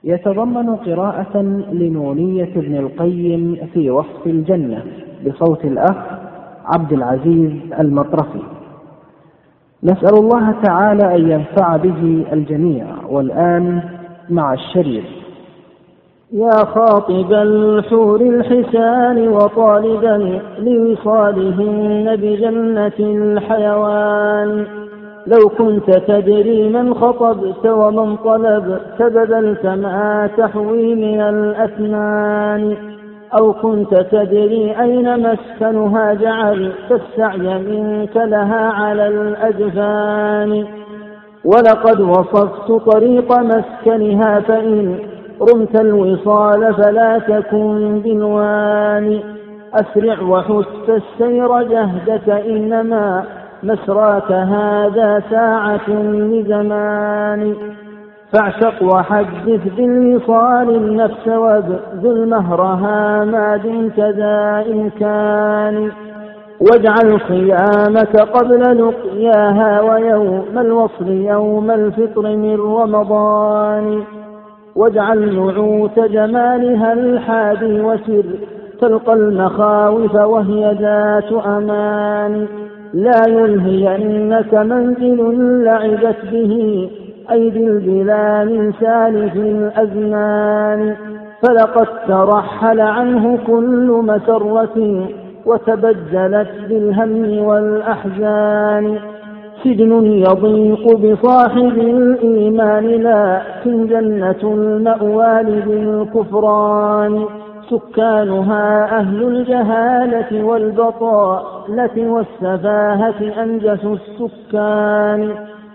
يتضمن قراءة لنونية ابن القيم في وصف الجنة بصوت الأخ عبد العزيز المطرفي. نسأل الله تعالى أن ينفع به الجميع. والآن مع الشريط. يا خاطب الحور الحسان وطالبا لوصالهن بجنة الحيوان، لو كنت تدري من خطبت ومن طلبت بذلت ما تحوي من الأثمان، أو كنت تدري أين مسكنها جعلت السعي منك لها على الأجفان، ولقد وصفت طريق مسكنها فإن رمت الوصال فلا تكن بالوان، أسرع وحث السير جهدك إنما مسراك هذا ساعة لزمان، فاعشق وحدث بالوصال النفس وابذل مهرها ما دمت ذا إمكان، واجعل صيامك قبل لقياها ويوم الوصل يوم الفطر من رمضان، واجعل نعوت جمالها الحادي وسر تلقى المخاوف وهي ذات أمان، لا يلهينك منزل لعبت به أيدي البلا من سالف الأزمان، فلقد ترحل عنه كل مسرة وتبدلت بالهم والأحزان، سجن يضيق بصاحب الإيمان لكن جنة المأوى بالكفران، سكانها أهل الجهالة والبطالة والسفاهة أنجس السكان،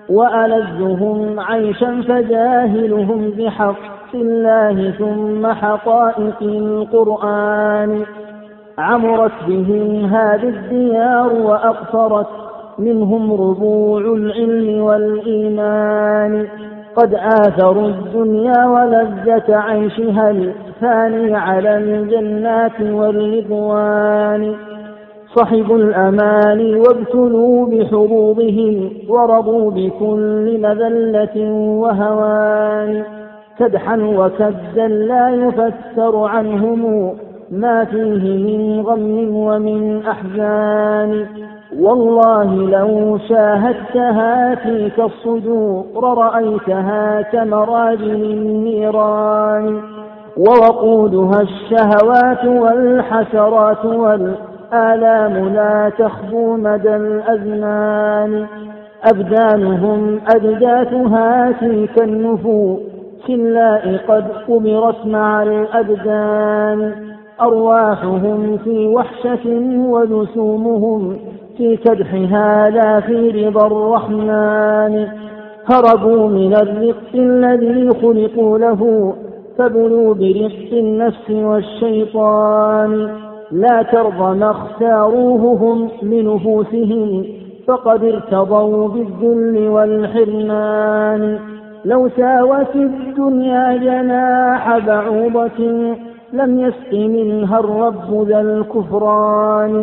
وألذهم عيشا فجاهلهم بحق الله ثم حقائق القرآن، عمرت بهم هذه الديار وأقصرت منهم ربوع العلم والإيمان، قد آثروا الدنيا ولذة عيشها الثاني على الجنات والرضوان، صحبوا الأماني وابتلوا بحظوظهم ورضوا بكل مذلة وهوان، كدحا وكدا لا يفتر عنهم ما فيه من غم ومن أحزان، والله لو شاهدتها تلك الصدور رأيتها كمراجل النيران، ووقودها الشهوات والحسرات والآلام لا تخبو مدى الأزمان، أبدانهم أجداثها تلك النفوس اللاء قد قبرت مع الأبدان، أرواحهم في وحشة وجسومهم في كدحها لا في رضا الرحمن، هربوا من الرق الذي خلقوا له فبلوا برق النفس والشيطان، لا ترضى ما اختاروه هم لنفوسهم فقد ارتضوا بالذل والحرمان، لو ساوت الدنيا جناح بعوضة لم يسق منها الرب ذا الكفران،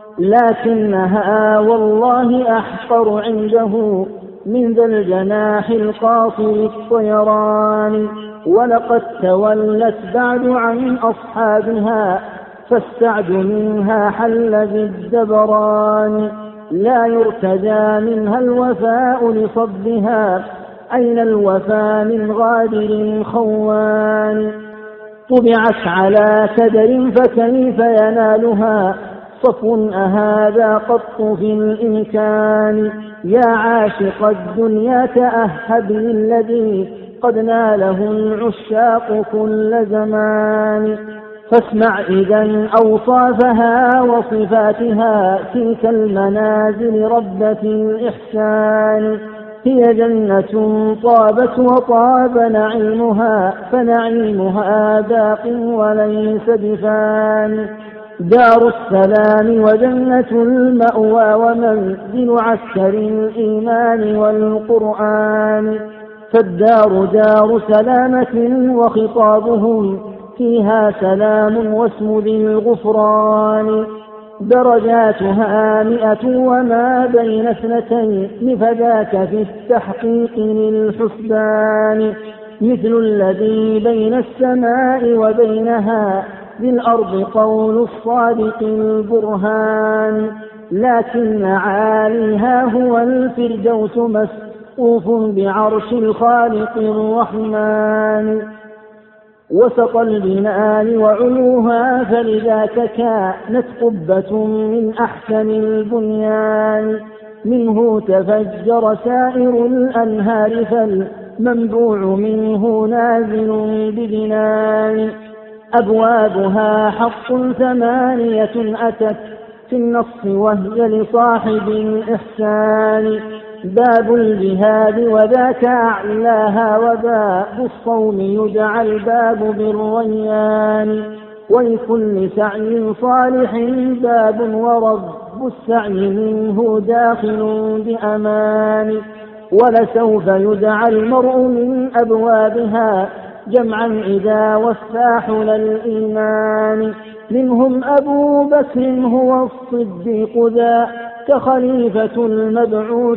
لكنها والله أحقر عنده من ذا الجناح القاصر الطيران، ولقد تولت بعد عن أصحابها فالسعد منها حل بالدبران، لا يرتجى منها الوفاء لصدها أين الوفاء من غادر خوان، طبعت على كدر فكيف ينالها صفو أهذا قط في الإمكان، يا عاشق الدنيا تأهب للذي قد ناله العشاق كل زمان، فاسمع إذا أوصافها وصفاتها تلك المنازل ربة الإحسان، هي جنة طابت وطاب نعيمها فنعيمها باق وليس بفان، دار السلام وجنة المأوى ومنزل عسكر الإيمان والقرآن، فالدار دار سلامة وخطابهم فيها سلام واسم ذي الغفران، درجاتها 100 وما بين 2 فذاك في التحقيق للحسبان، مثل الذي بين السماء وبينها بالأرض قول الصادق البرهان، لكن عاليها هو الفردوس مسقوف بعرش الخالق الرحمن. وسط الجنان وعلوها فلذاك كانت قبة من أحسن البنيان، منه تفجر سائر الأنهار فالمنبوع منه نازل بجنان. أبوابها حق 8 أتت في النص وهي لصاحب الإحسان، باب الجهاد وذاك أعلاها، وباب الصوم يدعى الباب بالريان. ولكل سعي صالح باب ورب السعي منه داخل بأمان، ولسوف يدعى المرء من أبوابها جمعا إذا وفى حلى الإيمان. منهم أبو بكر هو الصديق ذا كخليفة المبعوث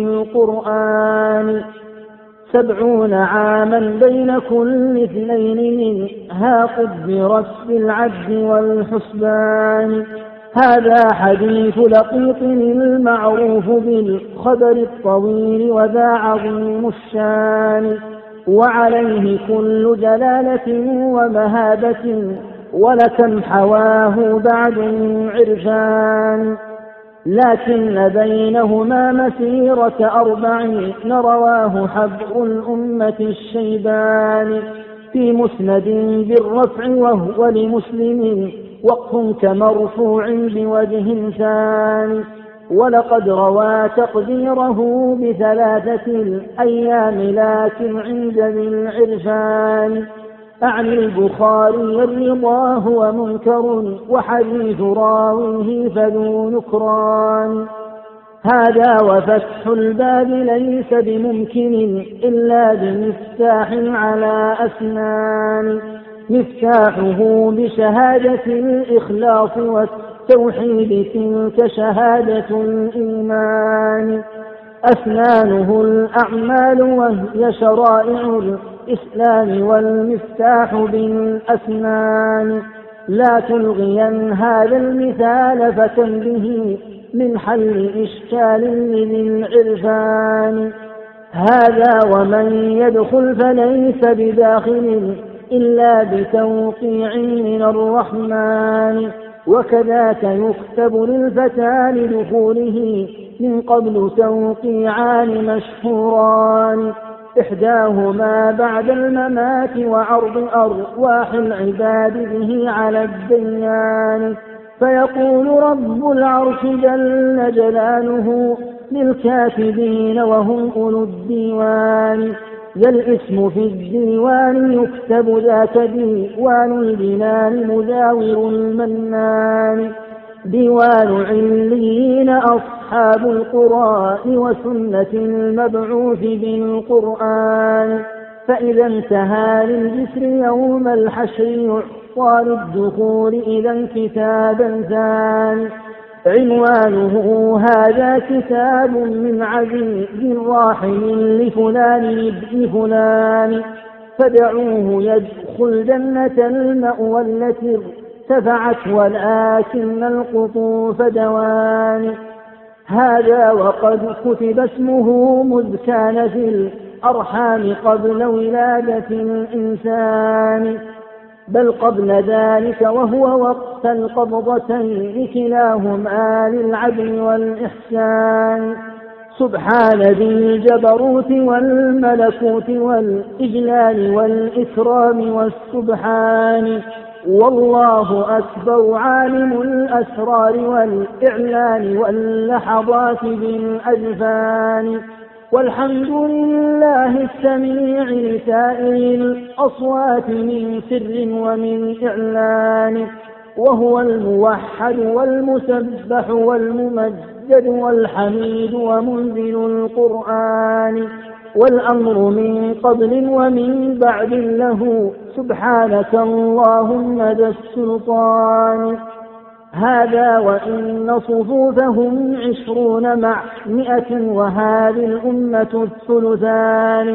بالقرآن، 70 عاما بين كل 2 منها قدرت بالعد والحسبان. هذا حديث لقيط المعروف بالخبر الطويل وذا عظيم الشان، وعليه كل جلالة ومهابة ولكم حواه بعد عرفان. لكن بينهما مسيرة 40 رواه حبر الأمة الشيبان في مسند بالرفع وهو لمسلم وقف كمرفوع بوجه ثاني. ولقد روى تقديره ب3 الأيام لكن عند ذي العرفان. أعني البخاري الرضا هو منكر وحديث راويه فذو نكران. هذا وفتح الباب ليس بممكن إلا بمفتاح على أسنان، مفتاحه بشهادة الإخلاص والتوحيد تلك شهادة الإيمان. أسنانه الأعمال وهي شرائع الإسلام والمفتاح بالأسنان. لا تلغين هذا المثال فتن به من حل إشكال للعرفان. هذا ومن يدخل فليس بداخل إلا بتوقيع من الرحمن، وكذاك يكتب للفتى لدخوله من قبل توقيعان مشهوران، إحداهما بعد الممات وعرض أرواح العباد به على الديان. فيقول رب العرش جل جلاله للكاتبين وهم أولو الديوان، ذا الاسم في الديوان يكتب ذاك ديوان الجنان مجاور المنان. ديوان عليين أصحاب القرآن وسنة المبعوث بالقرآن. فإذا انتهى للجسر يوم الحشر يعطى للدخول إذا كتابا ثاني. عنوانه هذا كتاب من عزيز راحم لفلان ابن فلان، فدعوه يدخل جنة المأوى التي ارتفعت ولكن القطوف دوان. هذا وقد كتب اسمه مذ كان في الأرحام قبل ولادة الإنسان، بل قبل ذلك وهو وقت القبضتين كلاهما للعدل والإحسان. سبحان ذي الجبروت والملكوت والإجلال والإكرام والسبحان، والله أكبر عالم الأسرار والإعلان واللحظات بالأجفان. والحمد لله السميع لسائر الأصوات من سر ومن إعلان، وهو الموحد والمسبح والممجد والحميد ومنزل القرآن، والأمر من قبل ومن بعد له سبحانك اللهم ذا السلطان. هذا وإن صفوفهم 20 مع 100 وهذه الأمة الثلثان،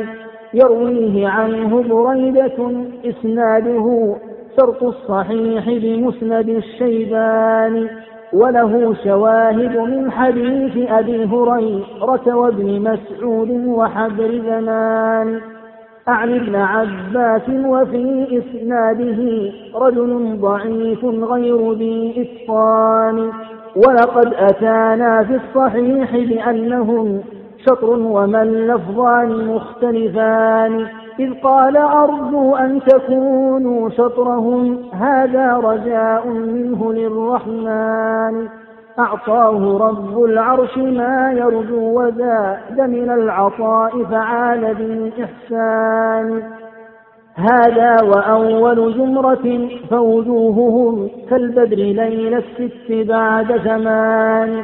يرويه عنه بريدة إسناده شرط الصحيح بمسند الشيباني، وله شواهد من حديث أبي هريرة وابن مسعود وحبر زمان عن ابن عباس، وفي إسناده رجل ضعيف غير ذي إتقان. ولقد أتانا في الصحيح بأنهم شطر وما اللفظان مختلفان، إذ قال أرجو أن تكونوا شطرهم، هذا رجاء منه للرحمن. أعطاه رب العرش ما يرجو وزاد من العطاء فعال بالإحسان. هذا وأول زمرة فوجوههم كالبدر ليل الست بعد زمان،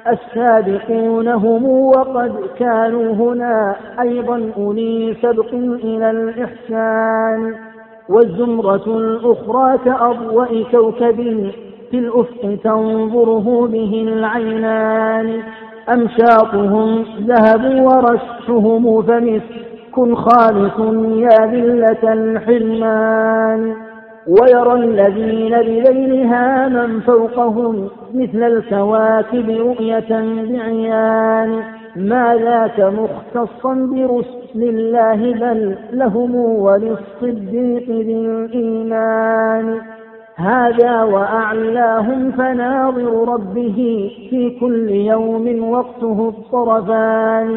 السابقون هم وقد كانوا هنا أيضا أولي سبق إلى الإحسان. والزمرة الأخرى كأضواء كوكب في الأفق تنظره به العينان، أمشاطهم ذهب ورشهم فمسك خالص يا ذلة الحرمان. ويرى الذين بليلها من فوقهم مثل الكواكب رؤية بعيان، ما ذاك مختصا برسل الله بل لهم وللصديق ذي الإيمان. هذا وأعلاهم فناظر ربه في كل يوم وقته الطرفان،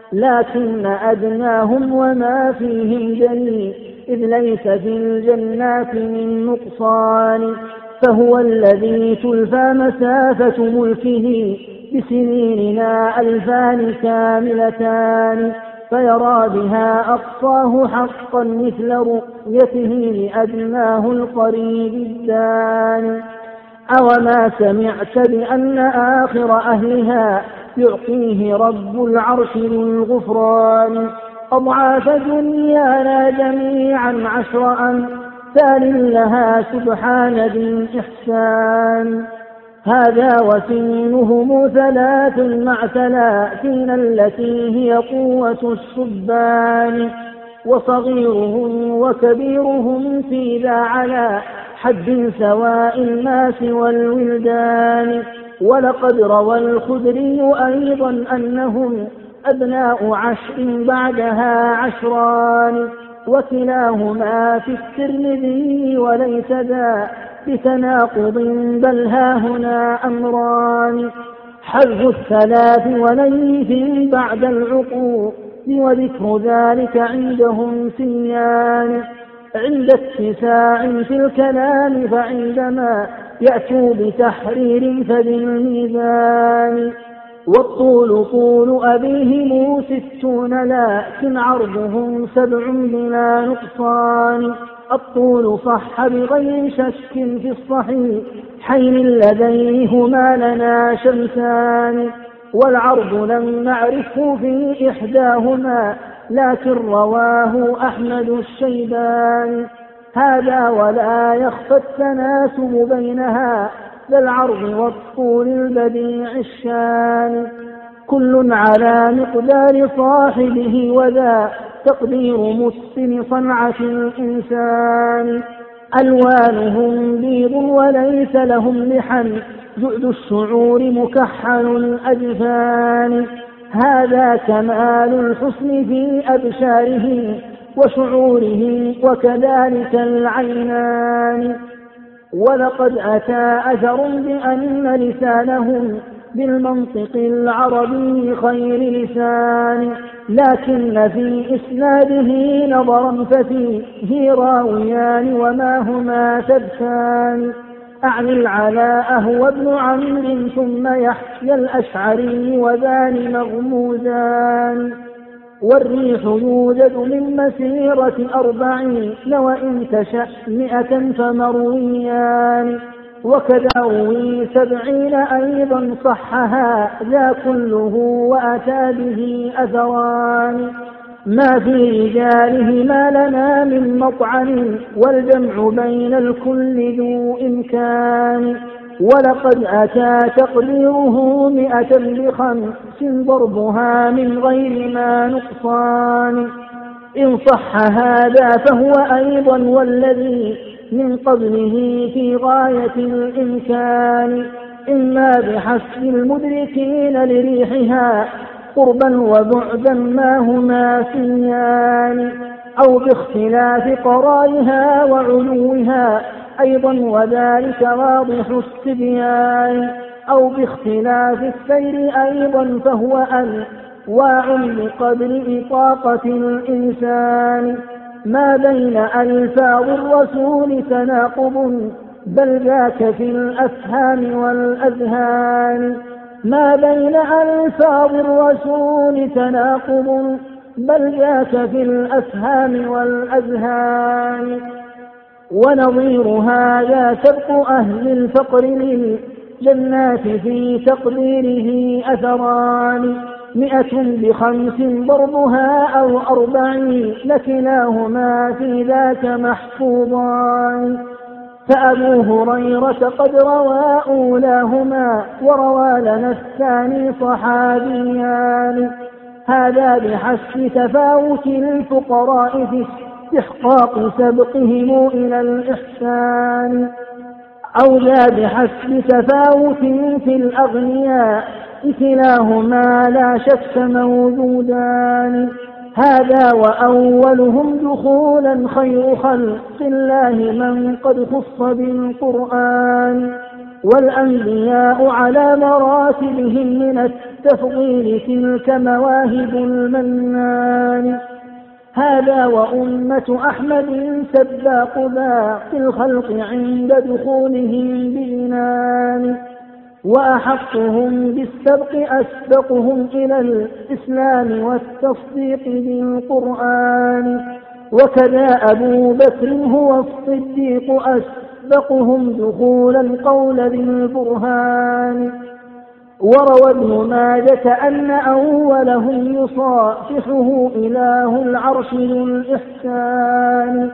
لكن أدناهم وما فيهم جليل إذ ليس في الجنات من نقصان. فهو الذي تلفى مسافة ملكه بسنيننا 2000 كاملتان، فيرى بها أقصاه حقا مثل رؤيته لأدناه القريب الدان. أوما سمعت بأن آخر أهلها يعطيه رب العرش ذو الغفران أضعاف دنيانا جميعا 10 أمثال لها سبحان ذي الإحسان. هذا وسنهم 3 مع 30 التي هي قوة الشبان، وصغيرهم وكبيرهم في ذا على حد سواء الناس والولدان. ولقد روى الخدري أيضا أنهم أبناء 10 بعدها 10، وكلاهما في الترمذي وليس ذا بتناقض بل هاهنا أمران. حذف 3 وليث بعد العقوق وذكر ذلك عندهم سيان. عند اتساع في الكلام فعندما يأتوا بتحرير فبالميزان. والطول طول أبيهم 60 لكن عرضهم 7 بلا نقصان. الطول صح بغير شك في الصحيحين لديهما لنا شمسان، والعرض لم نعرفه في إحداهما لكن رواه أحمد الشيباني. هذا ولا يخفى التناسب بينها ذا العرض والطول البديع الشان، كل على مقدار صاحبه وذا تقدير متقن صنعة الإنسان. ألوانهم بيض وليس لهم لحن جؤد الشعور مكحل الأجفان. هذا كمال الحسن في أبشاره وشعوره وكذلك العينان. ولقد أتى أثر بأن لسانهم بالمنطق العربي خير لسان، لكن في إسناده نظرا ففيه راويان وما هما تبسان. أعني العلاء هو ابن عمرو ثم يحيى الأشعري وذان مغموزان. والريح يوجد من مسيرة 40 وإن تشأ 100 فمرويان. وكذا روي 70 أيضا صحها ذا كله وأتى به أثران. ما في رجاله ما لنا من مطعن والجمع بين الكل ذو إمكان. ولقد أتى تقديره 100 ب5 ضربها من غير ما نقصان. إن صح هذا فهو أيضا والذي من قبله في غاية الإمكان، إما بحسب المدركين لريحها قربا وبعدا ما هما سيان، أو باختلاف قرائها وعلوها أيضا وذلك واضح التبيان، أو باختلاف السير أيضا فهو أنواع بقدر إطاقة الإنسان. ما بين ألفاظ الرسول تناقض بل ذاك في الأفهام والأذهان، ما بين ألفاظ الرسول تناقض بل ذاك في الأفهام والأذهان. ونظير هذا سبق أهل الفقر للجنات في تقديره أثران، 100 ب5 ضربها أو 40 لكلاهما في ذاك محفوظان. فأبو هريرة قد روى أولاهما وروى لنا الثاني صحابيان، هذا بحسب تفاوت الفقراء في استحقاق سبقهم إلى الإحسان، أو ذا بحسب تفاوت في الأغنياء كلاهما لا شك موجودان. هذا وأولهم دخولا خير خلق الله من قد خص بالقرآن، والأنبياء على مراتبهم من التفضيل تلك مواهب المنان. هذا وأمة أحمد سباق باقي الخلق عند دخولهم بجنان، وأحقهم بالسبق أسبقهم إلى الإسلام والتصديق بالقرآن. وكذا أبو بكر هو الصديق أسبقهم دخولا قول بالبرهان. وروى ابن ماجة أن أولهم يصافحه إله العرش ذو الإحسان،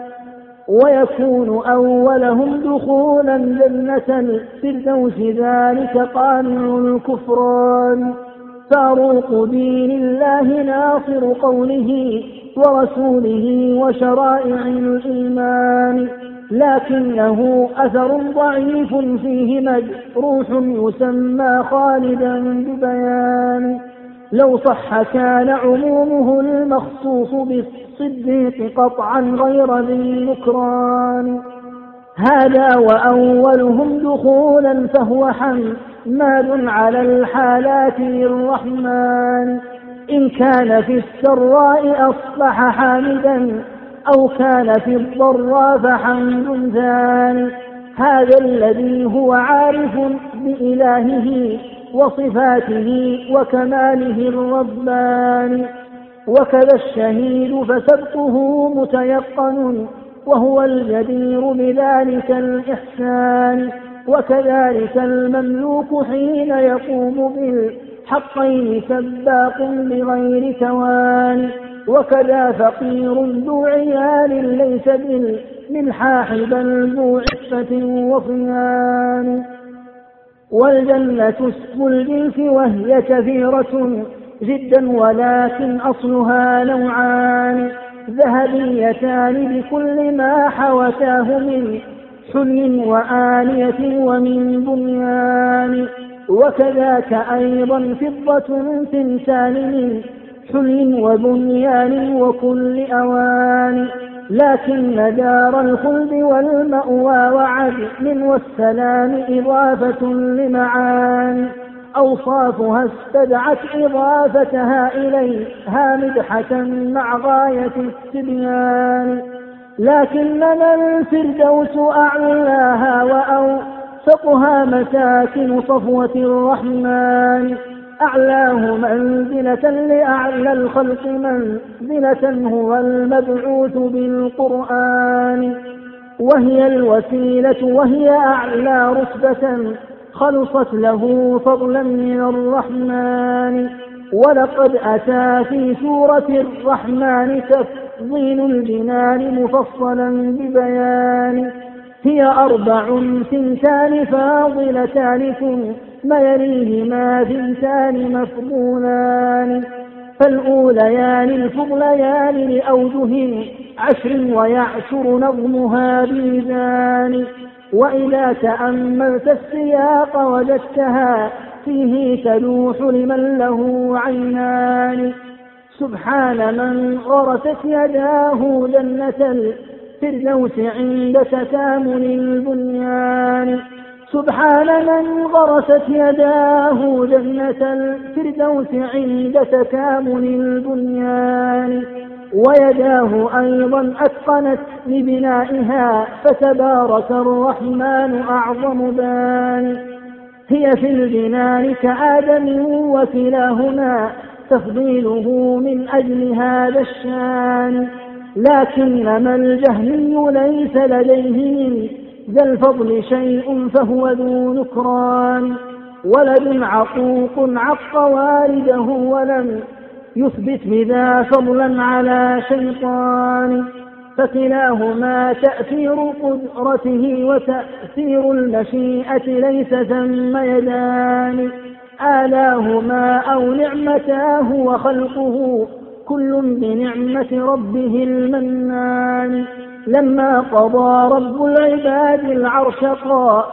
ويكون أولهم دخولا جنة الفردوس ذلك قانع الكفران. فاروق دين الله ناصر قوله ورسوله وشرائع الإيمان، لكنه أثر ضعيف فيه مجروح يسمى خالدا ببيان. لو صح كان عمومه المخصوص بالصديق قطعا غير ذي نكران. هذا وأولهم دخولا فهو حماد على الحالات للرحمن، إن كان في السراء أصبح حامدا أو كان في الضراء فحمد ثاني. هذا الذي هو عارف بإلهه وصفاته وكماله الرباني. وكذا الشهيد فسبقه متيقن وهو الجدير بذلك الإحسان. وكذلك المملوك حين يقوم بالحقين سباق بغير توان. وكذا فقير ذو عيال ليس بالملحاح بل ذو عفة وصيان. والجنة اسم الجنس وهي كثيرة جدا ولكن أصلها نوعان، ذهبيتان بكل ما حوتاه من حلي وآنية ومن بنيان. وكذاك أيضا فضة ثنتان من حلي وبنيان وكل أوان. لكن دار الخلد والمأوى وعدل والسلام إضافة لمعاني، أوصافها استدعت إضافتها إليها مدحة مع غاية التبيان. لكنما الفردوس أعلاها وأوسطها مساكن صفوة الرحمن، أعلاه منزلة لأعلى الخلق منزلة هو المبعوث بالقرآن. وهي الوسيلة وهي أعلى رتبة خلصت له فضلا من الرحمن. ولقد أتى في سورة الرحمن تفضيل الجنان مفصلا ببيان. هي 4 ثنتان فاضلتان ثم يليهما ثنتان مفضولان. فالأوليان الفضليان لأوجه 10 ويعشر نظمها بميزان. وإذا تأملت السياق وجدتها فيه تلوح لمن له عينان. سبحان من غرست يداه جنة الفردوس عند تكامل البنيان. سبحان من غرست يداه جنة الفردوس عند تكامل البنيان. ويداه أيضا أتقنت لبنائها فتبارك الرحمن أعظم بان. هي في الجنان كآدم وكلاهما تفضيله من أجل هذا الشان. لكنما الجهمي ليس لديه من ذا الفضل شيء فهو ذو نكران. ولد عقوق عق والده ولم يثبت بذا فضلا على شيطان. فكلاهما تأثير قدرته وتأثير المشيئة ليس ثم يدان. آلاهما أو نعمتاه وخلقه كل بنعمة ربه المنان. لما قضى رب العباد العرش قال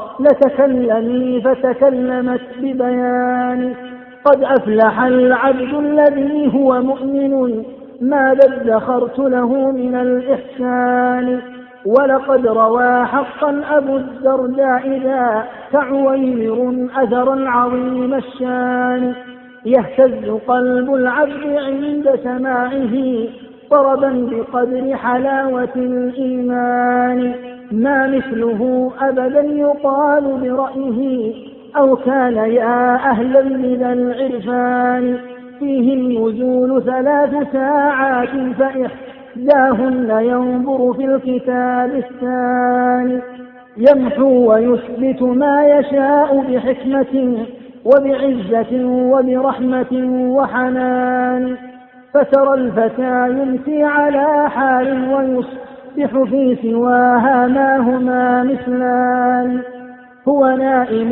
لتكلمي فتكلمت ببيان. قد أفلح العبد الذي هو مؤمن ما ادخرت له من الإحسان. ولقد روى حقا أبو الدرداء ذا كعويمر أثرا عظيم الشان. يهتز قلب العبد عند سماعه طربا بقدر حلاوة الإيمان. ما مثله أبدا يقال برأيه أو كان يا أهلا من العرفان. فيه النزول 3 ساعات فإحداهن ينظر في الكتاب الثاني. يمحو ويثبت ما يشاء بحكمة وبعزة وبرحمة وحنان. فترى الفتى يمسي على حال ويصبح في سواها ما هما مثلان. هو نائم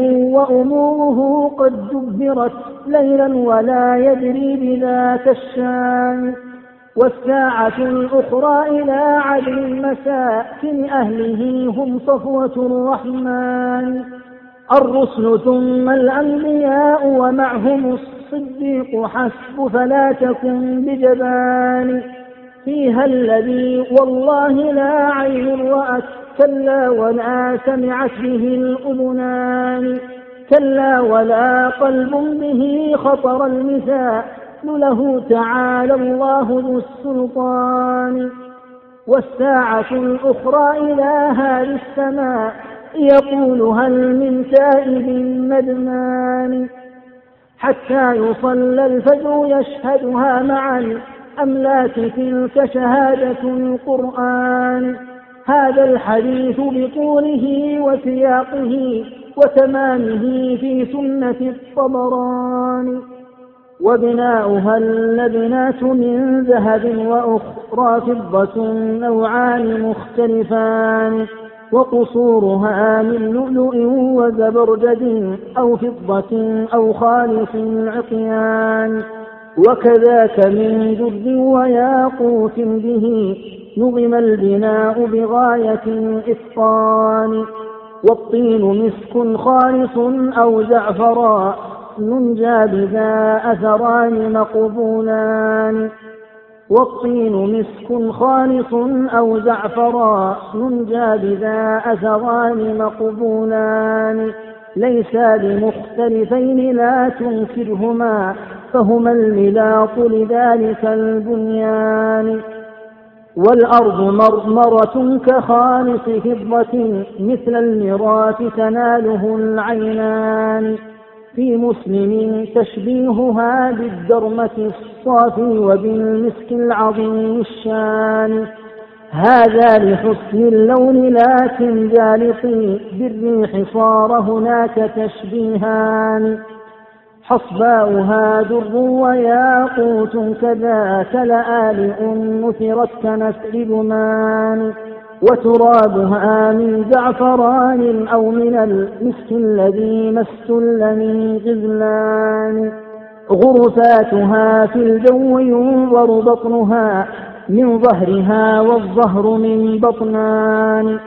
وأموره قد جبرت ليلا ولا يدري بذاك الشان. والساعة الأخرى إلى عدل مساكن أهله هم صفوة الرحمن. الرسل ثم الأنبياء ومعهم الصديق حسب فلا تكن بجبان. فيها الذي والله لا عين رأت كلا ولا سمعت به الأذنان. كلا ولا قلب به خطر المثال له تعالى الله ذو السلطان. والساعة الأخرى إلى هذه السماء يقول هل من تائب ندمان. حتى يصلى الفجر يشهدها مع الأملاك تلك شهادة القرآن. هذا الحديث بطوله وسياقه وتمامه في سنة الطبراني. وبناؤها اللبنات من ذهب وأخرى فضة نوعان مختلفان. وقصورها من لؤلؤ وزبرجد أو فضة أو خالص عقيان. وكذاك من جد وياقوت به نظم البناء بغاية الإتقان. والطين مسك خالص أو زعفران ننجى بذا أثران مقبولان. والطين مسك خالص أو زعفران ننجى بذا أثران مقبولان. ليسا بمختلفين لا تنكرهما فهما الملاط لذلك البنيان. والأرض مرمرة كخالص فضة مثل المراث تناله العينان. في مسلم تشبيهها بالدرمة الصافي وبالمسك العظيم الشان. هذا لحسن اللون لكن جالطي بالريح صار هناك تشبيهان. حصباؤها در وياقوت كذاك لآلئ نثرت كنثر جمان. وترابها من زعفران أو من المسك الذي ما استل من غزلان. غرفاتها في الجو ينظر بطنها من ظهرها والظهر من بطنان.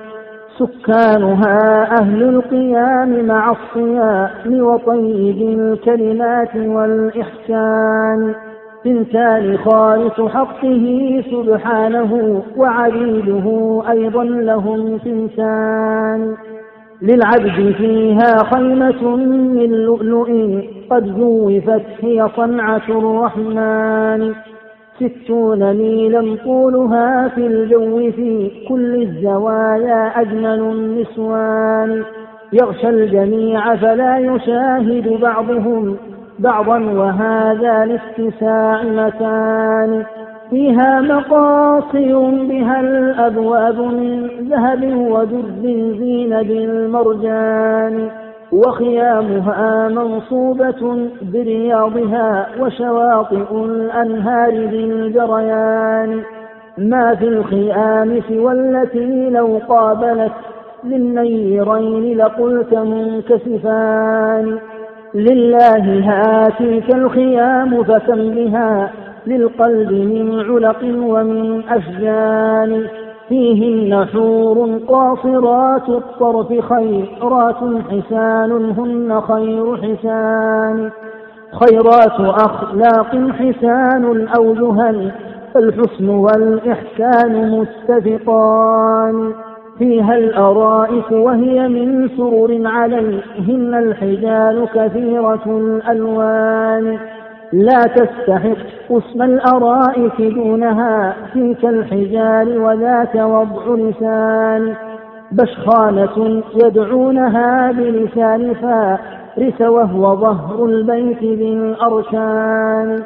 سكانها أهل القيام مع الصيام وطيب الكلمات والإحسان. ثنتان خالص حقه سبحانه وعبيده أيضا لهم ثنتان. للعبد فيها خيمة من لؤلؤ قد زوفت هي صنعة الرحمن. 60 ميلا طولها في الجو في كل الزوايا أجمل النسوان. يغشى الجميع فلا يشاهد بعضهم بعضا وهذا لاتساع مكان. فيها مقاصي بها الأبواب من ذهب ودر زين بالمرجان. وخيامها منصوبة برياضها وشواطئ الأنهار بالجريان. ما في الخيام سوى التي لو قابلت للنيرين لقلت منكسفان. لله هاتيك الخيام فكم بها للقلب من علق ومن أشجان. فيهن حور قاصرات الطرف خيرات حسان هن خير حسان. خيرات أخلاق حسان أوجها فالحسن والإحسان متفقان. فيها الأرائك وهي من سرر عليهن الحجال كثيرة الألوان. لا تستحق اسم الأرائك دونها تلك الحجال وذاك وضع لسان. بشخانة يدعونها بلسان فارس وهو ظهر البيت بالأركان.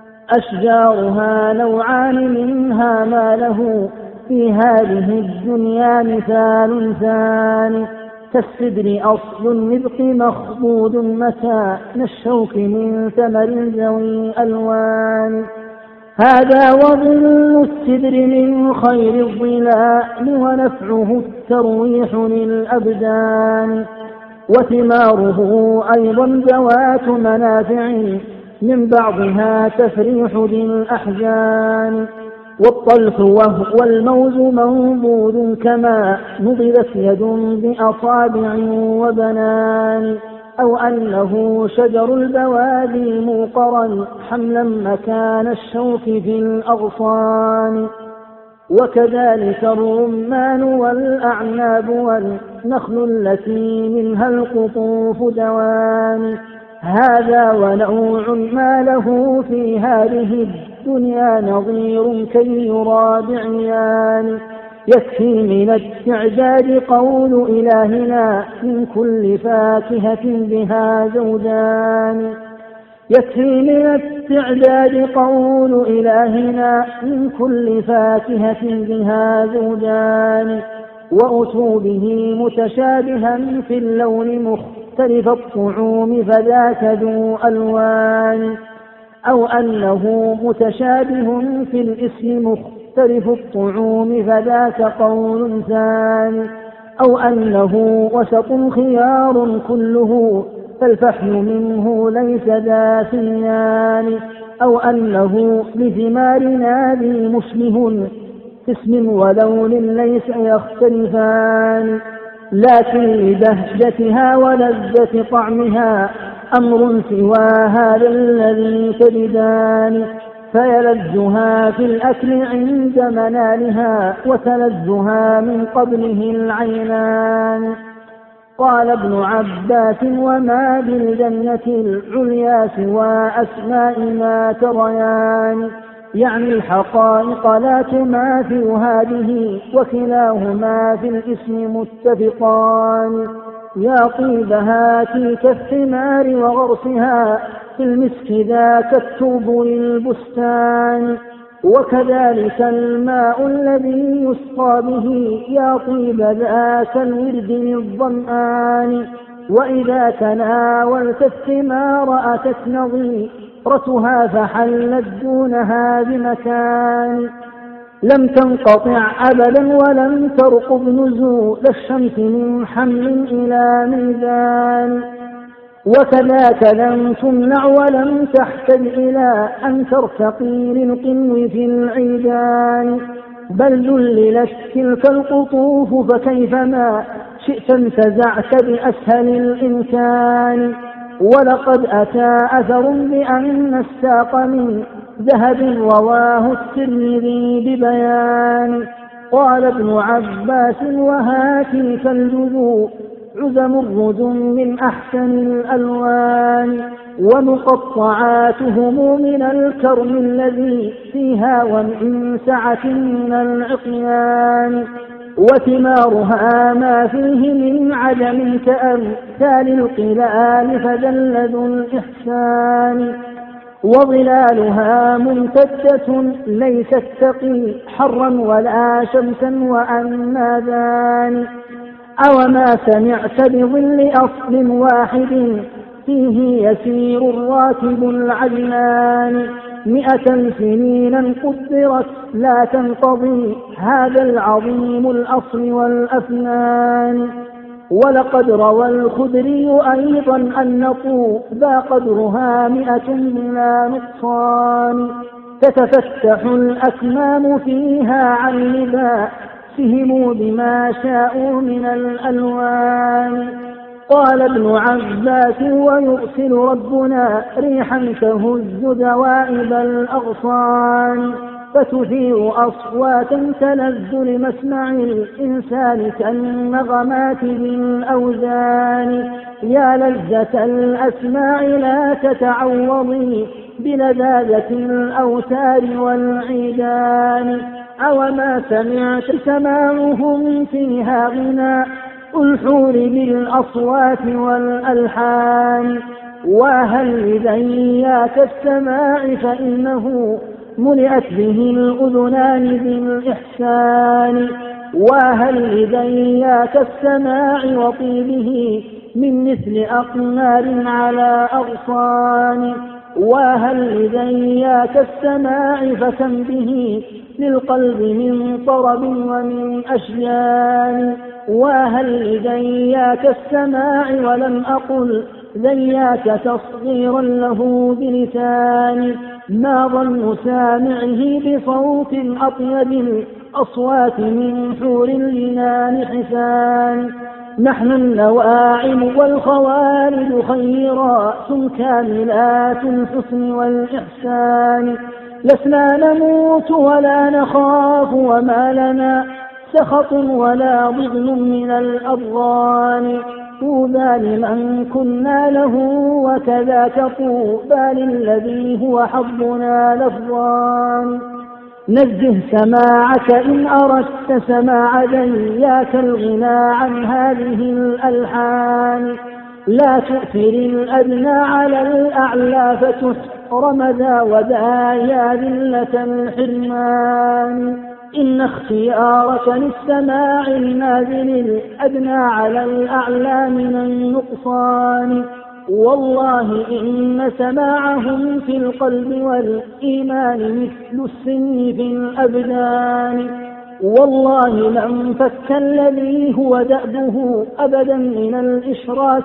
أشجارها نوعان منها ما له في هذه الدنيا مثال ثاني. كالسدر أصل النبق مخضود متان الشوك من ثمر ذوي ألوان. هذا وظل السدر من خير الظلال ونفعه الترويح للأبدان. وثماره أيضا ذوات منافع من بعضها تفريح للأحزان. والطلح وهو الموز منضود كما نضلت يد بأصابع وبنان. أو أنه شجر البوادي موقرا حملا مكان الشوك في الأغصان. وكذلك الرمان والأعناب والنخل التي منها القطوف دوان. هذا ونوع ما له في هذه الدنيا نظير كي يرى بعيان. يكفي من التعداد قول إلهنا من كل فاكهة بها زوجان. يكفي من التعداد قول إلهنا من كل فاكهة بها زوجان. وأتوا به متشابها في اللون مختلف الطعوم فذاك ذو ألوان. أو أنه متشابه في الاسم مختلف الطعوم فذاك قول ثاني. أو أنه وسط خيار كله فالفحم منه ليس ذا ثنيان. أو أنه لثمارنا ذي مشبه في اسم ولون ليس يختلفان. لكن لبهجتها ولذة طعمها أمر سوى هذا الذي تجدان. فيلذها في الأكل عند منالها وتلذها من قبله العينان. قال ابن عباس وما بالجنة العليا سوى أسماء ما تريان. يعني الحقائق لا تماثل هذه وكلاهما في الاسم متفقان. يا طيبها تلك الثمار وغرسها في المسك ذاك التوب للبستان. وكذلك الماء الذي يسقى به يا طيب ذاك الورد للظمآن. وإذا تناولت الثمار أتت نظيرتها فحلت دونها بمكان. لم تنقطع أبدا ولم ترقب نزول الشمس من حمل إلى ميزان. وكذاك لم تمنع ولم تحتج إلى أن ترتقي للقنو في العيدان، بل ذللت تلك القطوف فكيفما شئت انتزعت بأسهل الإمكان. ولقد أتى أثر بأن الساق من ذهب رواه الترمذي ببيان. قال ابن عباس وهاتيك الجذوع عزم الرجم من أحسن الألوان، ومقطعاتهم من الكرم الذي فيها ومن سعة من العقيان، وثمارها ما فيه من عدم كأمثال القلال فجل ذو الإحسان، وظلالها ممتدة ليست تقي حرا ولا شمسا وأنادان. أوما سمعت بظل أصل واحد فيه يسير الراكب العجلان، 100 سنينا قدرت لا تنقضي هذا العظيم الأصل والأفنان. ولقد روى الخدري أيضا أن طوبى قدرها 100 بلا نقصان، تتفتح الأكمام فيها عن لباسهم بما شاءوا من الألوان. قال ابن عباس ويرسل ربنا ريحا تهز دوائب الأغصان، فتثير أصواتا تلذ لمسمع الإنسان كالنغمات بالأوزان. يا لذة الأسماع لا تتعوضي بلذاذة الأوتار والعيدان. أوما سمعت سماعهم فيها غناء الحور بالأصوات والألحان، وهل لذياك السماع فإنه ملئت به الأذنان بالإحسان، وهل لذياك السماع وطيبه من مثل أقمار على أغصان، وهل لذياك السماع فكم به للقلب من طرب ومن أشجان، وهل لذياك السماع ولم أقل ذياك تصغيرا له بلسان. ما ظن سامعه بصوت أطيب الأصوات من حور الجنان حسان. نحن النواعم والخوالد خيرات كاملات الحسن والإحسان، لسنا نموت ولا نخاف وما لنا سخط ولا ضغن من الأضغان. طوبى لمن كنا له وكذاك طوبى للذي هو حظنا لفظان. نزه سماعك إن أردت سماع ذياك الغنى عن هذه الألحان، لا تؤثر الأدنى على الأعلى فتحرم ذا وذا يا ذلة الحرمان. إن اختيارك للسماع النازل الأدنى على الأعلى من النقصان، والله إن سماعهم في القلب والإيمان مثل السن في الأبدان. والله لم فك الذي هو دأبه أبدا من الإشراك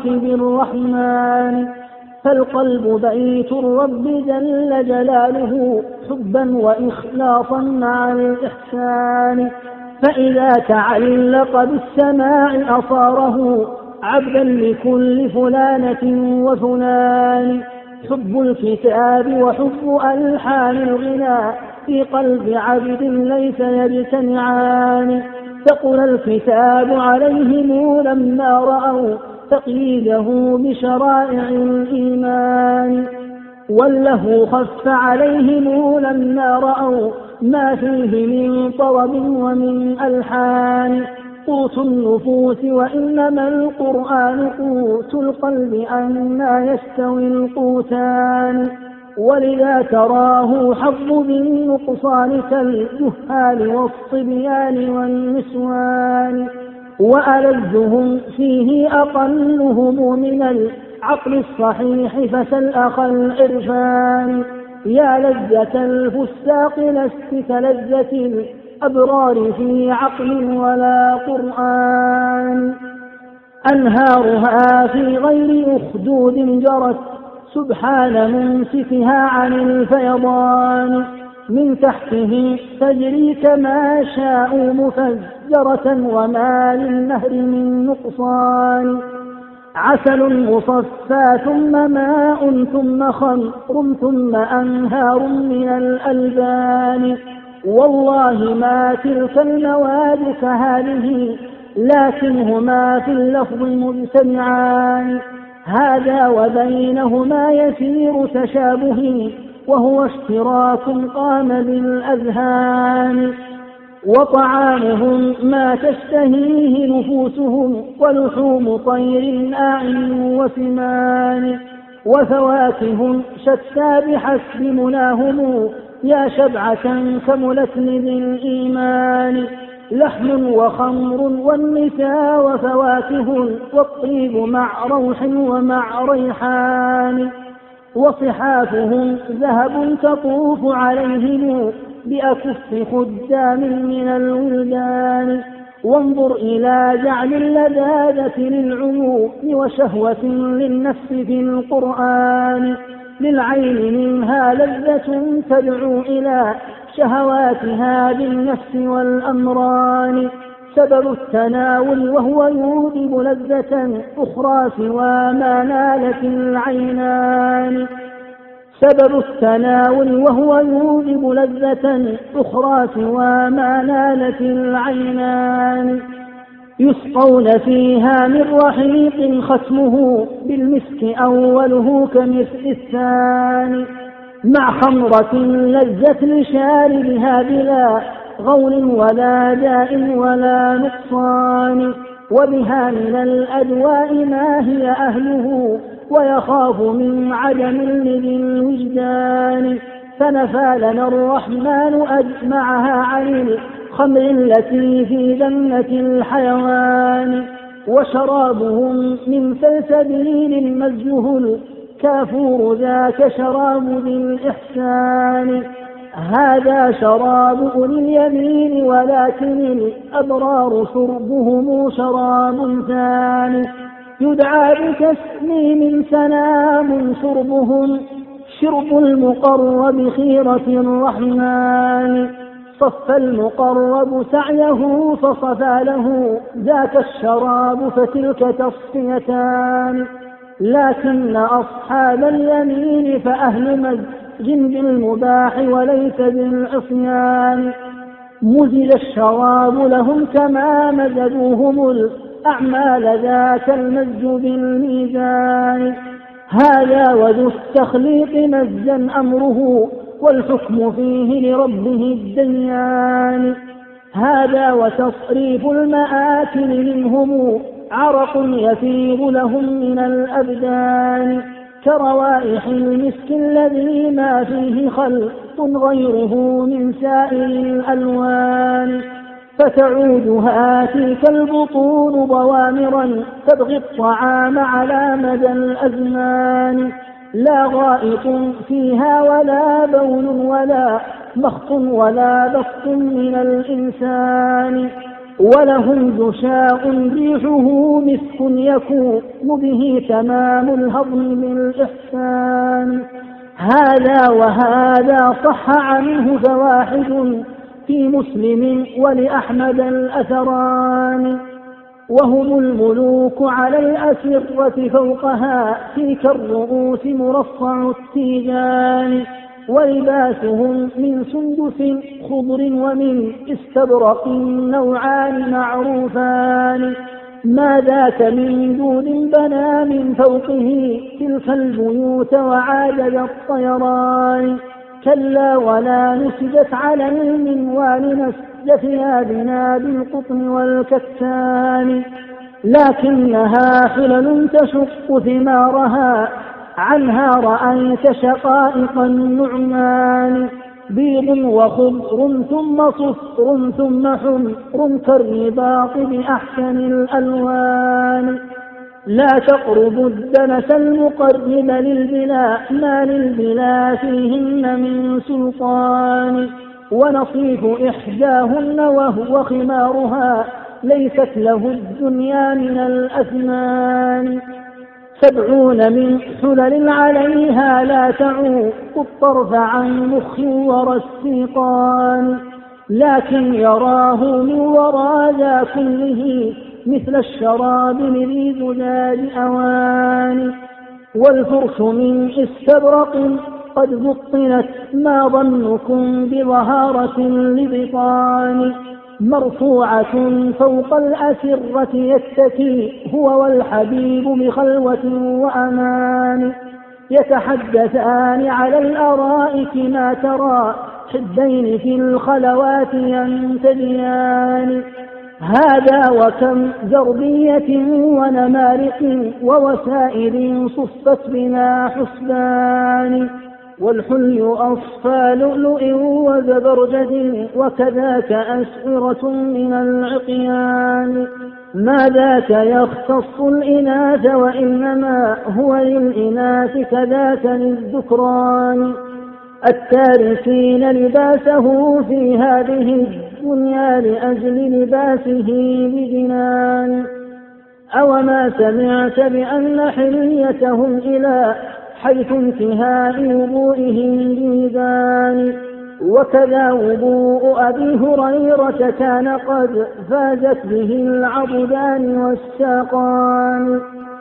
بالرحمن، فالقلب بيت الرب جل جلاله حبا وإخلاصا مع الإحسان، فإذا تعلق بالسماع أصاره عبدا لكل فلانة وفلان. حب الكتاب وحب ألحان الغناء في قلب عبد ليس يجتمعان، ثقل الكتاب عليهم لما رأوا تقييده بشرائع الإيمان، والله خف عليهم لما رأوا ما فيه من طرب ومن ألحان. قوت النفوس وإنما القرآن قوت القلب أنى يستوي القوتان، ولذا تراه حظ بالنقصان كالجهال والصبيان والنسوان، وألذهم فيه أقلهم من العقل الصحيح فسل أخا العرفان. يا لذة الفساق لست كلذة الأبرار في عقل ولا قرآن. أنهارها في غير أخدود جرت سبحان ممسكها عن الفيضان، من تحته تجري كما شاء مفجرة وما للنهر من نقصان، عسل مصفى ثم ماء ثم خمر ثم أنهار من الألبان، والله ما تلك المواد كهذه لكنهما في اللفظ مجتمعان، هذا وبينهما يسير تشابه وهو اشتراك قام بالأذهان، وطعامهم ما تشتهيه نفوسهم ولحوم طير أعين وسمان، وفواكه شتى بحسب مناهم يا شبعة كملت بالإيمان، لحم وخمر والنساء وفواكه والطيب مع روح ومع ريحان، وصحافهم ذهب تطوف عليهم بأكف خدام من الولدان، وانظر إلى جعل اللذاذة للعيون وشهوة للنفس في القرآن، للعين منها لذة تدعو إلى شهواتها بالنفس والأمران، سبب التناول وهو يوجب لذة أخرى سوى ما نالت العينان، سبب التناول وهو يوجب لذة أخرى سوى ما نالت العينان، يسقون فيها من رحيق ختمه بالمسك أوله كمسك الثاني، مع خمرة لذة لشاربها بلا غول ولا داء ولا نقصان، وبها من الأدواء ما هي أهله ويخاف من عدم لذي الوجدان، فنفى لنا الرحمن أجمعها عن الخمر التي في جنة الحيوان، وشرابهم من سلسبيل مزجه الكافور ذاك شراب ذي الإحسان، هذا شراب أولي اليمين ولكن الأبرار شربهم شراب ثاني، يدعى بتسليم سلام شربهم شرب المقرب خيرة الرحمن، صف المقرب سعيه فصفى له ذاك الشراب فتلك تصفيتان، لكن أصحاب اليمين فأهل مزج بالمباح وليس بالعصيان، مزج الشراب لهم كما مزجوهم الأعمال ذاك المزج بالميزان، هذا وذو التخليق مزجا أمره والحكم فيه لربه الديان، هذا وتصريف المآكل منهم عرق يفيض لهم من الأبدان، كروائح المسك الذي ما فيه خلط غيره من سائر الألوان، فتعودها تلك البطون ضوامرا تبغي الطعام على مدى الأزمان، لا غائط فيها ولا بول ولا مخط ولا بسط من الإنسان، ولهم جشاء ريحه مسك يكون به تمام الهضم بالإحسان، هذا وهذا صح عنه فواحد في مسلم ولأحمد الأثران، وهم الملوك على الأسرة فوقها تلك الرؤوس مرصع التيجان، ولباسهم من سندس خضر ومن استبرق نوعان معروفان، ما ذاك من دود بنى من فوقه تلك البيوت وعادد الطيران، كلا ولا نسجت على المنوال نسج ثيابنا بالقطن والكتان، لكنها حلل تشق ثمارها عنها رأيت شقائق النعمان، بيض وخضر ثم صفر ثم حمر كالرباط بأحسن الألوان، لا تقربوا الدنس المقرب للبلا ما للبلا فيهن من سلطان، ونصيف إحداهن وهو خمارها ليست له الدنيا من الأثمان. 70 من حلل عليها لا تعوق الطرف عن مخ ورى السيقان، لكن يراه من وراء ذا كله مثل الشراب لذي زجاج أوان. والفرش من استبرق قد بطنت، ما ظنكم بظهارة لبطان. مرفوعة فوق الأسرة يتكي هو والحبيب بخلوة وأمان. يتحدثان على الأرائك ما ترى، حدين في الخلوات ينتجيان. هذا وكم زربية ونمارق ووسائل صفت بلا حسبان. والحلي أصفى لؤلؤ وزبرجد، وكذاك أسعرة من العقيان. ما ذاك يختص الإناث وإنما هو للإناث كذاك للذكران. التاركين لباسه في هذه الدنيا لأجل لباسه بجنان. أوما سمعت بأن حليتهم إلى حيث انتهاء وضوئهم بميزان. وكذا وضوء أبي هريرة كان قد فازت به العضدان والساقان.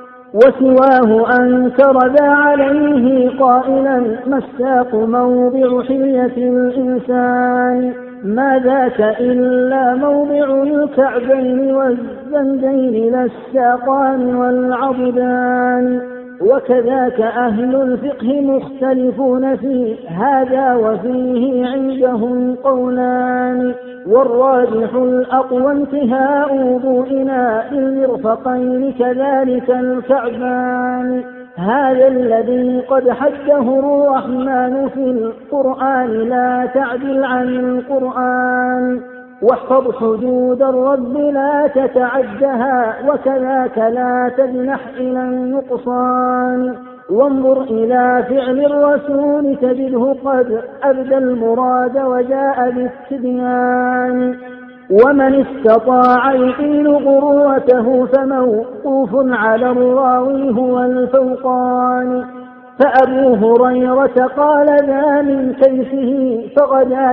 وسواه أنكر ذا عليه قائلا ما الساق موضع حلية الإنسان. ما ذاك إلا موضع الكعبين والزندين لا الساقان والعضدان. وكذاك أهل الفقه مختلفون في هذا وفيه عندهم قولان. والراجح الأقوى انتهاء وضوئنا للمرفقين كذلك الكعبان. هذا الذي قد حده الرحمن في القرآن، لا تعدل عن القرآن. واحفظ حدود الرب لا تتعدها، وكذاك لا تجنح إلى النقصان. وانظر إلى فعل الرسول تجده قد أبدى المراد وجاء بالتبيان. ومن استطاع يطيل غروته فموقوف على الراوي هو الفوقان. فأبو هريرة قال ذا من كيفه، فغدا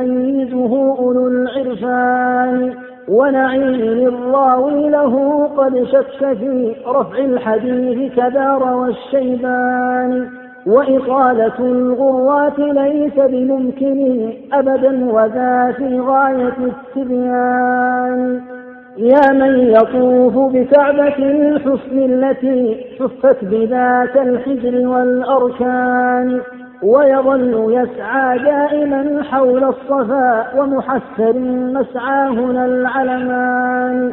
يميزه أولو العرفان. ونعيم الراوي له قد شك في رفع الحديث كذا روى الشيبان. وإطالة الغرات ليس بممكن أبدا وذا في غاية التبيان. يا من يطوف بكعبة الحسن التي حفت بذات الحجر والأركان، ويظل يسعى دائما حول الصفا ومحسر مسعاهنا العلمان.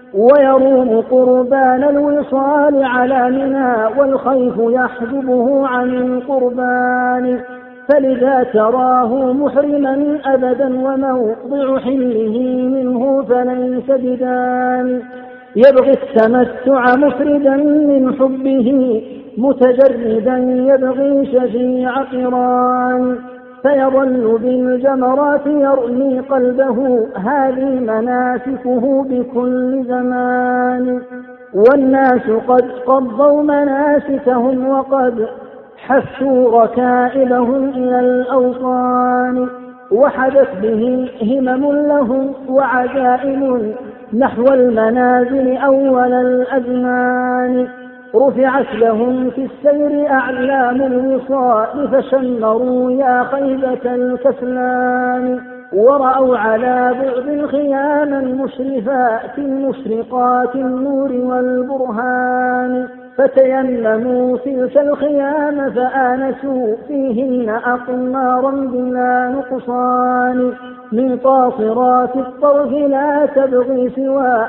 ويروم قربان الوصال على منى والخيف يحجبه عن القربان. فلذا تراه محرما أبدا وموضع حله منه فليس بدان. يبغي التمتع مفردا من حبه، متجردا يبغي شفيع قران. فيظل بالجمرات يرمي قلبه، هذه مناسكه بكل زمان. والناس قد قضوا مناسكهم وقد حثوا ركائبهم إلى الأوطان. وحدث به همم لهم وعزائم نحو المنازل أول الأزمان. رفعت لهم في السير أعلام الوصال، فشمروا يا خيبة الكسلان. ورأوا على بعد خياما مشرفات مشرقات النور والبرهان. فتيمموا تلك الخيام فآنسوا فيهن أقمارا بلا نقصان. من قاصرات الطرف لا تبغي سوى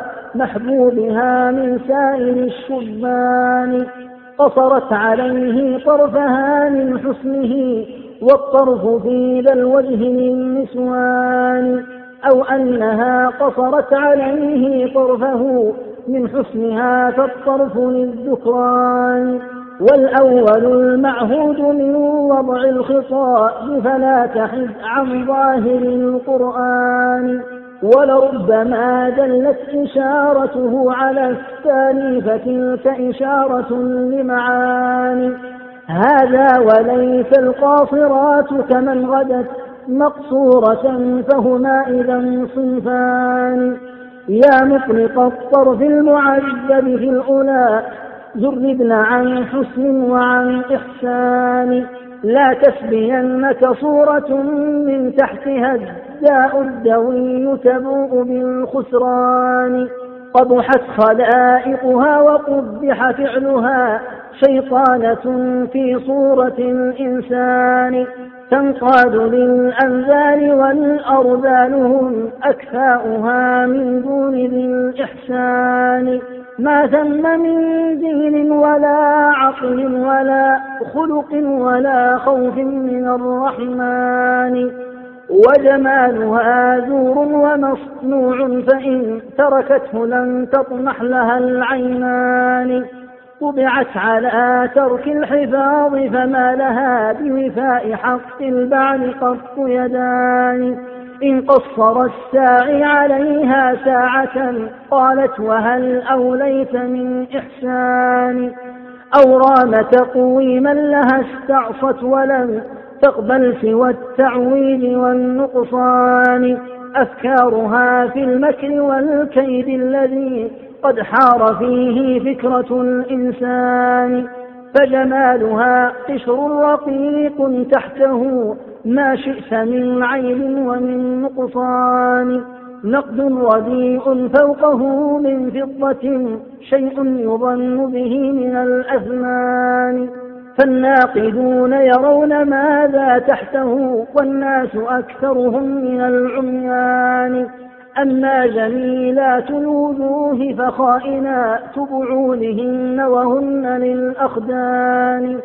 محبوبها من سائر الشبان. قصرت عليه طرفها من حسنه، والطرف في ذا الوجه من نسوان. أو أنها قصرت عليه طرفه من حسنها فالطرف للذكران. والأول المعهود من وضع الخطاب، فلا تحد عن ظاهر القرآن. ولربما دلت إشارته على الثاني فتلك إشارة لمعاني. هذا وليس القاصرات كمن غدت مقصورة فهما إذا صنفان. يا مطلق الطرف المعذب في الأولى جربن عن حسن وعن إحسان. لا تسبينك صورة من تحتها الداء الدوي تبوء بالخسران. قبحت خلائقها وقبح فعلها شيطانة في صورة الإنسان. تنقاد للأنذال والأرذال هم أكفاؤها من دون ذي الإحسان. ما ثم من دين ولا عقل ولا خلق ولا خوف من الرحمن. وجمالها زور ومصنوع فإن تركته لن تطمح لها العينان. طبعت على ترك الحفاظ فما لها بوفاء حق البعد قط يدان. إن قصر الساعي عليها ساعة قالت وهل أوليت من إحسان. أو رام تقويما لها استعصت ولم تقبل سوى التعويل والنقصان. أفكارها في المكر والكيد الذي قد حار فيه فكرة الإنسان. فجمالها قشر رقيق تحته ما شئت من عيب ومن نقصان. نقد رديء فوقه من فضة شيء يظن به من الأثمان. فالناقدون يرون ماذا تحته والناس أكثرهم من العميان. أما جميلات الوجوه فخائنات بعولهن وهن للأخدان.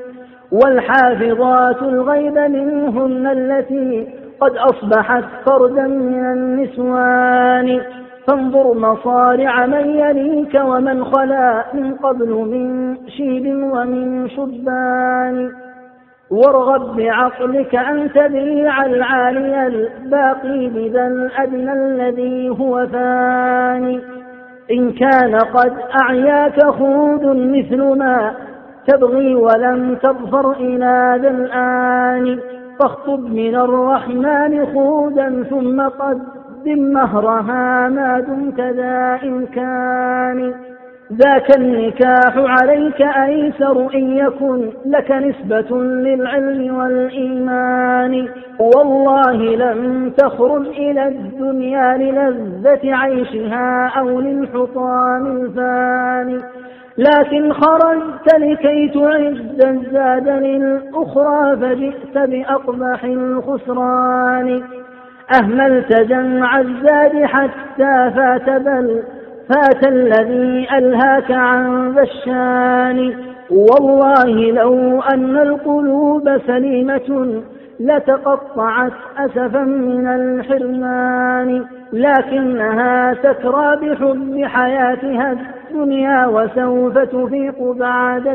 والحافظات الغيب منهن التي قد أصبحت فردا من النسوان. فانظر مصارع من يليك ومن خلا من قبل من شيب ومن شبان. وارغب بعقلك أن تبيع العالي الباقي بذا الأدنى الذي هو فاني. إن كان قد أعياك خود مثل ما تبغي ولم تظفر إلى ذا الآن. فاخطب من الرحمن خودا ثم قدم مهرها ما دمت ذا إمكان. ذاك النكاح عليك أيسر إن يكن لك نسبة للعلم والإيمان. والله لم تخرج إلى الدنيا للذة عيشها أو للحطام الفاني. لكن خرجت لكي تعد الزاد للأخرى فجئت بأقبح الخسران. أهملت جمع الزاد حتى فات بل فات الذي ألهاك عن ذا الشان. والله لو أن القلوب سليمة لتقطعت أسفا من الحرمان. لكنها تكرى بحب حياتها الدنيا وسوف تفيق بعد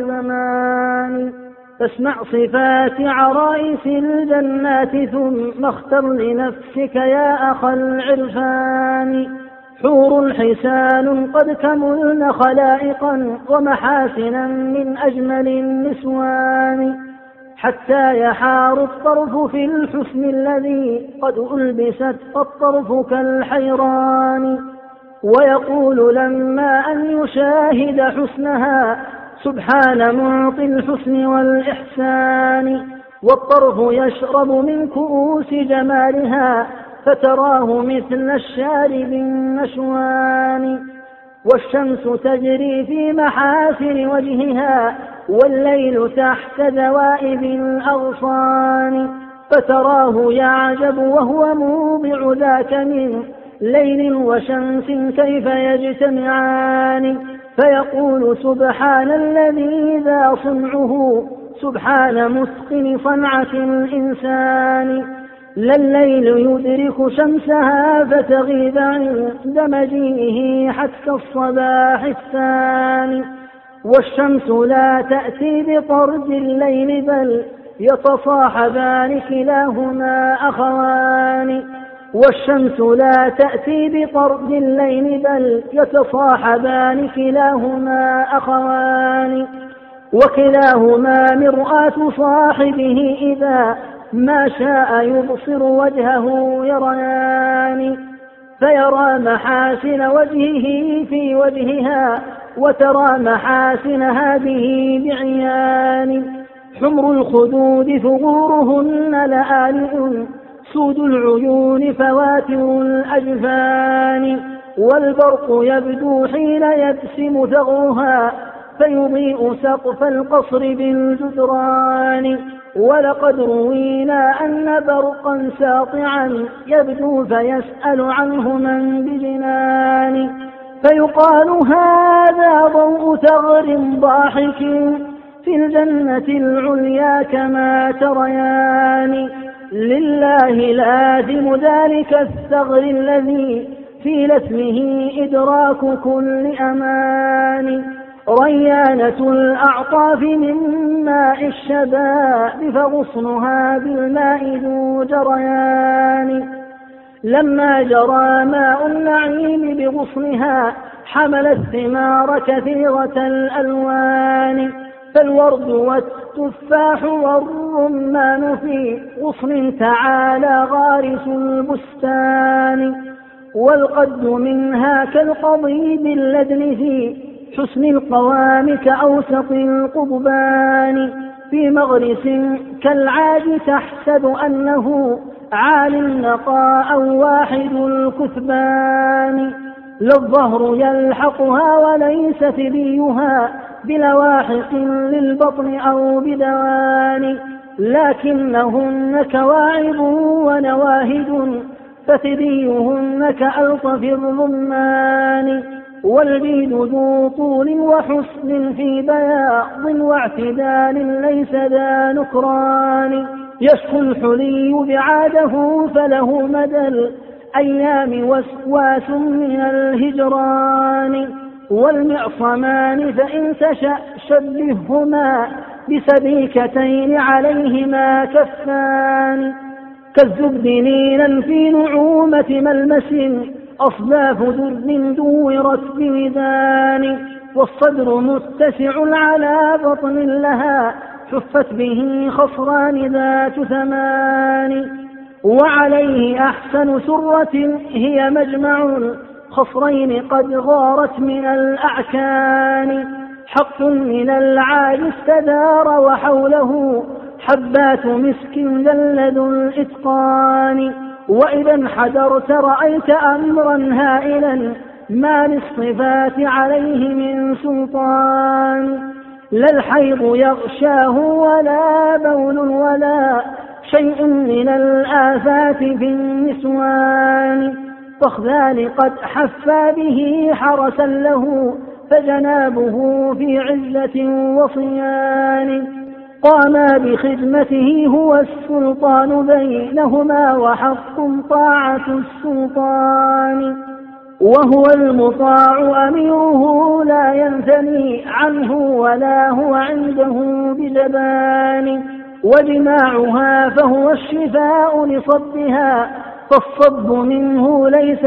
زمان. فاسمع صفات عرائس الجنات ثم اختر لنفسك يا أخ العرفان. حور حسان قد كملن خلائقا ومحاسنا من أجمل النسوان. حتى يحار الطرف في الحسن الذي قد ألبست الطرف كالحيران. ويقول لما أن يشاهد حسنها سبحان معطي الحسن والإحسان. والطرف يشرب من كؤوس جمالها فتراه مثل الشارب النشوان. والشمس تجري في محاسن وجهها والليل تحت ذوائب الأغصان. فتراه يعجب وهو موضع ذاك من ليل وشمس كيف يجتمعان. فيقول سبحان الذي ذا صنعه سبحان متقن صنعة الإنسان. لا الليل يدرك شمسها فتغيب عند مجيئه حتى الصباح الثاني. والشمس لا تأتي بطرد الليل بل يتصاحبان كلاهما أخوان. والشمس لا تأتي بطرد الليل بل يتصاحبان كلاهما أخوان وكلاهما مرآة صاحبه إذا ما شاء يبصر وجهه يريان فيرى محاسن وجهه في وجهها وترى محاسن هذه بعيان حمر الخدود ثغورهن لآلئ سود العيون فواتر الأجفان والبرق يبدو حين يبسم ثغرها فيضيء سقف القصر بالجدران ولقد روينا أن برقا ساطعا يبدو فيسأل عنه من بجنان فيقال هذا ضوء ثغر ضاحك في الجنة العليا كما تريان لله لازم ذلك الثغر الذي في لثمه إدراك كل أمان ريانة الأعطاف من ماء الشباب فغصنها بالماء ذو جريان لما جرى ماء النعيم بغصنها حمل الثمار كثيرة الألوان فالورد والتفاح والرمان في غصن تعالى غارس البستان والقد منها كالقضيب اللدن في حسن القوام كأوسط القضبان في مغرس كالعاج تحسب أنه عال النقاء أو واحد الكثبان لا الظهر يلحقها وليس ثديها بلواحق للبطن أو بدوان لكنهن كواعب ونواهد فثديهن كألطف الرمان والبيد ذو طول وحسن في بياض واعتدال ليس ذا نكران يشكو الحلي بعاده فله مدى الأيام وسواس من الهجران والمعصمان فإن تشأ شبههما بسبيكتين عليهما كفان كالزبد نيلا في نعومة ملمس أصداف در دورت بودان والصدر متسع على بطن لها حفت به خصران ذات ثمان وعليه أحسن سرة هي مجمع الخصرين قد غارت من الأعكان حق من العاج استدار وحوله حبات مسك جلد الإتقان وإذا انحدرت رأيت أمرا هائلا ما للصفات عليه من سلطان لا الحيض يغشاه ولا بول ولا شيء من الآفات في النسوان فاخذال قد حفى به حرسا له فجنابه في عزة وصيان قاما بخدمته هو السلطان بينهما وحق طاعة السلطان وهو المطاع أميره لا ينثني عنه ولا هو عنده بجبان وجماعها فهو الشفاء لصدها فالصد منه ليس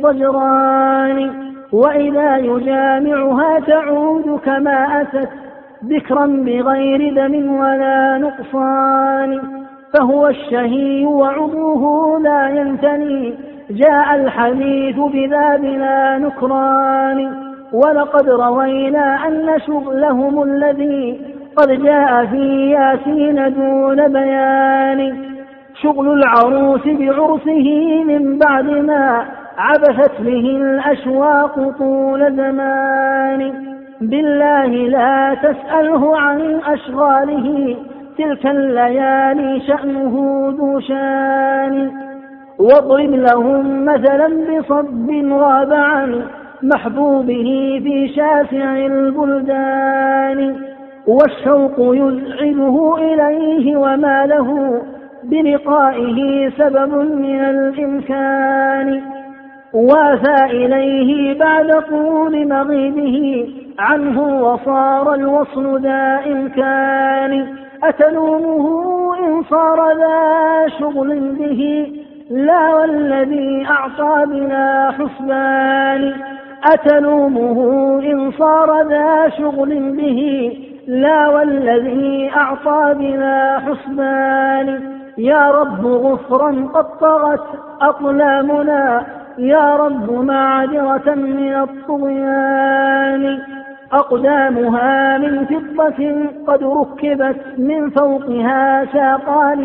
بالضجران وإذا يجامعها تعود كما أتت ذكرا بغير دم ولا نقصان فهو الشهي وعضوه لا ينثني جاء الحديث بذا بلا نكران ولقد روينا أن شغلهم الذي قد جاء في ياسين دون بيان شغل العروس بعرسه من بعد ما عبثت به الأشواق طول زمان بالله لا تسأله عن أشغاله تلك الليالي شأنه ذو شان واضرب لهم مثلا بصب غاب عن محبوبه في شاسع البلدان والشوق يزعله إليه وما له بلقائه سبب من الإمكان وافى إليه بعد طول مغيبه عنه وصار الوصل ذا إمكان أتلومه إن صار ذا شغل به لا والذي أعطى بلا حسبان. أتلومه إن صار ذا شغل به، لا والذي أعطى بلا حسبان. يا رب غفرا قد طغت أقلامنا، يا رب معذرة من الطغيان. أقدامها من فضة قد ركبت، من فوقها ساقان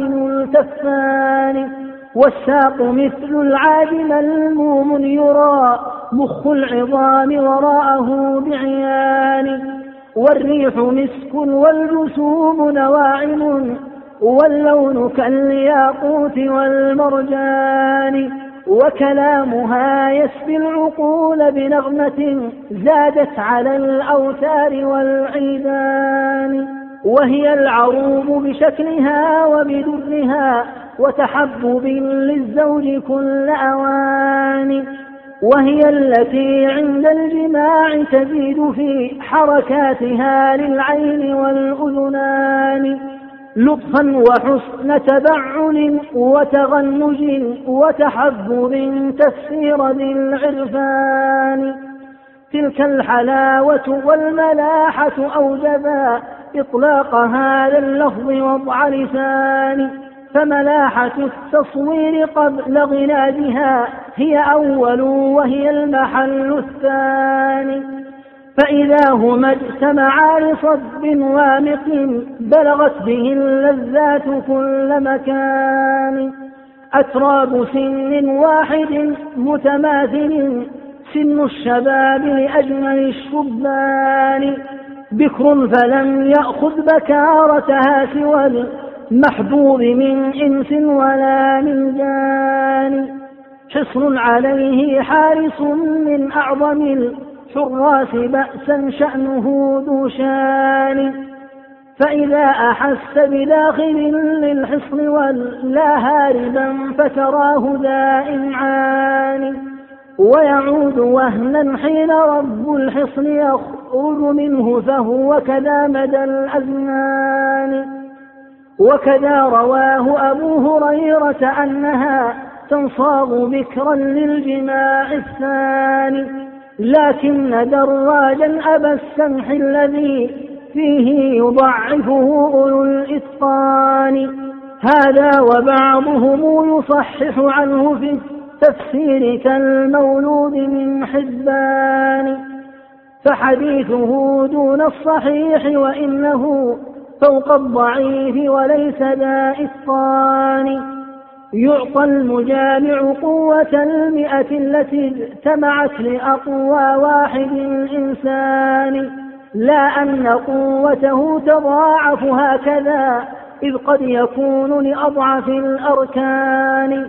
ملتفان. والساق مثل العاد ملموم يرى، مخ العظام وراءه بعيان. والريح مسك والجسوم نواعم، واللون كالياقوت والمرجان. وكلامها يسبي العقول بنغمة زادت على الأوتار والعيدان. وهي العروب بشكلها وبدرها، وتحبب للزوج كل أوان. وهي التي عند الجماع تزيد في حركاتها للعين والأذنان، لطفا وحسن تبعل وتغنج وتحبب تفسير ذي العرفان. تلك الحلاوة والملاحة أوجبا إطلاق هذا اللفظ وضع لسان. فملاحة التصوير قبل غناجها هي أول وهي المحل الثاني. فإذا هما اجتمعا لصب وامق بلغت به اللذات كل مكان. أتراب سن واحد متماثل، سن الشباب لأجمل الشبان. بكر فلم يأخذ بكارتها سوى المحبوب من إنس ولا من جان. حصن عليه حارس من أعظم الحراس بأسا شأنه ذو شان. فإذا أحس بداخل للحصن ولا هاربا فتراه ذا إمعان. ويعود وهنا حين رب الحصن يخرج منه، فهو كذا مدى الأزمان. وكذا رواه أبو هريرة أنها تنصاب بكرا للجماع الثاني. لكن دراجا أبا السمح الذي فيه يضعفه أولو الإتقان. هذا وبعضهم يصحح عنه في التفسير كالمولود من حبان. فحديثه دون الصحيح وإنه فوق الضعيف وليس ذا إتقان. يعطى المجامع قوة 100 التي اجتمعت لأقوى واحد الإنسان، لا أن قوته تضاعف هكذا، إذ قد يكون لأضعف الأركان.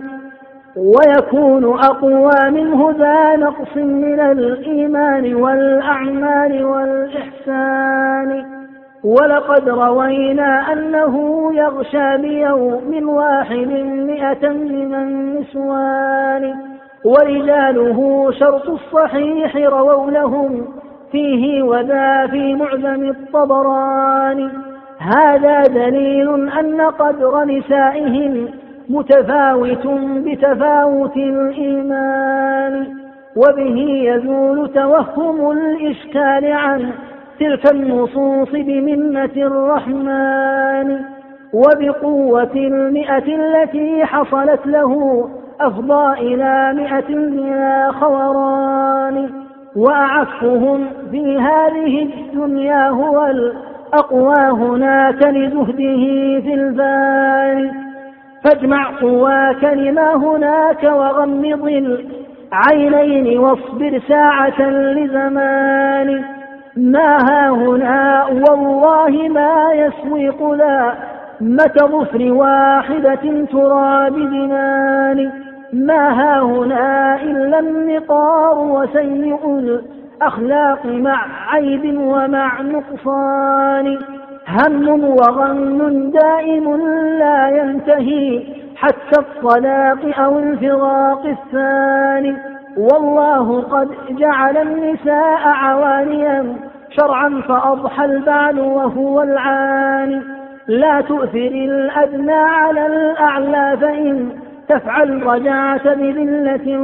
ويكون أقوى منه ذا نقص من الإيمان والأعمال والإحسان. ولقد روينا أنه يغشى بيوم واحد 100 من النسوان. ورجاله شرط الصحيح رووا لهم فيه وذا في معجم الطبراني. هذا دليل أن قدر نسائهم متفاوت بتفاوت الإيمان. وبه يزول توهم الإشكال عن تلك النصوص بمنة الرحمن. وبقوة 100 التي حصلت له أفضى إلى 100 بلا خوران. وأعفهم في هذه الدنيا هو الأقوى هناك لزهده في البال. فاجمع قواك لما هناك وغمض العينين واصبر ساعة لزمان. ما هاهنا والله ما يسوق لا متى ظفر واحدة ترى بجنان. ما هاهنا إلا النقار وسيء الأخلاق مع عيب ومع نقصان. هم وغم دائم لا ينتهي حتى الطلاق أو الفراق الثاني. والله قد جعل النساء عوانيا شرعا فأضحى البعل وهو العاني. لا تؤثر الأدنى على الأعلى فإن تفعل رجعت بذلة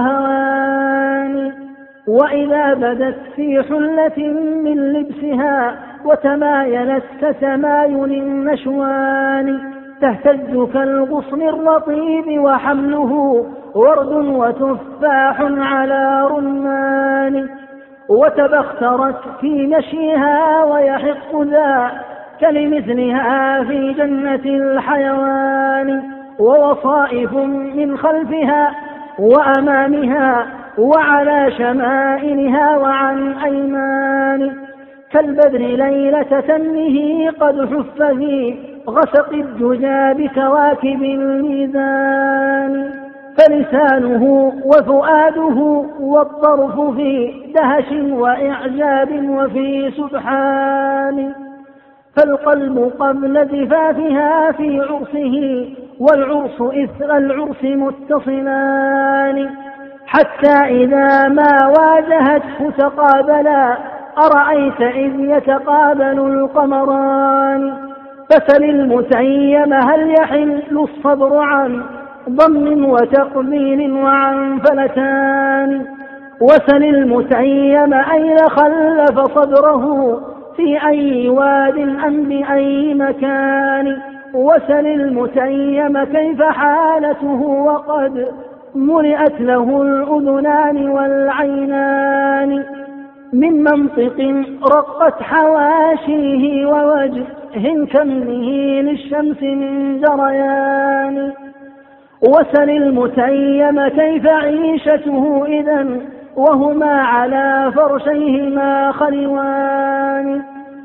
وهوان. وإذا بدت في حلة من لبسها وتمايلت كتمايل النشوان تهتز كالغصن الرطيب وحمله ورد وتفاح على رمان. وتبخترت في مشيها ويحق ذا كلمثلها في جنة الحيوان. ووصائف من خلفها وأمامها وعلى شمائلها وعن أيمان كالبدر ليلة تنه قد حف في غسق الدجى بكواكب الميزان. فلسانه وفؤاده والطرف في دهش وإعجاب وفي سبحان. فالقلب قبل زفافها في عرسه والعرس إثر العرس متصلان. حتى إذا ما واجهته تقابلا أرأيت إذ يتقابل القمران. فسل المتيم هل يحل الصبر عن ضم وتقبيل وعن فلتان. وسل المتيم أين خلف صبره في أي واد أم بأي مكان. وسل المتيم كيف حالته وقد ملئت له الأذنان والعينان من منطق رقت حواشيه ووجه كمه للشمس من جريان. وسل المتيم كيف عيشته إذن وهما على فرشيهما خلوان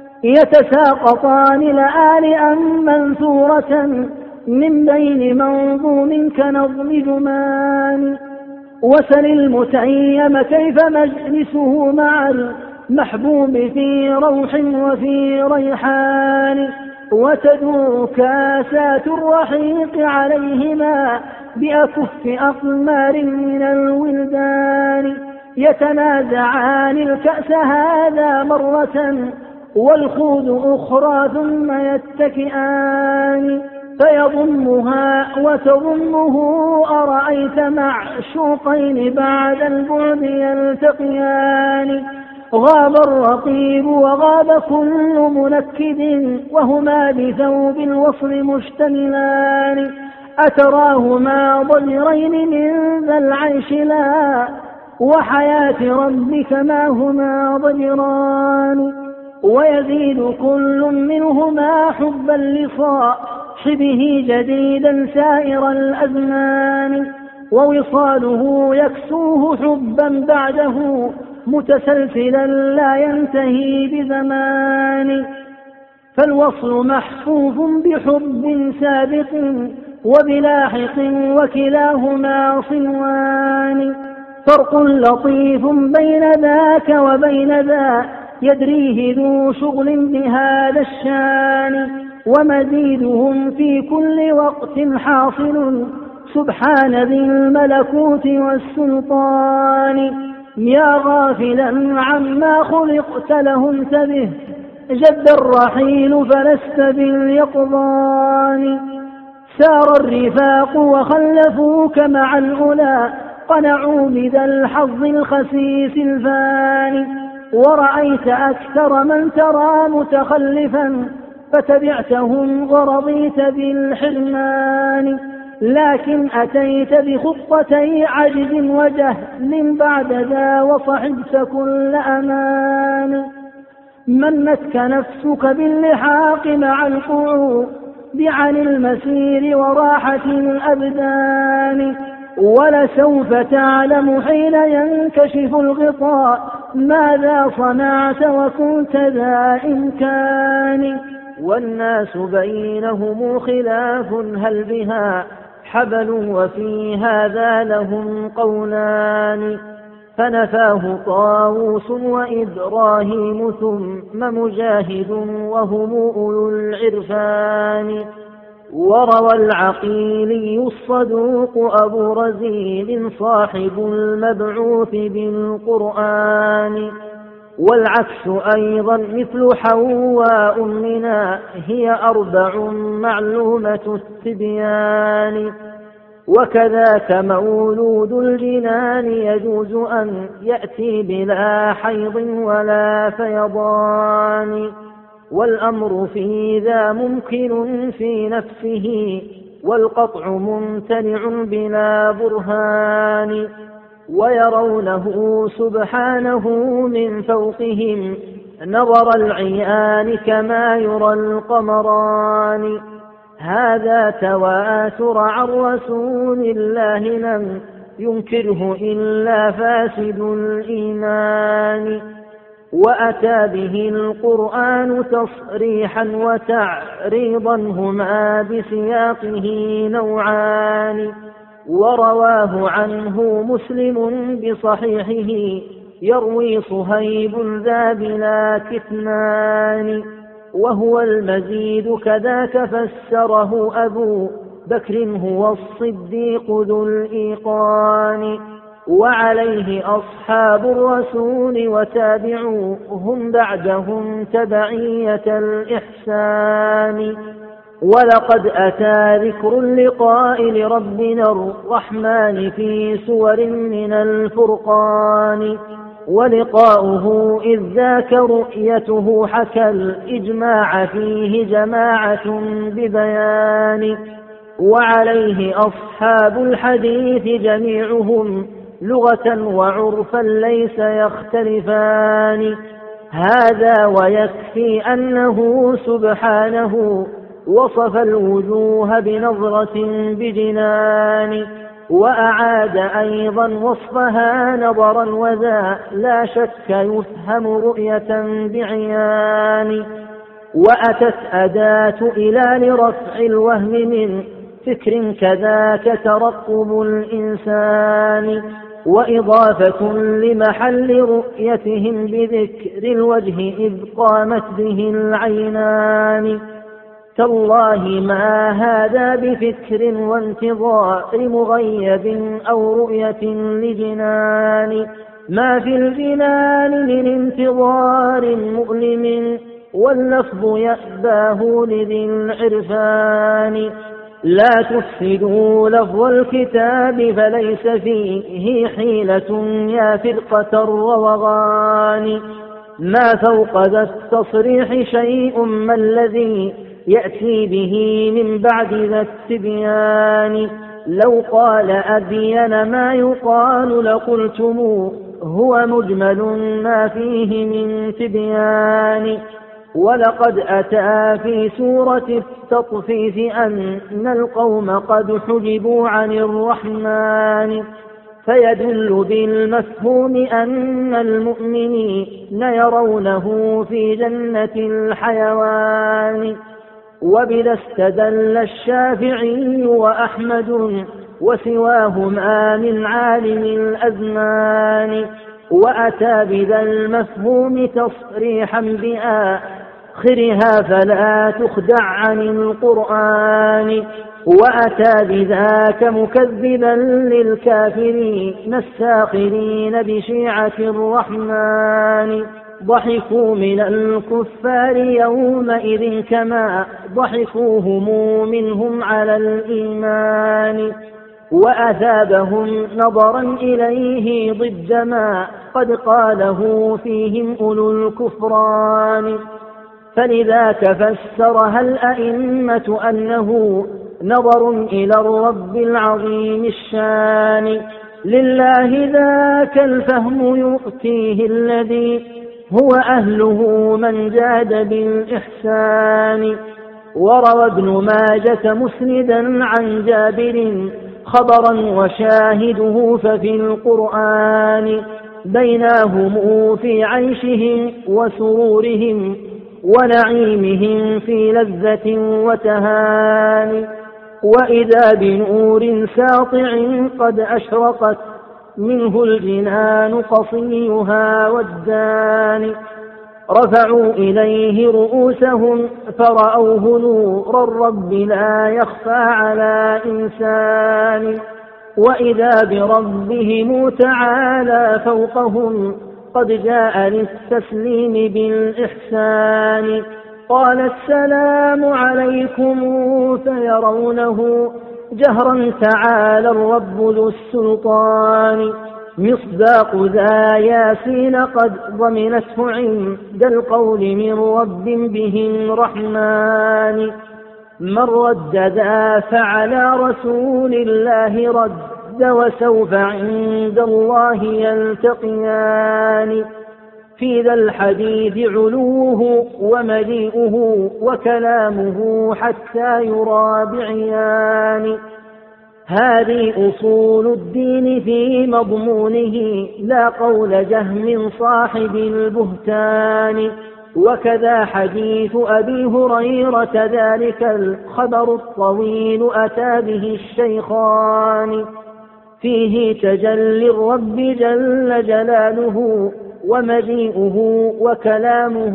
يتساقطان لآلئا منثورة من بين منظوم كنظم جمان. وسل المتيم كيف مجلسه مع المحبوب في روح وفي ريحان. وتدور كاسات الرحيق عليهما بأكف أقمار من الولدان يتنازعان الكأس هذا مرة والخوذ أخرى ثم يتكئان. فيضمها وتضمه أرأيت معشوقين بعد البعد يلتقيان. غاب الرقيب وغاب كل منكد وهما بثوب الوصل مشتملان. أتراهما ضجرين من ذا العيش لا وحياة ربك ما هما ضجران. ويزيد كل منهما حبا لصاحبه جديدا سائر الأزمان. ووصاله يكسوه حبا بعده متسلسلا لا ينتهي بزمان. فالوصل محفوف بحب سابق وبلاحق وكلاهما صنوان. فرق لطيف بين ذاك وبين ذا يدريه ذو شغل بهذا الشان. ومزيدهم في كل وقت حاصل سبحان ذي الملكوت والسلطان. يا غافلا عما خلقت له انتبه جد الرحيل فلست باليقظان. سار الرفاق وخلفوك مع الأولى قنعوا بذا الحظ الخسيس الفاني. ورأيت أكثر من ترى متخلفا فتبعتهم ورضيت بالحرمان. لكن أتيت بخطتي عجز وجهل بعد ذا وصحبت كل أمان. منتك نفسك باللحاق مع القعود عن المسير وراحة الأبدان. ولسوف تعلم حين ينكشف الغطاء ماذا صنعت وكنت ذا إمكان. والناس بينهم خلاف هل بها حبل وفي هذا لهم قولان. فنفاه طاووس وإبراهيم ثم مجاهد وهم أولو العرفان. وروى العقيلي الصدوق أبو رزين صاحب المبعوث بالقرآن. والعكس أيضا مثل حواء منا هي 4 معلومة التبيان. وكذاك مولود الجنان يجوز أن يأتي بلا حيض ولا فيضان، والأمر في ذا ممكن في نفسه، والقطع ممتنع بلا برهان. ويرونه سبحانه من فوقهم نظر العيان كما يرى القمران. هذا تواتر عن رسول الله لم ينكره إلا فاسد الإيمان. وأتى به القرآن تصريحا وتعريضا هما بسياقه نوعان. ورواه عنه مسلم بصحيحه يروي صهيب ذا بلا كتمان. وهو المزيد كذاك فسره أبو بكر هو الصديق ذو الإيقان. وعليه أصحاب الرسول وتابعوهم بعدهم تبعية الإحسان. ولقد أتى ذكر اللقاء لربنا الرحمن في سور من الفرقان. ولقاؤه إذ ذاك رؤيته حكى الإجماع فيه جماعة ببيان. وعليه أصحاب الحديث جميعهم لغة وعرفا ليس يختلفان. هذا ويكفي أنه سبحانه وصف الوجوه بنظرة بجنان، وأعاد أيضا وصفها نظرا وذا لا شك يفهم رؤية بعيان. وأتت أداة إلى لرفع الوهم من فكر كذاك ترقب الإنسان. وإضافة لمحل رؤيتهم بذكر الوجه إذ قامت به العينان. تالله ما هذا بفكر وانتظار مغيب أو رؤية لجنان. ما في الجنان من انتظار مؤلم واللفظ يأباه لذي العرفان. لا تفسدوا لفظ الكتاب فليس فيه حيلة يا فرقة الروغان. ما فوق ذا التصريح شيء ما الذي يأتي به من بعد ذا التبيان. لو قال أبين ما يقال لقلتم هو مجمل ما فيه من تبيان. ولقد أتى في سورة التطفيف أن القوم قد حجبوا عن الرحمن، فيدل بالمفهوم أن المؤمنين يرونه في جنة الحيوان. وبذا استدل الشافعي وأحمد وسواهما من عالم الأزمان. وأتى بذا المفهوم تصريحا بآخرها فلا تخدع عن القرآن. وأتى بذاك مكذبا للكافرين الساخرين بشيعة الرحمن. ضحكوا من الكفار يومئذ كما ضحكوهم منهم على الإيمان. وأثابهم نظرا إليه ضد ما قد قاله فيهم أولو الكفران. فلذاك فسرها الأئمة أنه نظر إلى الرب العظيم الشان. لله ذاك الفهم يؤتيه الذي هو أهله من جاد بالإحسان. وروى ابن ماجة مسندا عن جابر خبرا وشاهده ففي القرآن. بيناهم في عيشهم وسرورهم ونعيمهم في لذة وتهان. وإذا بنور ساطع قد أشرقت منه الجنان قصيها والدان. رفعوا إليه رؤوسهم فرأوه نور الرب لا يخفى على إنسان. وإذا بربهم تعالى فوقهم قد جاء للتسليم بالإحسان. قال السلام عليكم فيرونه جهرا تعالى الرب ذو السلطان. مصداق ذا ياسين قد ضمنته عند القول من رب بهم رحمن. من رد ذا فعلى رسول الله رد، وسوف عند الله يلتقيان. في ذا الحديث علوه ومجيئه وكلامه حتى يرى بعيان. هذه أصول الدين في مضمونه، لا قول جهم صاحب البهتان. وكذا حديث أبي هريرة ذلك الخبر الطويل أتى به الشيخان. فيه تجلي الرب جل جلاله ومجيئه وكلامه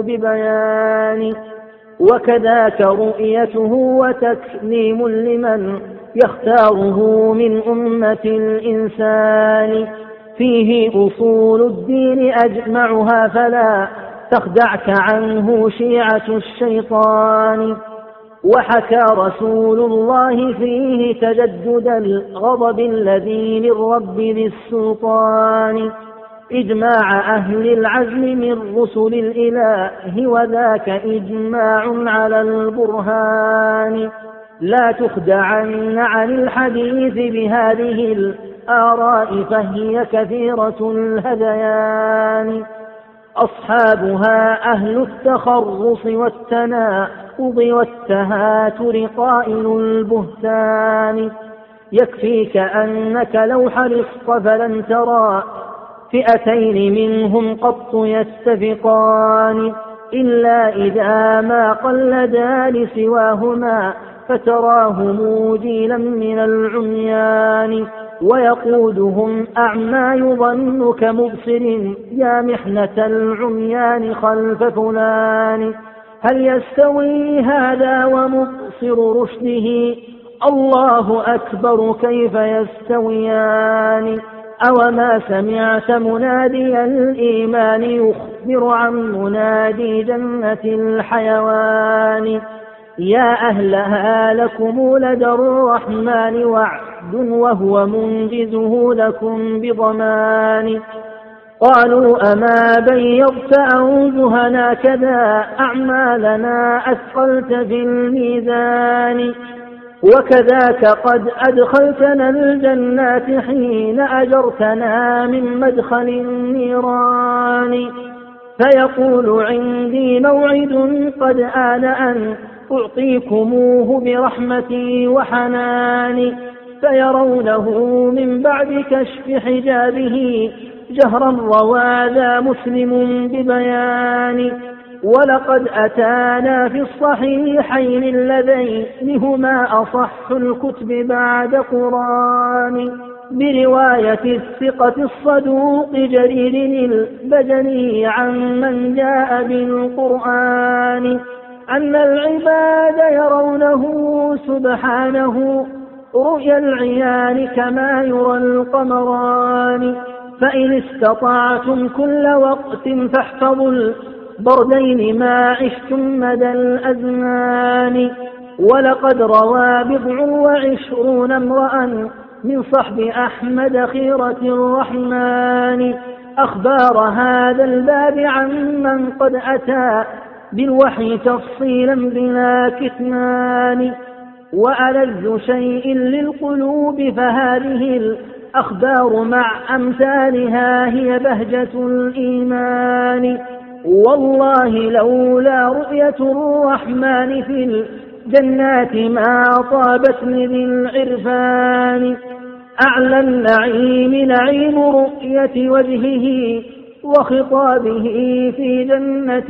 ببيان. وكذاك رؤيته وتكليم لمن يختاره من أمة الإنسان. فيه أصول الدين أجمعها، فلا تخدعك عنه شيعة الشيطان. وحكى رسول الله فيه تجدد الغضب الذي للرب ذي السلطان. إجماع أهل العزم من رسل الإله، وذاك إجماع على البرهان. لا تخدعن عن الحديث بهذه الآراء، فهي كثيرة الهذيان. أصحابها أهل التخرص والتناقض والتهاتر قائل البهتان. يكفيك أنك لو حرصت فلن ترى فئتين منهم قط يتفقان، إلا إذا ما قلدا لسواهما فتراه موجلا من العميان. ويقودهم أعمى يظن كمبصر، يا محنة العميان خلف فلان. هل يستوي هذا ومبصر رشده؟ الله أكبر كيف يستويان. أوما سمعت منادي الإيمان يخبر عن منادي جنة الحيوان. يا أهلها لكم لدى الرحمن وعد، وهو منجزه لكم بضمان. قالوا أما بيضت أوجهنا كذا أعمالنا أثقلت في الميزان. وكذاك قد أدخلتنا الجنات حين أجرتنا من مدخل النيران. فيقول عندي موعد قد آن أن أعطيكموه برحمتي وحناني. فيرونه من بعد كشف حجابه جهرا روى ذا مسلم ببيان. ولقد أتانا في الصحيحين اللذين هما أصح الكتب بعد قرآن، برواية الثقة الصدوق جرير البجلي عن من جاء بالقرآن، أن العباد يرونه سبحانه رؤيا العيان كما يرى القمران. فإن استطعتم كل وقت فاحفظوا البردين ما عشتم مدى الأزمان. ولقد روى 27 امرأ من صحب أحمد خيرة الرحمن أخبار هذا الباب عن من قد أتى بالوحي تفصيلا بلا كتمان. وألذ شيء للقلوب فهذه الأخبار مع أمثالها هي بهجة الإيمان. والله لولا رؤية الرحمن في الجنات ما طابتني بالعرفان. أعلى النعيم نعيم رؤية وجهه وخطابه في جنة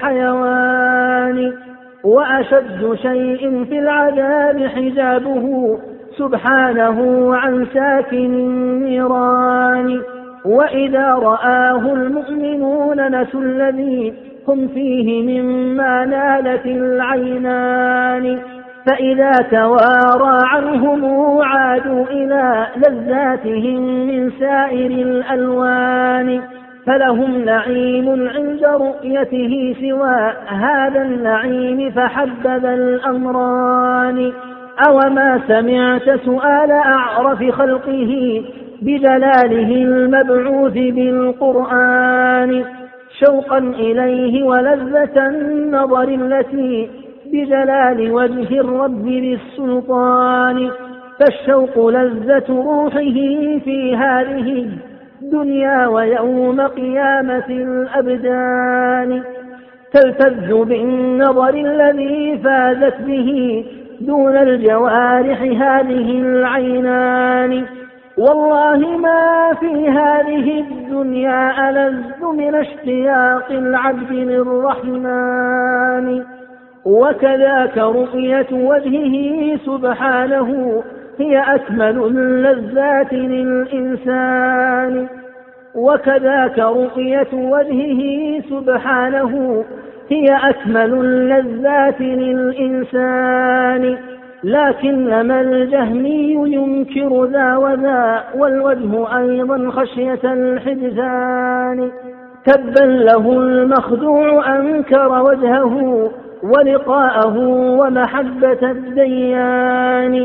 الحيوان. وأشد شيء في العذاب حجابه سبحانه عن ساكن النيران. وإذا رآه المؤمنون نسوا الذي هم فيه مما نالت العينان. فإذا توارى عنهم عادوا إلى لذاتهم من سائر الألوان. فلهم نعيم عند رؤيته سوى هذا النعيم فحبذ الأمران. أوما سمعت سؤال أعرف خلقه بجلاله المبعوث بالقرآن شوقا إليه ولذة النظر التي بجلال وجه الرب بالسلطان فالشوق لذة روحه في هذه الدنيا ويوم قيامة الأبدان تلتذ بالنظر الذي فازت به دون الجوارح هذه العينان والله ما في هذه الدنيا ألذ من اشتياق العبد للرحمن وكذاك رؤية وجهه سبحانه هي أكمل اللذات للإنسان وكذاك رؤية وجهه سبحانه هي أكمل اللذات للإنسان لكنما الجهمي ينكر ذا وذا والوجه أيضا خشية الحدثان تبا له المخدوع أنكر وجهه ولقاءه ومحبة الديان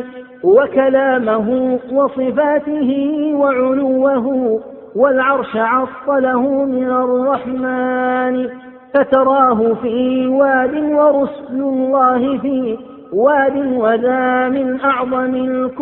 وكلامه وصفاته وعلوه والعرش عطله من الرحمن فتراه في واد ورسل الله في واد وذا من أعظم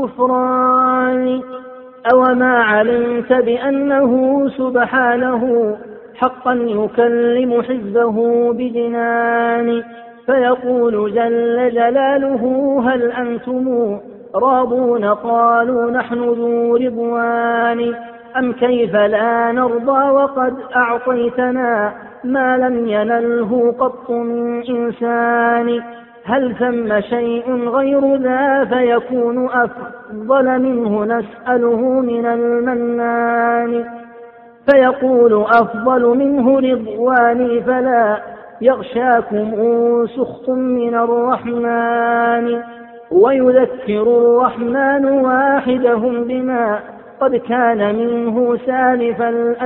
الكفران أوما علمت بأنه سبحانه حقا يكلم حزبه بجنان فيقول جل جلاله هل أنتم راضون قالوا نحن ذو رضوان أم كيف لا نرضى وقد أعطيتنا ما لم ينله قط من إنسان هل ثم شيء غير ذا فيكون أفضل منه نسأله من المنان فيقول أفضل منه رضواني فلا يغشاكم سخط من الرحمن ويذكر الرحمن واحدهم بما قد كان منه سالف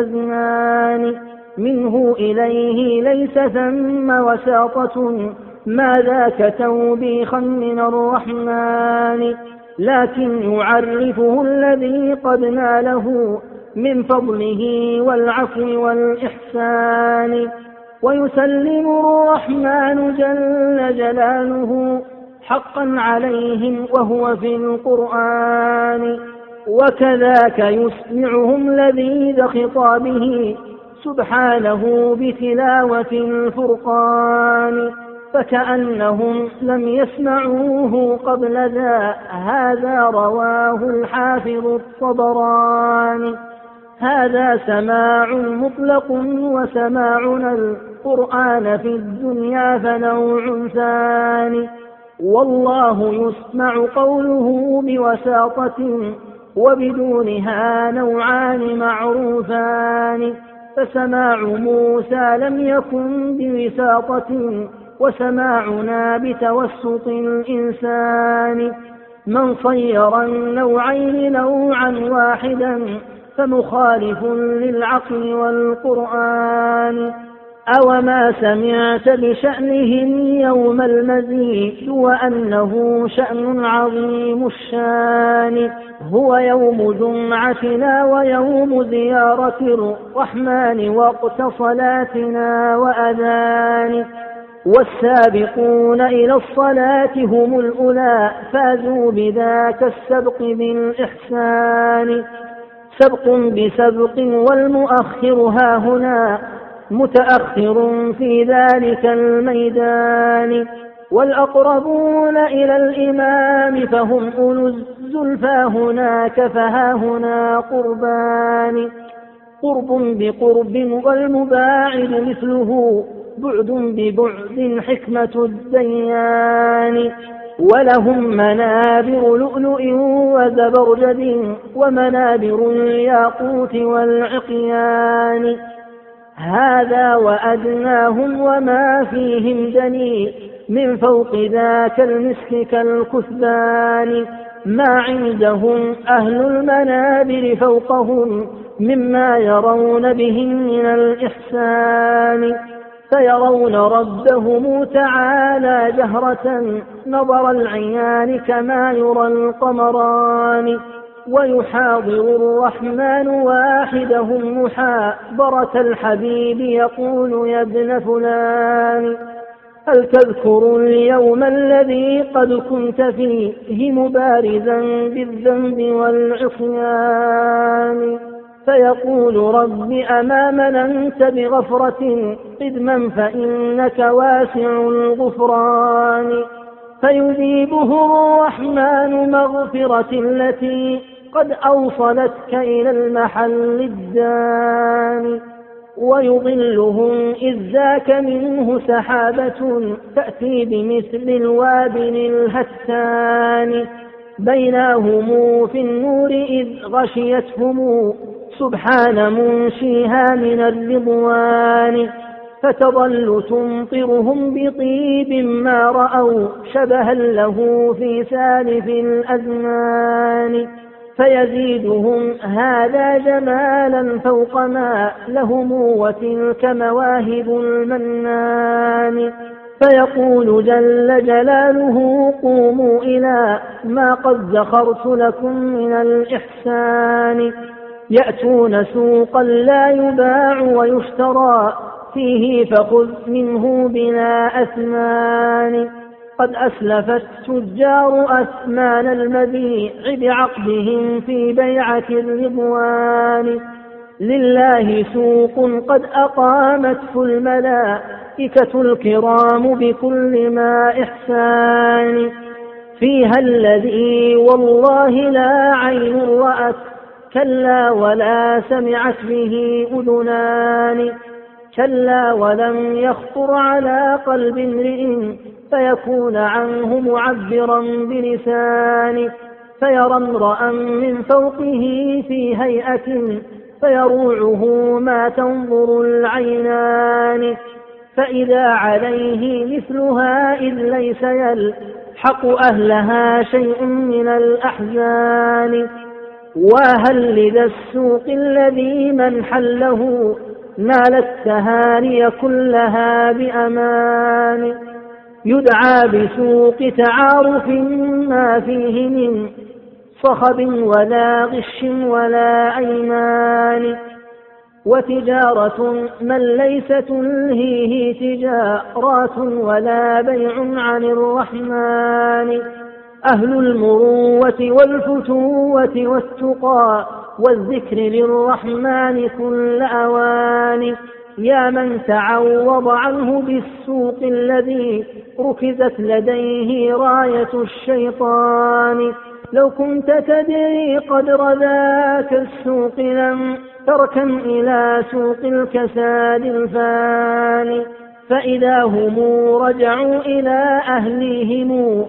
الأزمان منه إليه ليس ثم وساطة ما ذاك توبيخا من الرحمن لكن يعرفه الذي قد ناله من فضله والعفو والإحسان ويسلم الرحمن جل جلاله حقا عليهم وهو في القرآن وكذاك يسمعهم لذيذ خطابه سبحانه بتلاوة الفرقان فكأنهم لم يسمعوه قبل ذا هذا رواه الحافظ الطبراني هذا سماع مطلق وسماعنا القرآن في الدنيا فنوع ثاني والله يسمع قوله بوساطة وبدونها نوعان معروفان فسماع موسى لم يكن بوساطة وسماعنا بتوسط الإنسان من صير النوعين نوعا واحدا فمخالف للعقل والقرآن أوما سمعت بشأنهم يوم المزيد وأنه شأن عظيم الشان هو يوم جمعتنا ويوم زيارة الرحمن وقت صلاتنا وأذان والسابقون إلى الصلاة هم الأولى فازوا بذاك السبق بالإحسان سبق بسبق والمؤخر هاهنا متأخر في ذلك الميدان والأقربون إلى الإمام فهم أولو الزلفى هناك فهاهنا قربان قرب بقرب والمباعد مثله بعد ببعد حكمة الديان ولهم منابر لؤلؤ وزبرجد ومنابر الياقوت والعقيان هذا وأدناهم وما فيهم دني من فوق ذاك المسك كالكثبان ما عندهم أهل المنابر فوقهم مما يرون بهم من الإحسان فيرون ربهم تعالى جهرة نظر العيان كما يرى القمران، ويحاضر الرحمن واحدهم محاضرة الحبيب يقول يا ابن فلان هل تذكر اليوم الذي قد كنت فيه مبارزا بالذنب والعصيان؟ فيقول رب أما مننت بغفرة قدما فإنك واسع الغفران، فيجيبه الرحمن مغفرة التي قد أوصلتك إلى المحل الداني، ويظلهم إذ ذاك منه سحابة تأتي بمثل الوابل الهتان، بينهم في النور إذ غشيتهم سبحان منشيها من الرضوان، فتظل تمطرهم بطيب ما رأوا شبها له في سالف الأزمان، فيزيدهم هذا جمالا فوق ما لهم وتلك مواهب المنان، فيقول جل جلاله قوموا إلى ما قد ذخرت لكم من الإحسان، يأتون سوقا لا يباع ويشترى فيه فخذ منه بلا أثمان، قد أسلفت تجار أثمان المبيع بعقدهم في بيعة الرضوان، لله سوق قد أقامته الملائكة الكرام بكل ما إحسان، فيها الذي والله لا عين رأت كلا ولا سمعت به أذنان، كلا ولم يخطر على قلب امرئ فيكون عنه معبرا بلسانه، فيرى امرأ من فوقه في هيئة فيروعه ما تنظر العينان، فإذا عليه مثلها إذ ليس يلحق أهلها شيء من الأحزان، وهل لذا السوق الذي من حله نال التهاني كلها بأمان، يدعى بسوق تعارف ما فيه من صخب ولا غش ولا أيمان، وتجارة من ليس تلهيه تجارات ولا بيع عن الرحمن، أهل المروة والفتوة والتقى والذكر للرحمن كل أوان، يا من تعوض عنه بالسوق الذي ركزت لديه راية الشيطان، لو كنت تدري قدر ذاك السوق لم تركن إلى سوق الكساد الفاني، فإذا هم رجعوا إلى أهليهم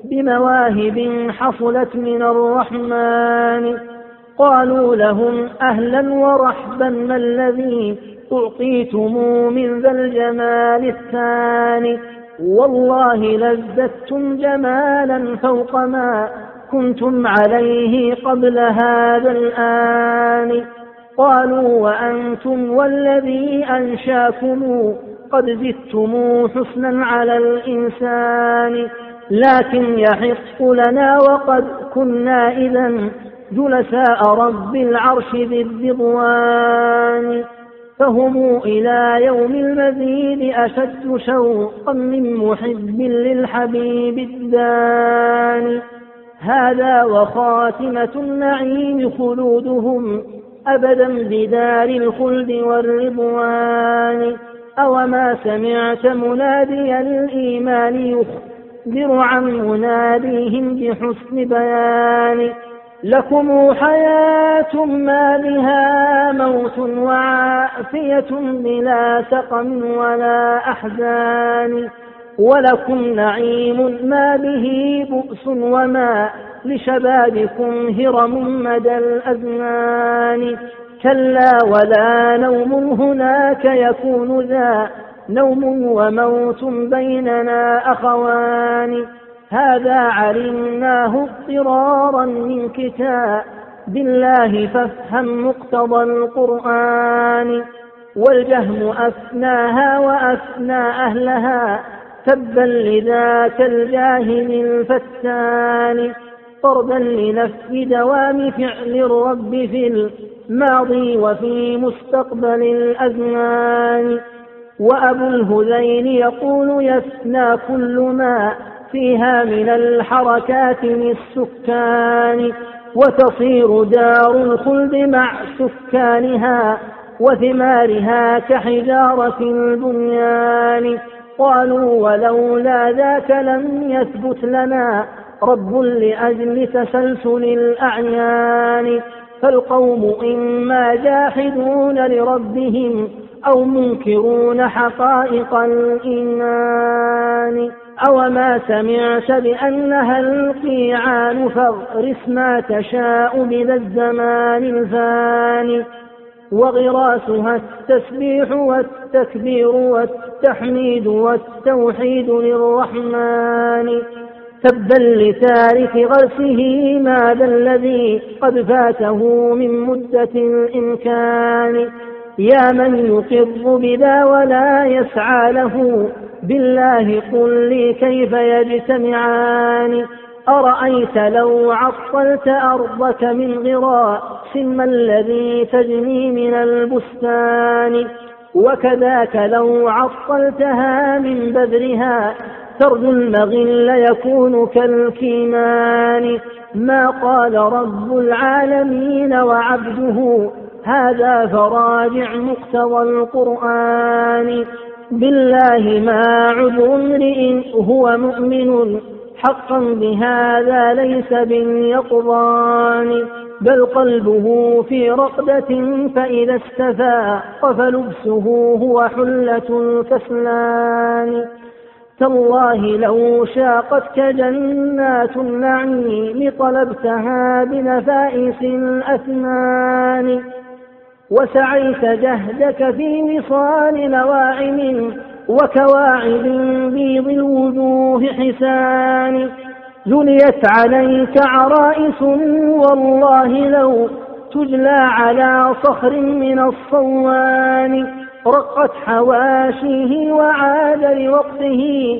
بمواهب حصلت من الرحمن، قالوا لهم أهلا ورحبا ما الذي أعطيتم من ذا الجمال الثاني، والله لزدتم جمالا فوق ما كنتم عليه قبل هذا الآن، قالوا وأنتم والذي أنشاكم قد زدتم حسنا على الإنسان، لكن يحق لنا وقد كنا إذا جلساء رب العرش ذي الرضوان، فهم إلى يوم المزيد أشد شوقا من محب للحبيب الداني، هذا وخاتمة النعيم خلودهم أبدا بدار الخلد والرضوان، أوما سمعت منادي الإيمان يخبر عن مناديهم بحسن بيان، لكم حياة ما بها موت وعافية بلا سقم ولا أحزان، ولكم نعيم ما به بؤس وما لشبابكم هرم مدى الأزمان، كلا ولا نوم هناك يكون ذا نوم وموت بيننا أخوان، هذا علمناه اضطرارا من كتاب الله فافهم مقتضى القرآن، والجهم أفناها وأفنى أهلها، تبا لذاك الجاهل الفتان. طردا لنفي دوام فعل الرب في الماضي وفي مستقبل الأزمان. وأبو الهذين يقول يفنى كل ما فيها من الحركات للسكان، وتصير دار الخلد مع سكانها وثمارها كحجارة البنيان. قالوا ولولا ذاك لم يثبت لنا رب لأجل تسلسل الأعيان. فالقوم إما جاحدون لربهم أو منكرون حقائق الإيمان. أو ما سمعت بأنها القيعان فاغرس ما تشاء بذا الزمان الفاني. وغراسها التسبيح والتكبير والتحميد والتوحيد للرحمن. تبا لتارك غرسه ماذا الذي قد فاته من مدة الإمكان. يا من يقر بذا ولا يسعى له بالله قل لي كيف يجتمعان. أرأيت لو عطلت أرضك من غراس ما الذي تجني من البستان. وكذاك لو عطلتها من بذرها ترجو المغل يكون كالكيمان. ما قال رب العالمين وعبده هذا فراجع مقتضى القرآن. بالله ما عذر امرئ هو مؤمن حقا بهذا ليس باليقظان. بل قلبه في رقدة فإذا استفاق فلبسه هو حلة الكسلان. تالله لو شاقتك جنات النعيم طلبتها بنفائس الأثمان. وسعيت جهدك في وصال نواعم وكواعب بيض الوجوه حسان. جليت عليك عرائس والله لو تجلى على صخر من الصوان. رقت حواشيه وعاد لوقته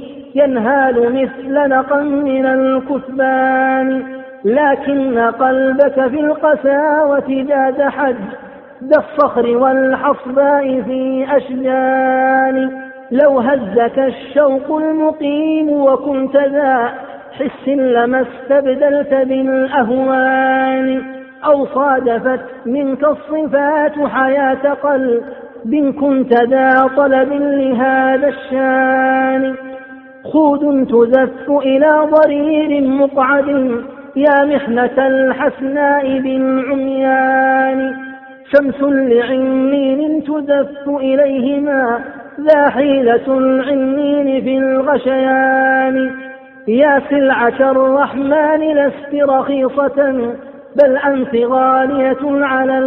ينهال مثل نقم من الكثبان. لكن قلبك في القساوة جاز حد الصخر والحصباء في أشجان. لو هزك الشوق المقيم وكنت ذا حس لما استبدلت بالأهوان. أو صادفت منك الصفات حياة قلب كنت ذا طلب لهذا الشان. خود تزف إلى ضرير مقعد يا محنة الحسناء بالعميان. شمس لعنين تزف إليهما ذا حيلة العنين في الغشيان. يا سلعة الرحمن لست رخيصة بل أنت غالية على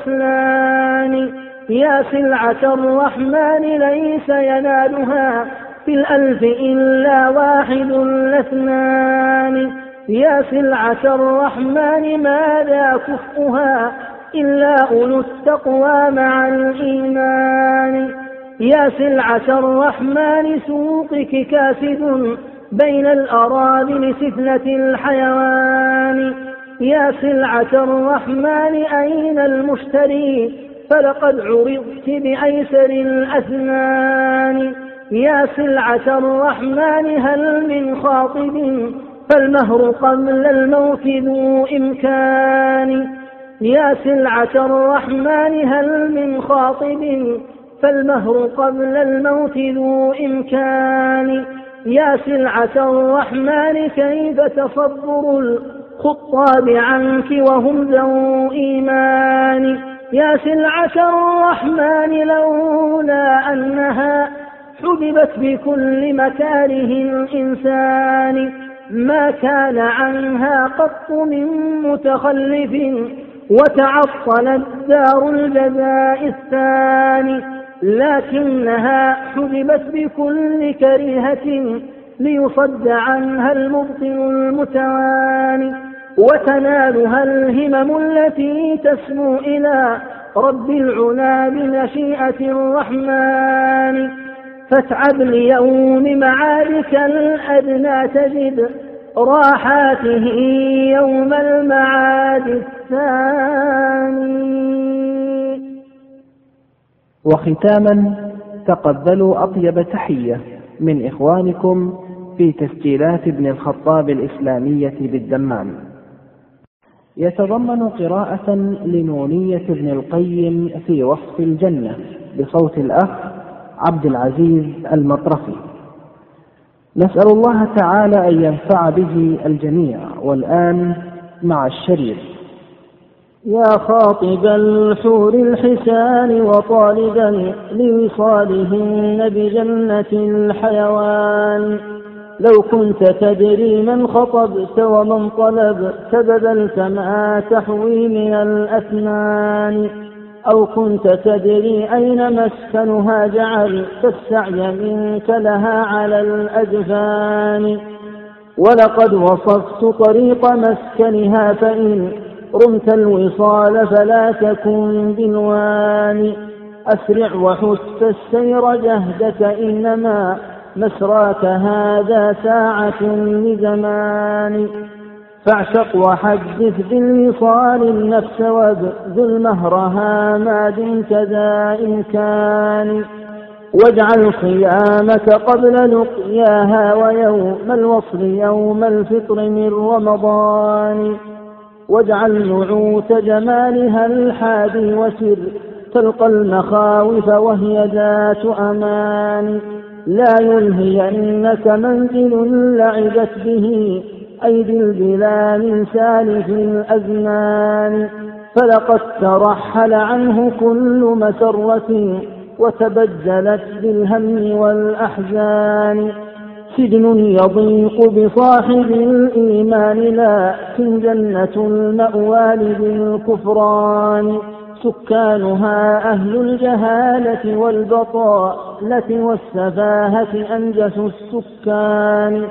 الكسلان. يا سلعة الرحمن ليس ينالها في الألف إلا واحد الاثنان. يا سلعة الرحمن ماذا كفؤها إلا أولو التقوى مع الإيمان. يا سلعة الرحمن سوقك كاسد بين الأراذل سفلة الحيوان. يا سلعة الرحمن أين المشتري فلقد عرضت بأيسر الأثمان. يا سلعة الرحمن هل من خاطب فالمهر قبل الموت ذو إمكان. يا سلعة الرحمن هل من خاطب فالمهر قبل الموت ذو إمكان. يا سلعة الرحمن كيف تصبر الخطاب عنك وهم ذو إيمان. يا سلعة الرحمن لولا أنها حجبت بكل مكاره الإنسان ما كان عنها قط من متخلف وتعطلت دار الجزاء الثاني. لكنها حجبت بكل كريهة ليصد عنها المبطل المتواني وتنالها الهمم التي تسمو إلى رب العلا بمشيئة الرحمن. فاتعب ليوم معادك الأدنى تجد راحاته يوم المعاد الثاني. وختاما تقبلوا أطيب تحية من إخوانكم في تسجيلات ابن الخطاب الإسلامية بالدمام، يتضمن قراءة لنونية ابن القيم في وصف الجنة بصوت الأخ عبد العزيز المطرفي. نسأل الله تعالى أن ينفع به الجميع. والآن مع الشريط. يا خاطب الحور الحسان وطالبا لوصالهن بجنة الحيوان، لو كنت تدري من خطبت ومن طلبت بذلت ما تحوي من الأثمان، أو كنت تدري أين مسكنها جعلت السعي منك لها على الأجفان، ولقد وصفت طريق مسكنها فإن رمت الوصال فلا تكن بالوان، أسرع وحث السير جهدك إنما مسراك هذا ساعة لزمان، فاعشق وحدث بالوصال النفس وابذل مهرها ما دمت ذا إمكان، واجعل صيامك قبل لقياها ويوم الوصل يوم الفطر من رمضان، واجعل نعوت جمالها الحادي وسر تلقى المخاوف وهي ذات أمان، لا يلهينك منزل لعبت به أيدي البلا من سالف الأزمان، فلقد ترحل عنه كل مسرة وتبدلت بالهم والأحزان، سجن يضيق بصاحب الإيمان لكن جنة المأوى بالكفران، سكانها أهل الجهالة والبطالة والسفاهة أنجس السكان،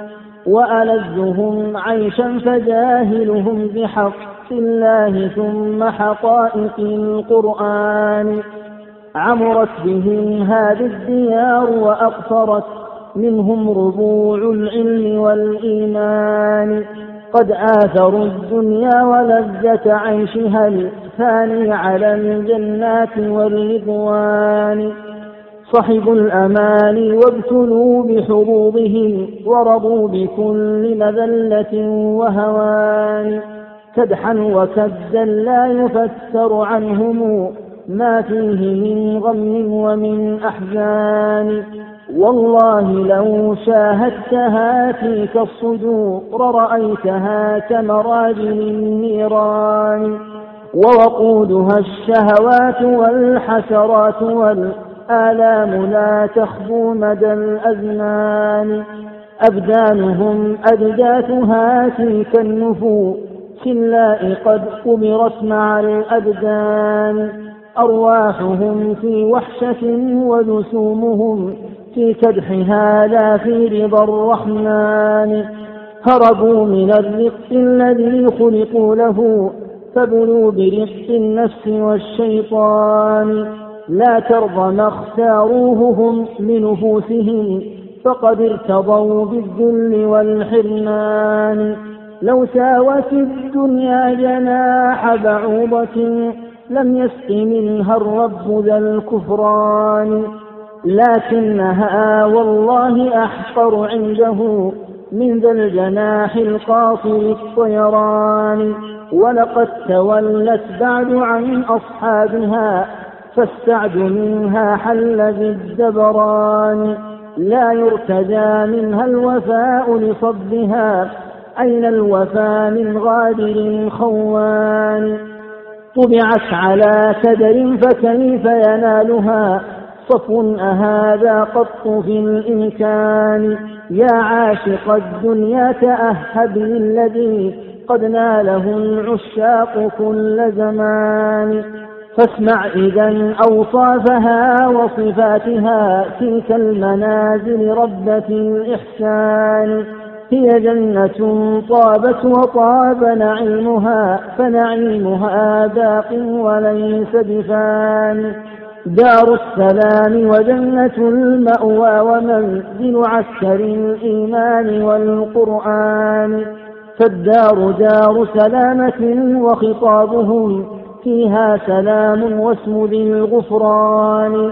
وألذهم عيشا فجاهلهم بحق الله ثم حقائق القرآن، عمرت بهم هذه الديار وأقصرت منهم ربوع العلم والإيمان، قد آثروا الدنيا ولذة عيشها الثاني على الجنات والرضوان، صحبوا الأمان وابتلوا بحظوظهم ورضوا بكل مذلة وهوان، كدحا وكدا لا يفتر عنهم ما فيه من غم ومن أحزان، والله لو شاهدتها تلك الصدور رأيتها كمراجل النيران، ووقودها الشهوات والحسرات والآلام لا تخبو مدى الأزمان، أبدانهم أجداثها تلك النفوس اللاء قد قبرت مع الأبدان، أرواحهم في وحشة وجسومهم في كدحها لا في رضا الرحمن، هربوا من الرق الذي خلقوا له فبلوا برق النفس والشيطان، لا ترضى ما اختاروه هم لنفوسهم فقد ارتضوا بالذل والحرمان، لو ساوت الدنيا جناح بعوضة لم يسق منها الرب ذا الكفران، لكنها والله أحقر عنده من ذا الجناح القاصر الطيران، ولقد تولت بعد عن أصحابها فالسعد منها حل بالدبران، لا يرتجى منها الوفاء لصدها أين الوفاء من غادر خوان، طبعت على كدر فكيف ينالها صفو أهذا قط في الإمكان، يا عاشق الدنيا تأهب للذي قد ناله العشاق كل زمان، فاسمع إذا أوصافها وصفاتها تلك المنازل ربة الإحسان، هي جنة طابت وطاب نعيمها فنعيمها باق وليس بفان. دار السلام وجنة المأوى ومنزل عسكر الإيمان والقرآن. فالدار دار سلامة وخطابهم فيها سلام واسم ذي الغفران.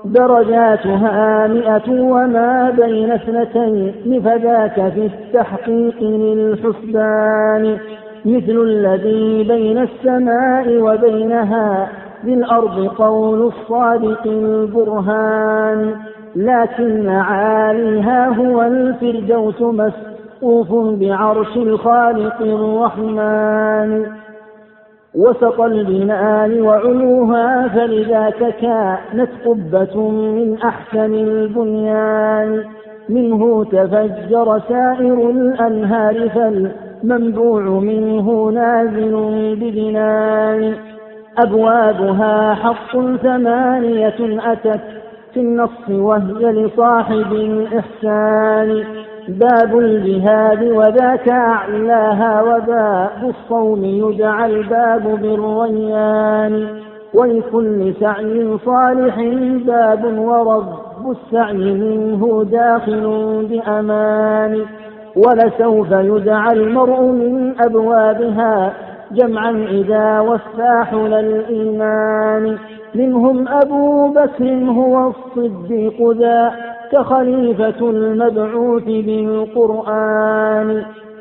درجاتها 100 وما بين 2 فذاك في التحقيق للحسبان. مثل الذي بين السماء وبينها بالأرض قول الصادق البرهان. لكن عاليها هو الفردوس مسقوف بعرش الخالق الرحمن. وسط البنان وعلوها فلذاك كانت قبة من أحسن البنيان. منه تفجر سائر الأنهار فالمنبوع منه نازل بجنان. أبوابها حق 8 أتت في النص وهي لصاحب الإحسان. باب الجهاد وذاك أعلاها وباب الصوم يدعى الباب بالريان. ولكل سعي صالح باب ورب السعي منه داخل بأمان. ولسوف يدعى المرء من أبوابها جمعا إذا وفى حلى الإيمان. منهم أبو بكر هو الصديق ذا كخليفة المبعوث بالقرآن.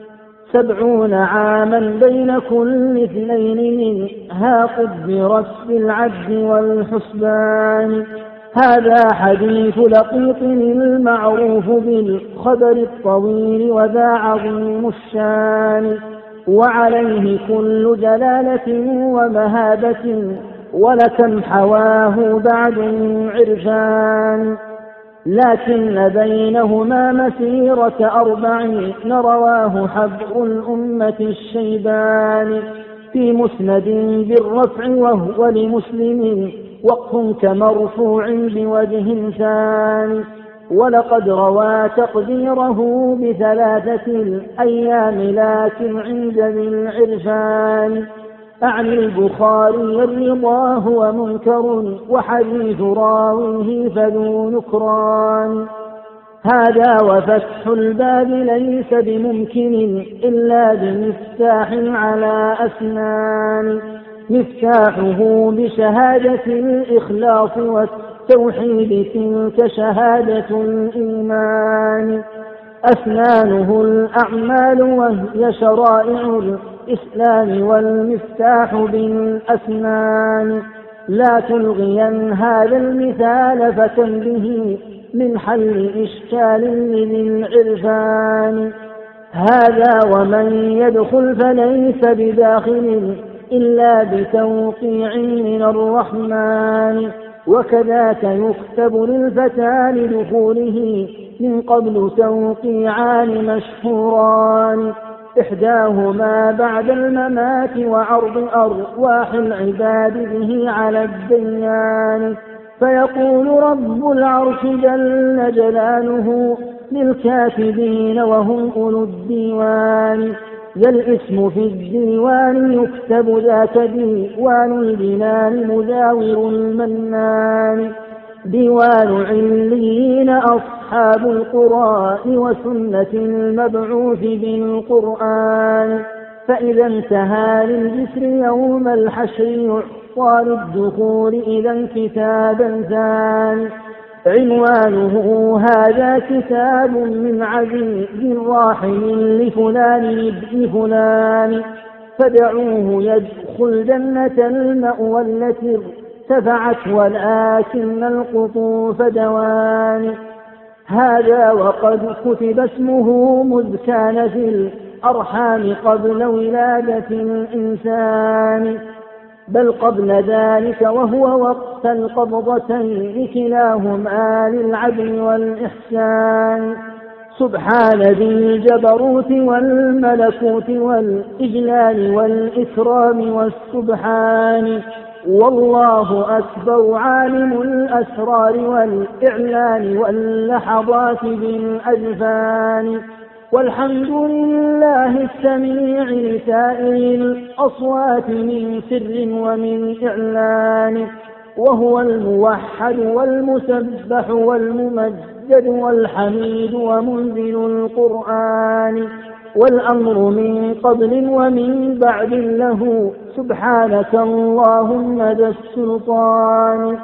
70 عاما بين كل 2 منها قدرت بالعد والحسبان. هذا حديث لقيط المعروف بالخبر الطويل وذا عظيم الشان. وعليه كل جلالة ومهابة ولكم حواه بعد عرفان. لكن بينهما مسيرة 40 رواه حبر الأمة الشيبان. في مسند بالرفع وهو لمسلم وقف كمرفوع بوجه ثاني. ولقد روى تقديره ب3 الأيام لكن عند ذي العرفان. أعني البخاري الرضا هو منكر وحديث راويه فذو نكران. هذا وفتح الباب ليس بممكن إلا بمفتاح على أسنان. مفتاحه بشهادة الإخلاص والتوحيد تلك شهادة الإيمان. أسنانه الأعمال وهي شرائع الإسلام والمفتاح بالأسنان. لا تلغين هذا المثال فتن به من حل إشكال لذي العرفان. هذا ومن يدخل فليس بداخل إلا بتوقيع من الرحمن. وكذاك يكتب للفتى لدخوله من قبل توقيعان مشهوران. إحداهما بعد الممات وعرض أرواح العباد به على الديان. فيقول رب العرش جل جلاله للكاتبين وهم أولو الديوان. ذا الاسم في الديوان يكتب ذاك ديوان الجنان مجاور المنان. ديوان عليين أصحاب القرآن وسنة المبعوث بالقرآن. فإذا انتهى للجسر يوم الحشر يعطى للدخول إذا كتابا ثاني. عنوانه هذا كتاب من عزيز راحم لفلان ابن فلان. فدعوه يدخل جنة المأوى التي ارتفعت ولكن القطوف دوان. هذا وقد كتب اسمه مذ كان في الأرحام قبل ولادة الإنسان. بل قبل ذلك وهو وقت القبضتين كلاهما للعدل والإحسان. سبحان ذي الجبروت والملكوت والإجلال والإكرام والسبحان. والله أكبر عالم الأسرار والإعلان واللحظات بالأجفان. والحمد لله السميع لسائر الأصوات من سر ومن إعلان، وهو الموحد والمسبح والممجد والحميد ومنزل القرآن، والأمر من قبل ومن بعد له، سبحانك اللهم ذا السلطان.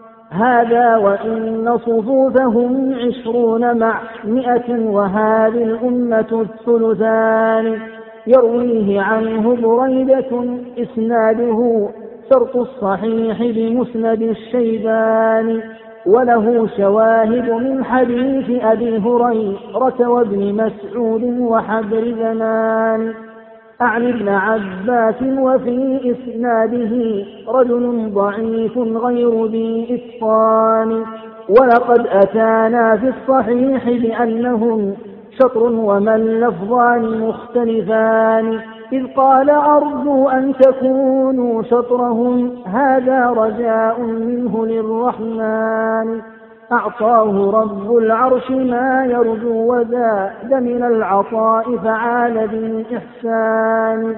هذا وإن صفوفهم 20 مع 100، وهذه الأمة الثلثان. يرويه عنه بريدة إسناده شرط الصحيح بمسند الشيباني، وله شواهد من حديث أبي هريرة وابن مسعود وحبر زمان عن ابن عباس، وفي إسناده رجل ضعيف غير ذي إتقان. ولقد أتانا في الصحيح بأنهم شطر وما اللفظان مختلفان، إذ قال أرجو أن تكونوا شطرهم، هذا رجاء منه للرحمن. أعطاه رب العرش ما يرجو، وزاد من العطاء فعال بالإحسان.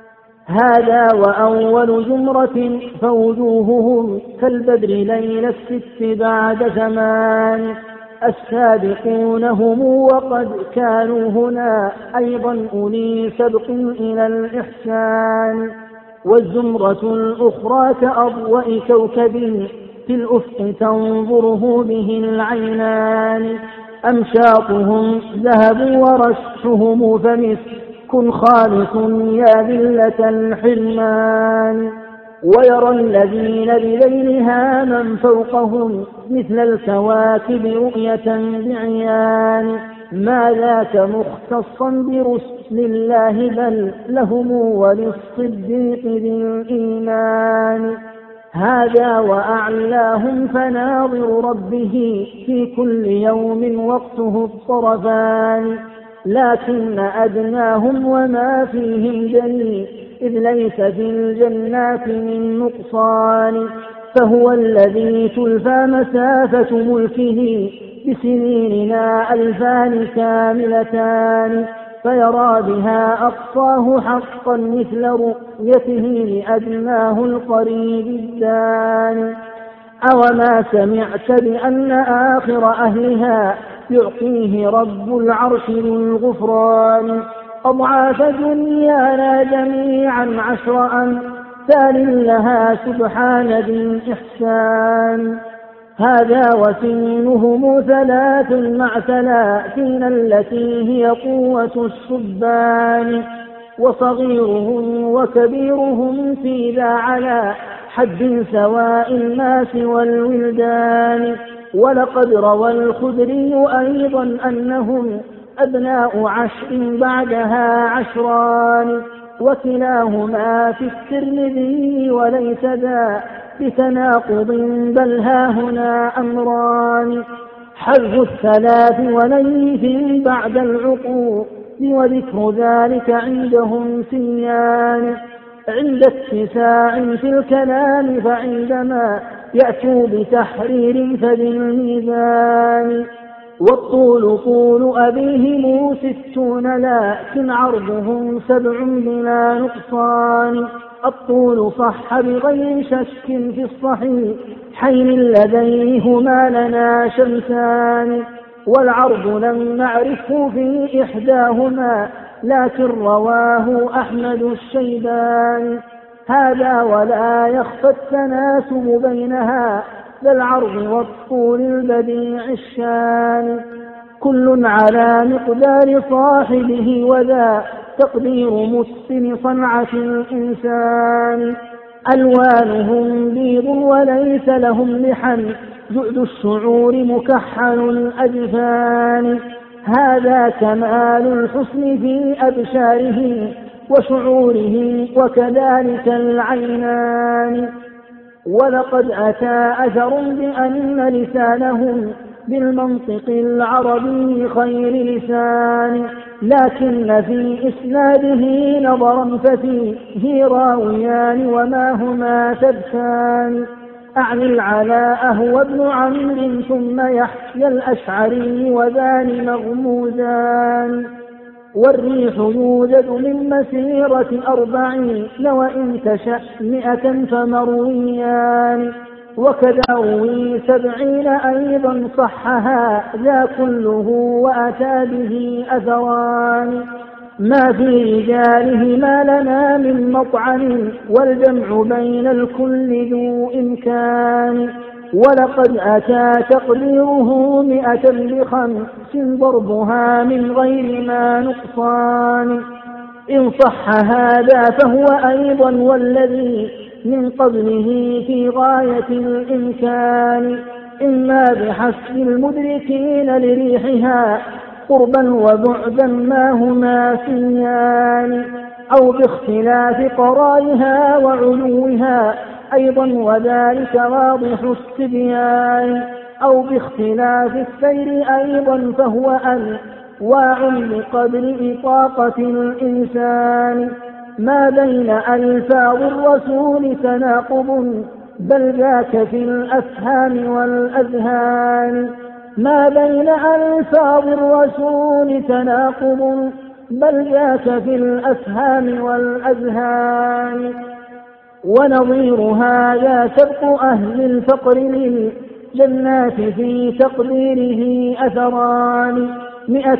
هذا وأول زمرة فوجوههم كالبدر ليل الست بعد زمان، السابقون هم وقد كانوا هنا أيضا أولي سبق إلى الإحسان. والزمرة الأخرى كأضواء كوكب في الأفق تنظره به العينان، أمشاطهم ذهب ورشهم فمسك خالص يا ذلة الحرمان. ويرى الذين بليلها من فوقهم مثل الكواكب رؤية بعيان، ما ذاك مختصا برسل الله بل لهم وللصديق بالإيمان. هذا وأعلاهم فناظر ربه في كل يوم وقته الطرفان، لكن أدناهم وما فيهم جليل، إذ ليس في الجنات من نقصان. فهو الذي تلفى مسافة ملكه بسنيننا 2000 كاملتان، فيرى بها أقصاه حقا مثل رؤيته لأدناه القريب الدان. أوما سمعت بأن آخر أهلها يعطيه رب العرش للغفران أضعاف دنيانا جميعا 10 أمثال لها سبحان ذي الإحسان. هذا وسنهم 3 مع 30 التي هي قوة الشبان، وصغيرهم وكبيرهم في ذا على حد سواء الناس والولدان. ولقد روى الخدري أيضا أنهم أبناء 10 بعدها 10، وكلاهما في الترمذي وليس ذا بتناقض بل ها هنا أمران. حذف 3 وليث بعد العقوق وذكر ذلك عندهم سيان، عند اتساع في الكلام فعندما يأتوا بتحرير فبالميزان. والطول طول أبيهم 60 لكن عرضهم 7 بلا نقصان. الطول صح بغير شك في الصحيحين لديهما لنا شمسان، والعرض لم نعرفه في إحداهما لكن رواه أحمد الشيباني. هذا ولا يخفى التناسب بينها ذا العرض والطول البديع الشان، كل على مقدار صاحبه وذا تقدير متقن صنعة الإنسان. ألوانهم بيض وليس لهم لحن، جؤد الشعور مكحل الأجفان. هذا كمال الحسن في أبشاره وشعوره وكذلك العينان. ولقد أتى أثر بأن لسانهم بالمنطق العربي خير لسان، لكن في إسناده نظرا ففيه راويان وما هما تبسان. أعني العلاء هو ابن عمرو ثم يحيى الأشعري وذان مغموزان. والريح يوجد من مسيرة 40 وإن تشأ 100 فمرويان. وكذا روي 70 أيضا صحها ذا كله وأتى به أثران. ما في رجاله ما لنا من مطعن والجمع بين الكل ذو إمكان. ولقد أتى تقديره 100 ب5 ضربها من غير ما نقصان. إن صح هذا فهو أيضا والذي من قبله في غاية الإمكان. إما بحسب المدركين لريحها قربا وبعدا ما هما سيان، أو باختلاف قرائها وعلوها أيضا وذلك واضح التبيان، أو باختلاف السير أيضا فهو أنواع بقدر إطاقة الإنسان. ما بين ألفاظ الرسول تناقض بل ذاك في الأفهام والأذهان. ما بين ألفاظ الرسول تناقض بل ذاك في الأفهام والأذهان. ونظير هذا سبق أهل الفقر للجنات في تقديره أثران. 100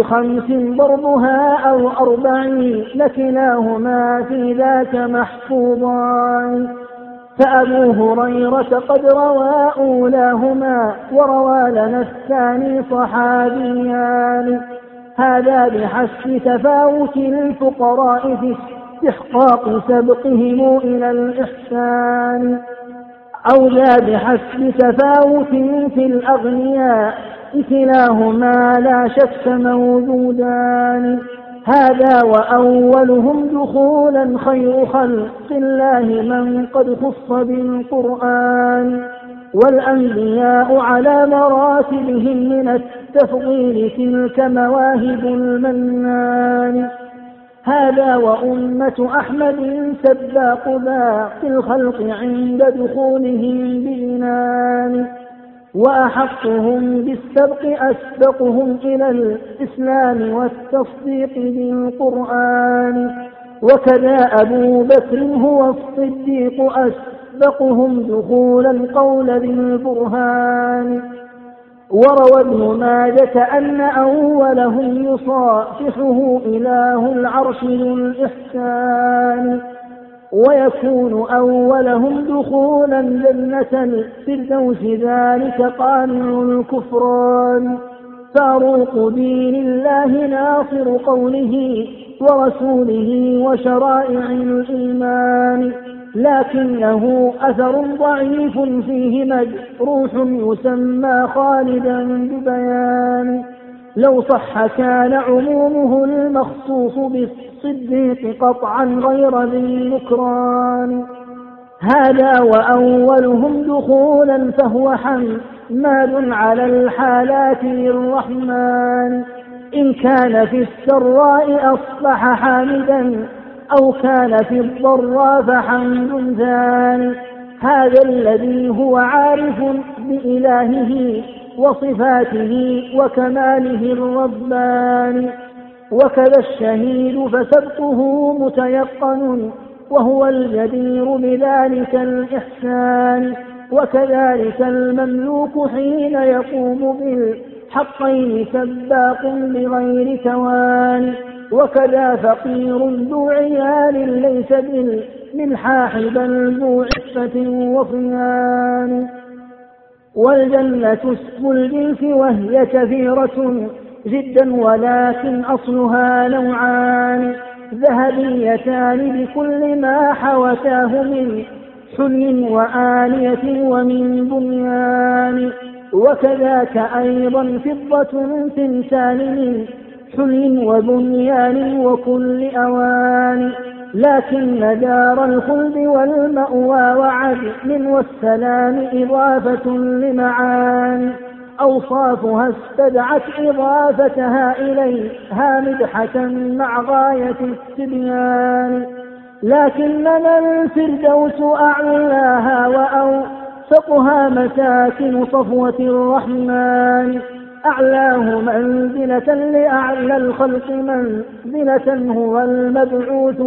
ب5 ضربها أو 40 لكلاهما في ذاك محفوظان. فأبو هريرة قد روى أولاهما وروى لنا الثاني صحابيان. هذا بحسب تفاوت الفقراء في استحقاق سبقهم إلى الإحسان، أو ذا بحسب تفاوت في الأغنياء كلاهما لا شك موجودان. هذا وأولهم دخولا خير خلق الله من قد خص بالقرآن. والأنبياء على مراتبهم من التفضيل تلك مواهب المنان. هذا وأمة أحمد سباق باقي الخلق عند دخولهم بجنان. وأحقهم بالسبق أسبقهم إلى الإسلام والتصديق بالقرآن. وكذا أبو بكر هو الصديق أسبقهم دخولا قول بالبرهان. وروى ابن ماجة أن أولهم يصافحه إله العرش ذو الإحسان. ويكون أولهم دخولا جنة الفردوس ذلك قانع الكفران. فاروق دين الله ناصر قوله ورسوله وشرائع الإيمان. لكنه أثر ضعيف فيه مجروح يسمى خالدا ببيان. لو صح كان عمومه المخصوص بالصديق قطعا غير ذي نكران. هذا وأولهم دخولا فهو حماد على الحالات للرحمن. إن كان في السراء أصبح حامدا أو كان في الضراء فحمد ثاني. هذا الذي هو عارف بإلهه وصفاته وكماله الرباني. وكذا الشهيد فسبقه متيقن وهو الجدير بذلك الإحسان. وكذلك المملوك حين يقوم بالحقين سباق بغير توان. وكذا فقير ذو عيال ليس بالملحاح بل ذو عفة وصيان. والجنة اسم الجنس وهي كثيرة جدا ولكن أصلها نوعان. ذهبيتان بكل ما حوتاه من حلي وآنية ومن بنيان. وكذاك أيضا فضة ثنتان من حلي وبنيان وكل أوان. لكن دار الخلد والمأوى وعدل والسلام إضافة لمعان. أوصافها استدعت إضافتها إليها مدحة مع غاية التبيان. لكننا الفردوس أعلاها وأوسطها مساكن صفوة الرحمن. أعلاه منزلة لأعلى الخلق منزلة هو المبعوث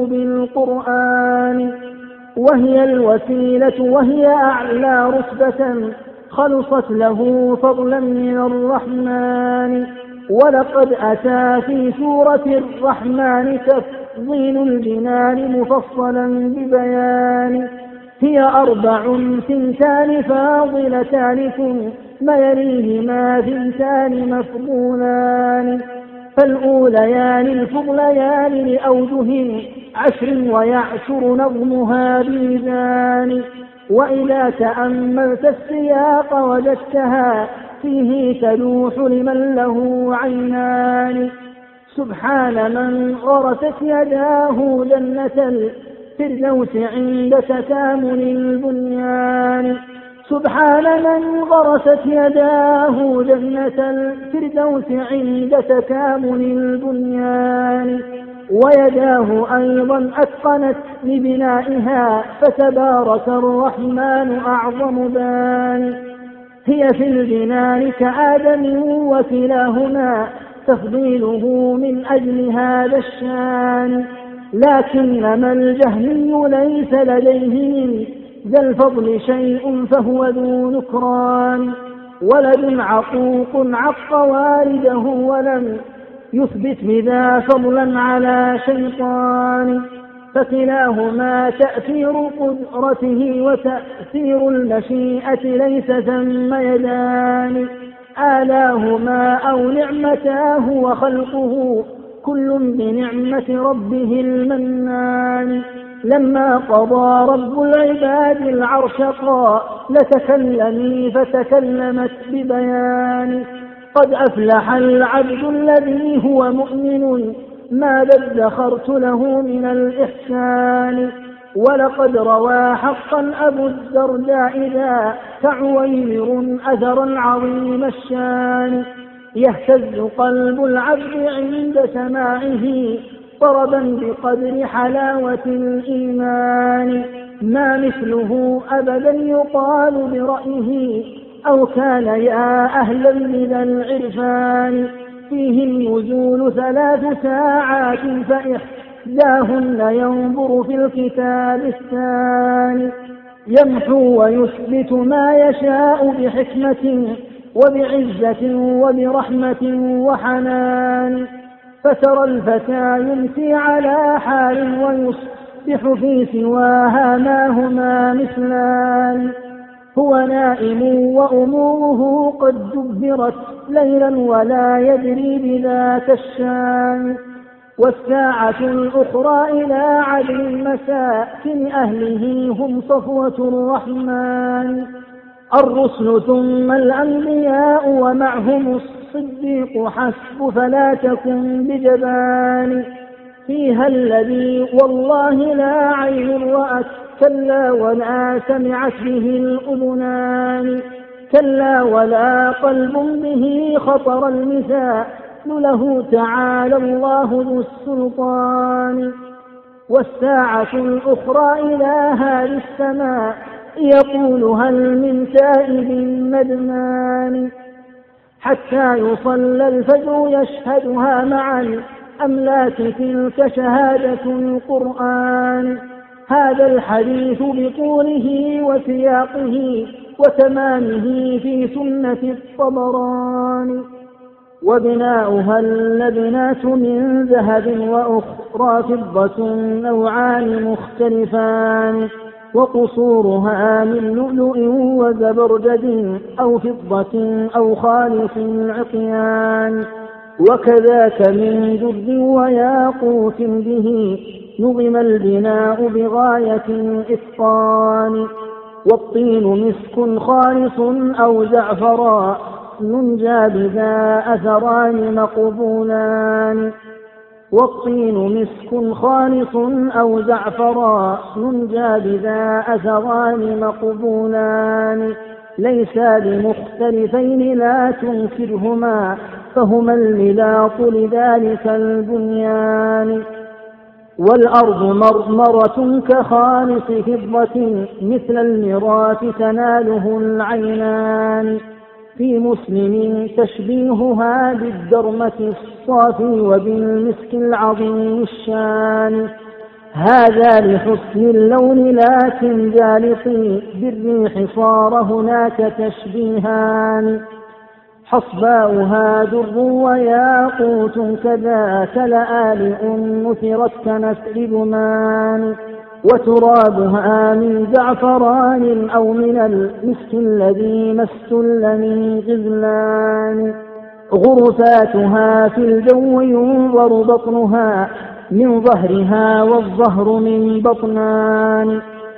بالقرآن، وهي الوسيلة وهي أعلى رتبة خلصت له فضلا من الرحمن. ولقد أتى في سورة الرحمن تفضيل الجنان مفصلا ببيان. هي 4 ثنتان فاضلتان ثم يليهما 2 مفضولان، فالأوليان الفضليان لأوجه 10 ويعشر نظمها بميزان. وإذا تأملت السياق وجدتها فيه تلوح لمن له عينان. سبحان من غرست يداه جنة الفردوس عند تكامل البنيان. سبحان من غرست يداه جنة الفردوس عند تكامل البنيان. ويداه أيضا أتقنت لبنائها فتبارك الرحمن أعظم بان. هي في الجنان كآدم وكلاهما تفضيله من أجل هذا الشان. لكنما الجهمي ليس لديه من ذا الفضل شيء فهو ذو نكران. ولد عقوق عق والده ولم يثبت بذا فضلا على شيطان. فكلاهما تأثير قدرته وتأثير المشيئة ليس ثم يدان. آلاهما أو نعمتاه وخلقه كل بنعمة ربه المنان. لما قضى رب العباد العرش قال لتكلمي فتكلمت ببيان. قد أفلح العبد الذي هو مؤمن ما ادخرت له من الإحسان. ولقد روى حقا أبو الدرداء ذا كعويمر أثرا عظيم الشان. يهتز قلب العبد عند سماعه ضربا بقدر حلاوة الإيمان. ما مثله أبدا يقال برأيه أو كان يا أهلا من العرفان. فيه النزول 3 ساعات فإحداهن ينظر في الكتاب الثاني. يمحو ويثبت ما يشاء بحكمة وبعزة وبرحمة وحنان. فترى الفتى يمسي على حال ويصبح في سواها ما هما مثلان. هو نائم وأموره قد دبرت ليلا ولا يدري بذاك الشان. والساعة الأخرى إلى عدل مساكن أهله هم صفوة الرحمن. الرسل ثم الأنبياء ومعهم الصديق حسب فلا تكن بجبان. فيها الذي والله لا عين رأت كلا ولا سمعت به الأذنان. كلا ولا قلب به خطر المثال له تعالى الله ذو السلطان. والساعة الأخرى إلى هذه السماء يقول هل من تائب مدمان. حتى يصلى الفجر يشهدها مع الأملاك تلك شهادة القرآن. هذا الحديث بطوله وسياقه وتمامه في سنة الطبراني. وبناؤها اللبنات من ذهب وأخرى فضة نوعان مختلفان. وقصورها من لؤلؤ وزبرجد أو فضة أو خالص العقيان. وكذاك من جد وياقوت به نظم البناء بغاية الإتقان. والطين مسك خالص أو زعفران ننجى بذا أثران مقبولان. والطين مسك خالص أو زعفران ننجى بذا أثران مقبولان. ليسا بمختلفين لا تنكرهما فهما الملاط لذلك البنيان. والأرض مرمرة كخالص فضة مثل المراث تناله العينان. في مسلم تشبيهها بالدرمة الصافي وبالمسك العظيم الشان. هذا لحسن اللون لكن جالطي بالريح صار هناك تشبيهان. حصباؤها در وياقوت كذاك لآلئ نثرت كنثر جمان. وترابها من زعفران أو من المسك الذي ما استل من غزلان. غرفاتها في الجو ينظر بطنها من ظهرها والظهر من بطنان.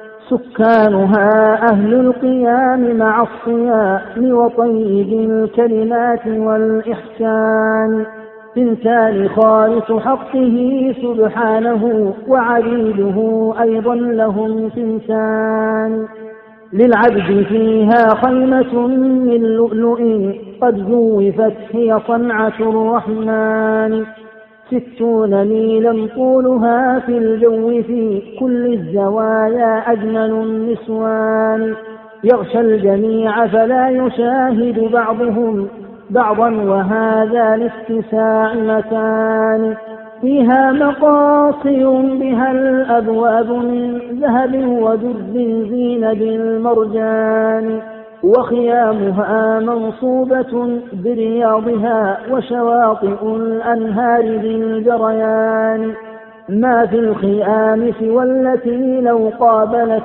سكانها أهل القيام مع الصيام وطيب الكلمات والإحسان. ثنتان خالص حقه سبحانه وعبيده أيضا لهم ثنتان. للعبد فيها خيمة من لؤلؤ قد زوفت هي صنعة الرحمن. 60 ميلا طولها في الجو في كل الزوايا أجمل النسوان. يغشى الجميع فلا يشاهد بعضهم بعضا وهذا لاتساع مكان. فيها مقاصي بها الأبواب من ذهب ودر زين بالمرجان. وخيامها منصوبة برياضها وشواطئ الأنهار بالجريان. ما في الخيام سوى التي لو قابلت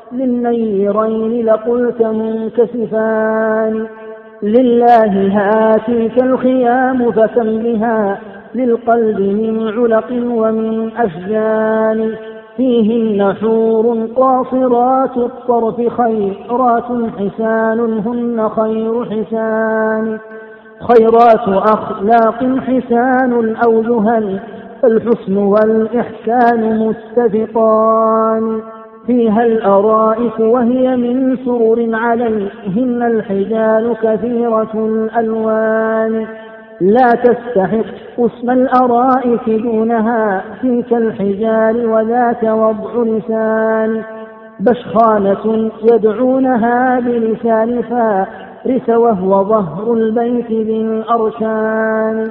للنيرين لقلت منكسفان. لله هاتيك الخيام فكم بها للقلب من علق ومن أشجان. فيهن حور قاصرات الطرف خيرات حسان هن خير حسان. خيرات أخلاق حسان أوجها فالحسن والإحسان متفقان. فيها الأرائك وهي من سرر عليهن الحجال كثيرة الألوان. لا تستحق اسم الأرائك دونها تلك الحجال وذاك وضع لسان. بشخانة يدعونها بلسان فارس وهو ظهر البيت بالأركان.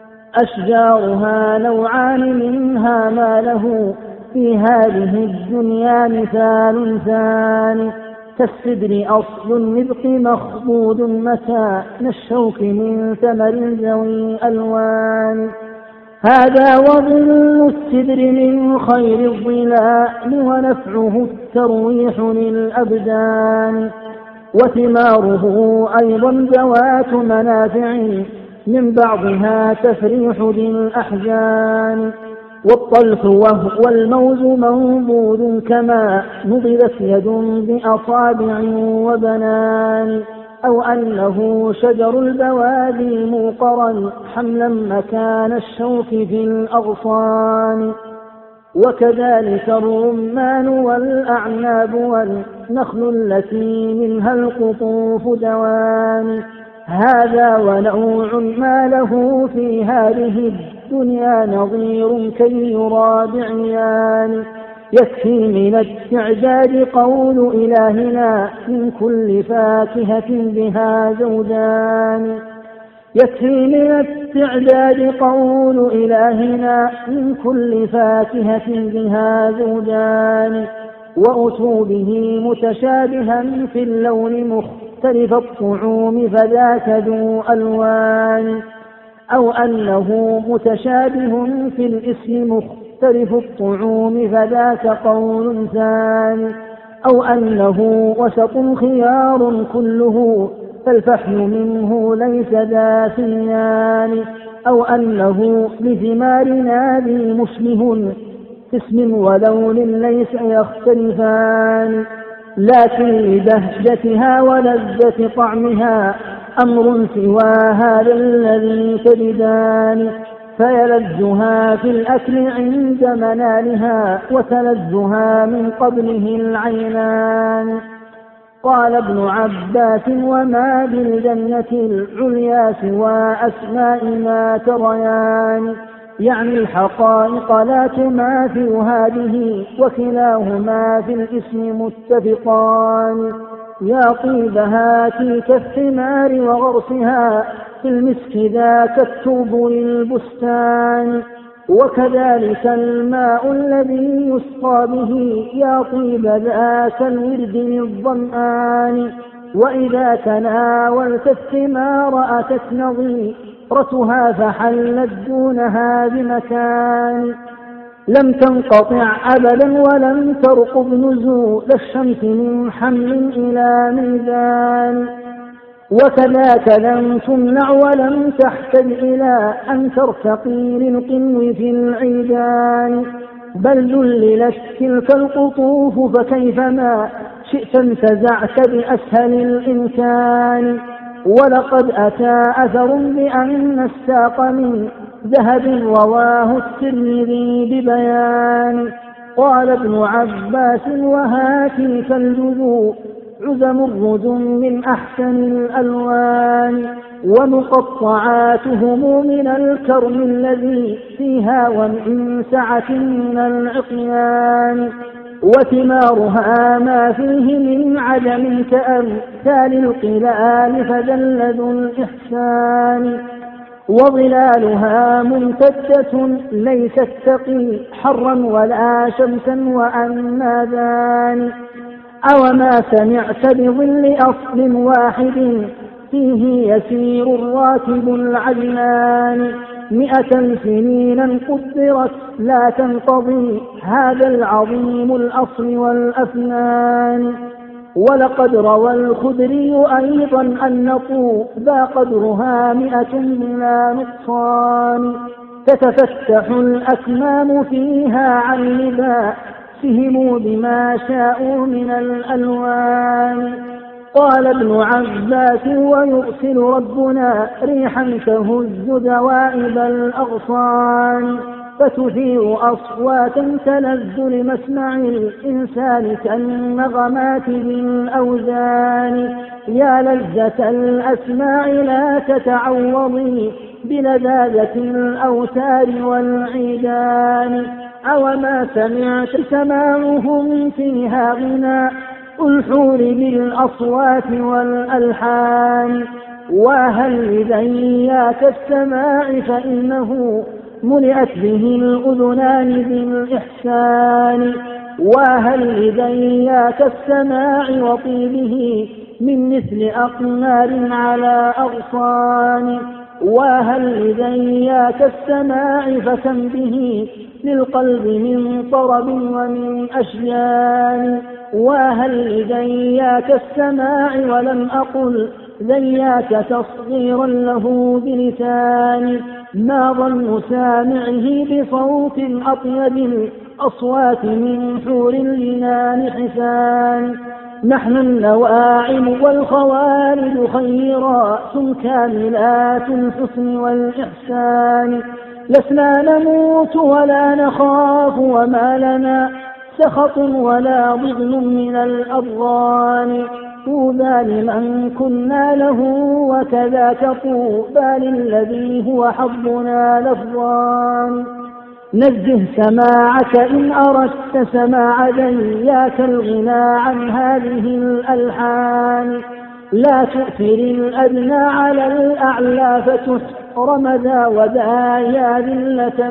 أشجارها نوعان منها ما له في هذه الدنيا مثال ثاني. كالسدر أصل النبق مخضود متان الشوك من ثمر ذوي ألوان. هذا وظل السدر من خير الظلال ونفعه الترويح للأبدان. وثماره أيضا ذوات منافع من بعضها تفريح بالأحزان. والطلح وهو الموز منضود كما نضلت يد بأصابع وبنان. أو أنه شجر البوادي موقرا حملا مكان الشوك في الأغصان. وكذلك الرمان والأعناب والنخل التي منها القطوف دوان. هذا ونوع ما له في هذه الدنيا نظير كي يرى بعيان. يكفي من التعداد قول إلهنا من كل فاكهة بها زوجان. يكفي من التعداد قول إلهنا من كل فاكهة بها زوجان. وأتوا به متشابها في اللون مختلف الطعوم فذاك ذو ألوان. أو أنه متشابه في الاسم مختلف الطعوم فذاك قول ثاني. أو أنه وسط خيار كله فالفحل منه ليس ذا ثنيان. أو أنه لثمارنا ذي مشبه في اسم ولون ليس يختلفان. لكن لبهجتها ولذة طعمها أمر سوى هذا الذي تجدان. فيلذها في الأكل عند منالها وتلذها من قبله العينان. قال ابن عباس وما بالجنة العليا سوى أسماء ما تريان. يعني الحقائق لا تماثل هذه وكلاهما في الاسم متفقان. يا طيبها تلك الثمار وغرسها في المسك ذاك التوب للبستان. وكذلك الماء الذي يسقى به يا طيب ذاك الورد للظمآن. وإذا تناولت الثمار أتت نظيرتها فحلت دونها بمكان. لم تنقطع أبدا ولم ترقب نزول الشمس من حمل إلى ميزان. وكذاك لم تمنع ولم تحتج إلى أن ترتقي للقنو في العيدان. بل ذللت تلك القطوف فكيفما شئت انتزعت بأسهل الإمكان. ولقد أتى أثر بأن الساق من ذهب رواه الترمذي ببيان. قال ابن عباس وهاتيك الجذوع عزم الرجم من أحسن الألوان. ومقطعاتهم من الكرم الذي فيها ومن سعة من العقيان. وثمارها ما فيه من عدم كأمثال القلال فدل ذو الإحسان. وظلالها ممتدة ليست تقي حرا ولا شمسا وأناذان. أوما سمعت بظل أصل واحد فيه يسير الراكب العجلان. 100 سنين قدرت لا تنقضي هذا العظيم الأصل والأفنان. ولقد روى الخدري أيضا أن طوبى قدرها 100 بلا نقصان. تتفتح الأكمام فيها عن لباسهم بما شاءوا من الألوان. قال ابن عباس ويرسل ربنا ريحا تهز دوائب الأغصان فتثير أصواتا تلذ لمسمع الإنسان كالنغمات بالأوزان. يا لذة الأسماع لا تتعوضي بلذاذة الأوتار والعيدان. أوما سمعت سماعهم فيها غناء الحور بالأصوات والألحان. وهل لذياك السماع فإنه ملئت به الأذنان بالإحسان. وهل لذياك السماع وطيبه من مثل أقمار على أغصان. وهل لذياك السماع فكم به للقلب من طرب ومن أشجان. وهل لذياك السماع ولم أقل ذياك تصغيرا له بلسان. ما ظن سامعه بصوت أطيب الأصوات من حور الجنان حسان. نحن النواعم والخوارج خيرات كاملات الحسن والإحسان. لسنا نموت ولا نخاف وما لنا سخط ولا ضغن من الأضغان. طوبى لمن كنا له وكذاك طوبى للذي هو حظنا لفظان. نزه سماعك إن أردت سماع ذياك الغنى عن هذه الألحان. لا تؤثر الأدنى على الأعلى فتحرم ذا وذا يا ذلة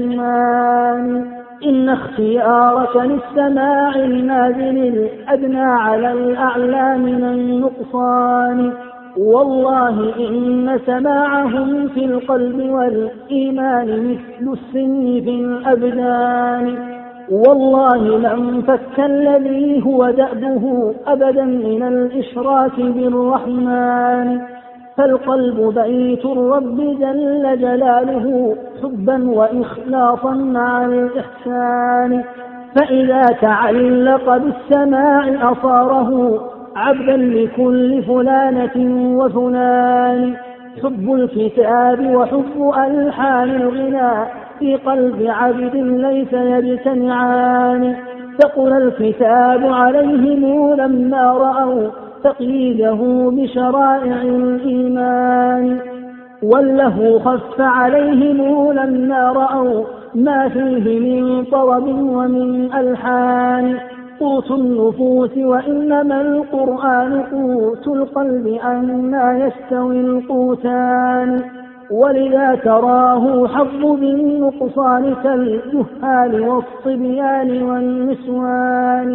الحرمان. إن اختيارك للسماع النازل الأدنى على الأعلى من النقصان. والله إن سماعهم في القلب والإيمان مثل السن في الأبدان. والله لم فك الذي هو دأبه أبدا من الإشراك بالرحمن. فالقلب بيت الرب جل جلاله حبا وإخلاصا مع الإحسان. فإذا تعلق بالسماع أصاره عبدا لكل فلانة وفلان. حب الكتاب وحب ألحان الغناء في قلب عبد ليس يجتمعان. ثقل الكتاب عليهم لما رأوا تقييده بشرائع الإيمان. والله خف عليهم لما رأوا ما فيه من طرب ومن ألحان. قوت النفوس وإنما القرآن قوت القلب أنى يستوي القوتان ولذا تراه حظ بالنقصان كالجهال والصبيان والنسوان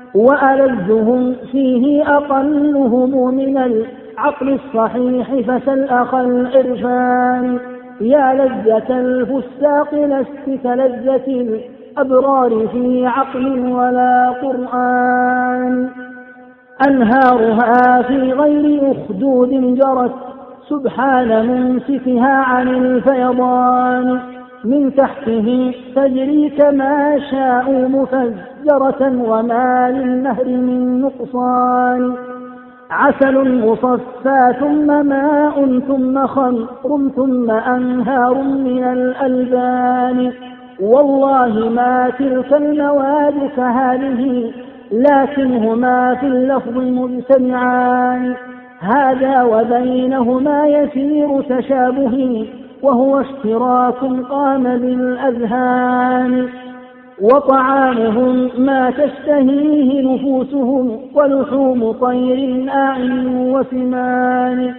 وألذهم فيه أقلهم من العقل الصحيح فسل أخ العرفان يا لذة الفساق لست كلذة الأبرار في عقل ولا قرآن أنهارها في غير أخدود جرت سبحان ممسكها عن الفيضان من تحته تجري كما شاء مفجرة وما للنهر من نقصان عسل مصفى ثم ماء ثم خمر ثم أنهار من الألبان والله ما تلك المواد كهذه لكنهما في اللفظ مجتمعان هذا وبينهما يسير تشابه وهو اشتراك قام بالأذهان وطعامهم ما تشتهيه نفوسهم ولحوم طير أعين وسمان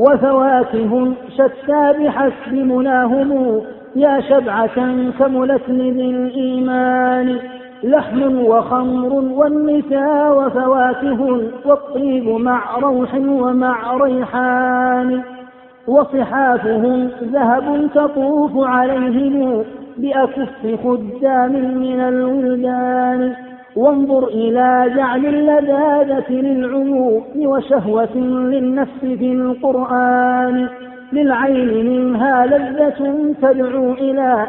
وفواكه شتى بحسب مناهم يا شبعة كملت ذي الإيمان لحم وخمر والنساء وفواكه والطيب مع روح ومع ريحان وصحافهم ذهب تطوف عليهم بأكف خدام من الولدان وانظر إلى جعل اللذاذة للعيون وشهوة للنفس في القرآن للعين منها لذة تدعو إلى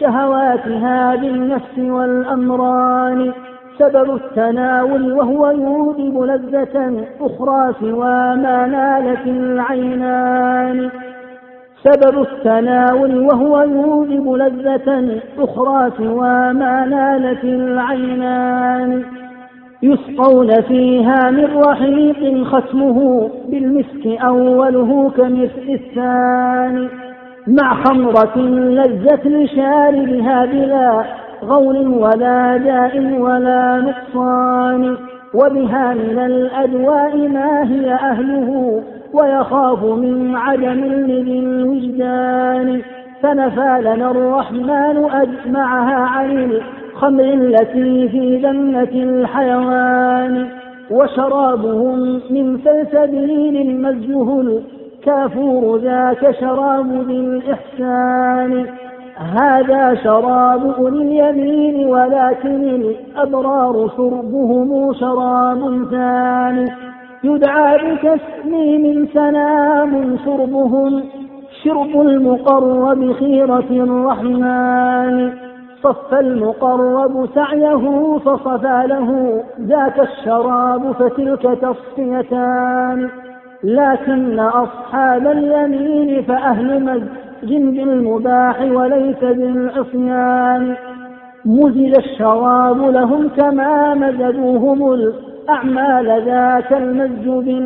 شهواتها بالنفس والأمران سبب التناول وهو يوجب لذة أخرى سوى ما نالت العينان سبب التناول وهو يوجب لذة أخرى سوى ما نالت العينان يسقون فيها من رحيق ختمه بالمسك أوله كمسك الثاني مع خمرة لذة لشاربها بلا غول ولا داء ولا نقصان وبها من الأدواء ما هي أهله ويخاف من عدم لذي الوجدان فنفى لنا الرحمن أجمعها عن الخمر التي في جنة الحيوان وشرابهم من سلسبيل مزجه الكافور ذاك شراب ذي الإحسان هذا شراب أولي اليمين ولكن الأبرار شربهم شراب ثاني يدعى بتسليم سنام شربهم شرب المقرب خيرة الرحمن صف المقرب سعيه فصفى له ذاك الشراب فتلك تصفيتان لكن أصحاب اليمين فأهل مزج بالمباح وليس بالعصيان مزج الشراب لهم كما مزجوهم الأعمال ذاك المزج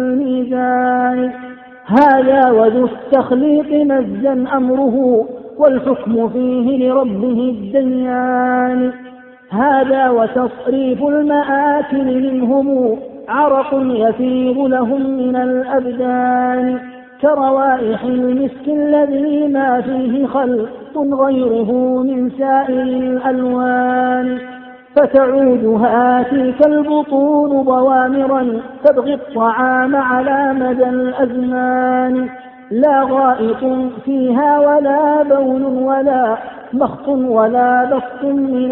بالميزان هذا وذو التخليق مزجا أمره والحكم فيه لربه الديان هذا وتصريف المآكل منهم عرق يفيض لهم من الأبدان كروائح المسك الذي ما فيه خلط غيره من سائر الألوان فتعودها تلك البطون ضوامرا تبغي الطعام على مدى الأزمان لا غائط فيها ولا بول ولا مخط ولا بسط من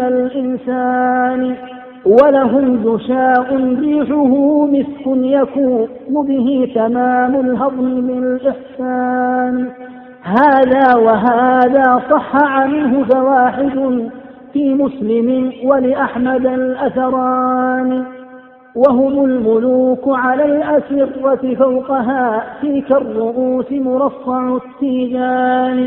الإنسان ولهم جشاء ريحه مسك يكون به تمام الهضم بالإحسان هذا وهذا صح عنه فواحد في مسلم ولأحمد الأثران وهم الملوك على الأسرة فوقها تلك الرؤوس مرصع التيجان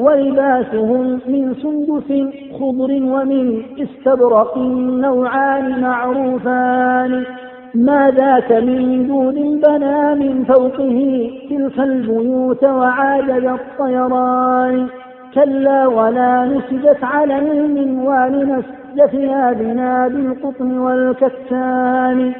ولباسهم من سندس خضر ومن استبرق نوعان معروفان ما ذاك من دود بنى من فوقه تلك البيوت وعادل الطيران كلا ولا نسجت على المنوال أشد ثيابنا بالقطن والكتان،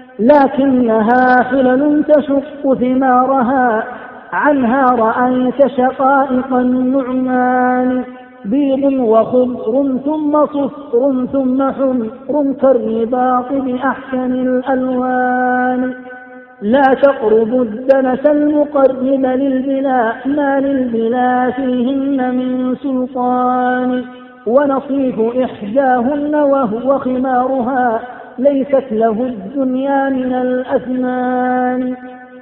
لكنها حلل تشق ثمارها، عنها رأيت شقائق النعمان، بيض وخضر ثم صفر ثم حمر كالرباط بأحسن الألوان. لا تقربوا الدنس المقرب للبلا، ما للبلا فيهن من سلطان، ونصيف إحداهن وهو خمارها، ليست له الدنيا من الأثمان.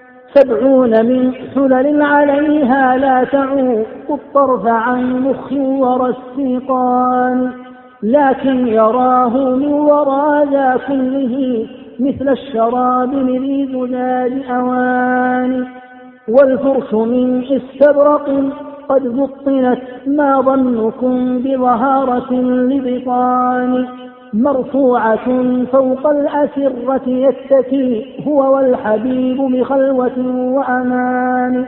70 من حلل عليها لا تعوق الطرف عن مخ ورى السيقان، لكن يراه من وراء ذا كله مثل الشراب لذي زجاج أوان. والفرش من استبرق قد بطنت، ما ظنكم بظهارة لبطان، مرفوعة فوق الأسرة يتكي هو والحبيب بخلوة وأمان،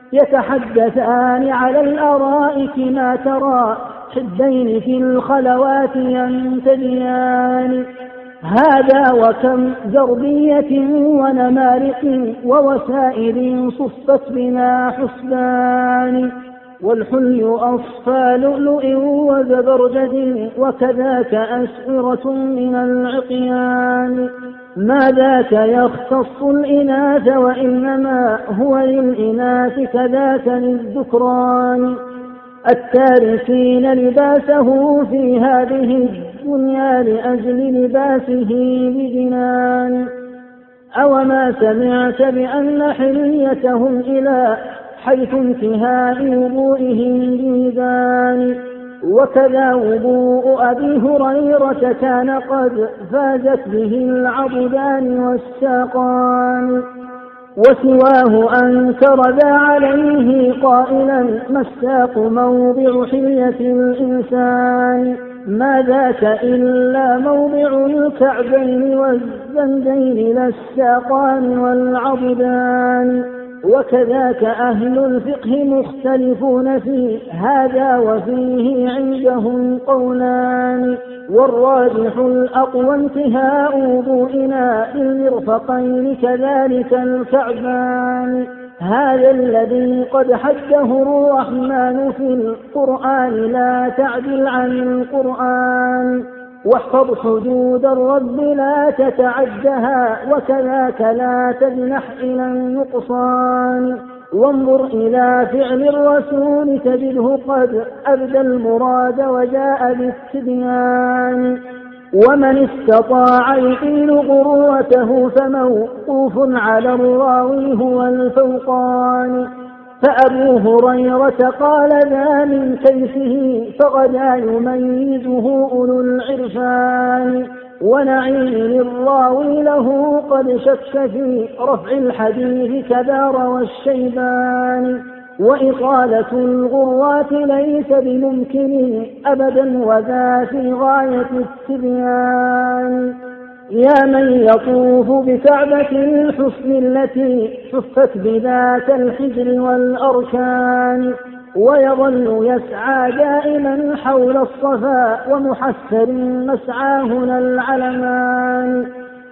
يتحدثان على الأرائك ما ترى، حدين في الخلوات ينتديان. هذا وكم زربية ونمارق ووسائل صفت بنا حسبان، والحلي أصفى لؤلؤ وزبرجد، وكذاك أسعرة من العقيان. ما ذاك يختص الإناث وإنما هو للإناث كذاك للذكران، التاركين لباسه في هذه الدنيا لأجل لباسه بجنان. أوما سمعت بأن حليتهم إلى حيث انتهاء وضوئهم بميزان، وكذا وضوء أبي هريرة كان قد فازت به العضدان والساقان، وسواه أنكر ذا عليه قائلا ما الساق موضع حلية الإنسان، ما ذاك إلا موضع الكعبين والزندين لا الساقان والعضدان. وكذاك أهل الفقه مختلفون في هذا وفيه عندهم قولان، والراجح الأقوى انتهاء وضوئنا للمرفقين كذلك الكعبان، هذا الذي قد حده الرحمن في القرآن، لا تعدل عن القرآن، واحفظ حدود الرب لا تتعدها، وكذاك لا تجنح إلى النقصان. وانظر إلى فعل الرسول تجده قد أبدى المراد وجاء بالتبيان، ومن استطاع يطيل غروته فموقوف على الراوي هو الفوقان. فأبو هريرة قال ذا من كيفه، فغدا يميزه أولو العرفان، ونعيم الراوي له قد شك في رفع الحديث كذا روى الشيبان، وإطالة الغرات ليس بممكن أبدا وذا في غاية التبيان. يا من يطوف بكعبة الحسن التي حفت بذات الحجر والأركان، ويظل يسعى دائما حول الصفا ومحسر مسعاهنا العلمان،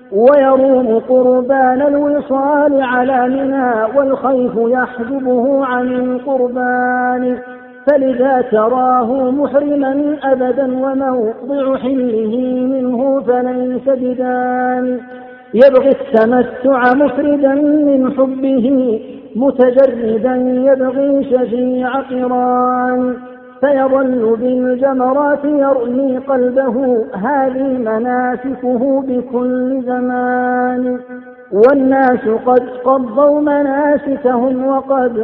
ويروم قربان الوصال على منى والخيف يحجبه عن القربان، فلذا تراه محرما أبدا وموضع حله منه فليس بدان، يبغي التمتع مفردا من حبه متجردا يبغي شفيع قران، فيظل بالجمرات يرمي قلبه هذه مناسكه بكل زمان. والناس قد قضوا مناسكهم وقد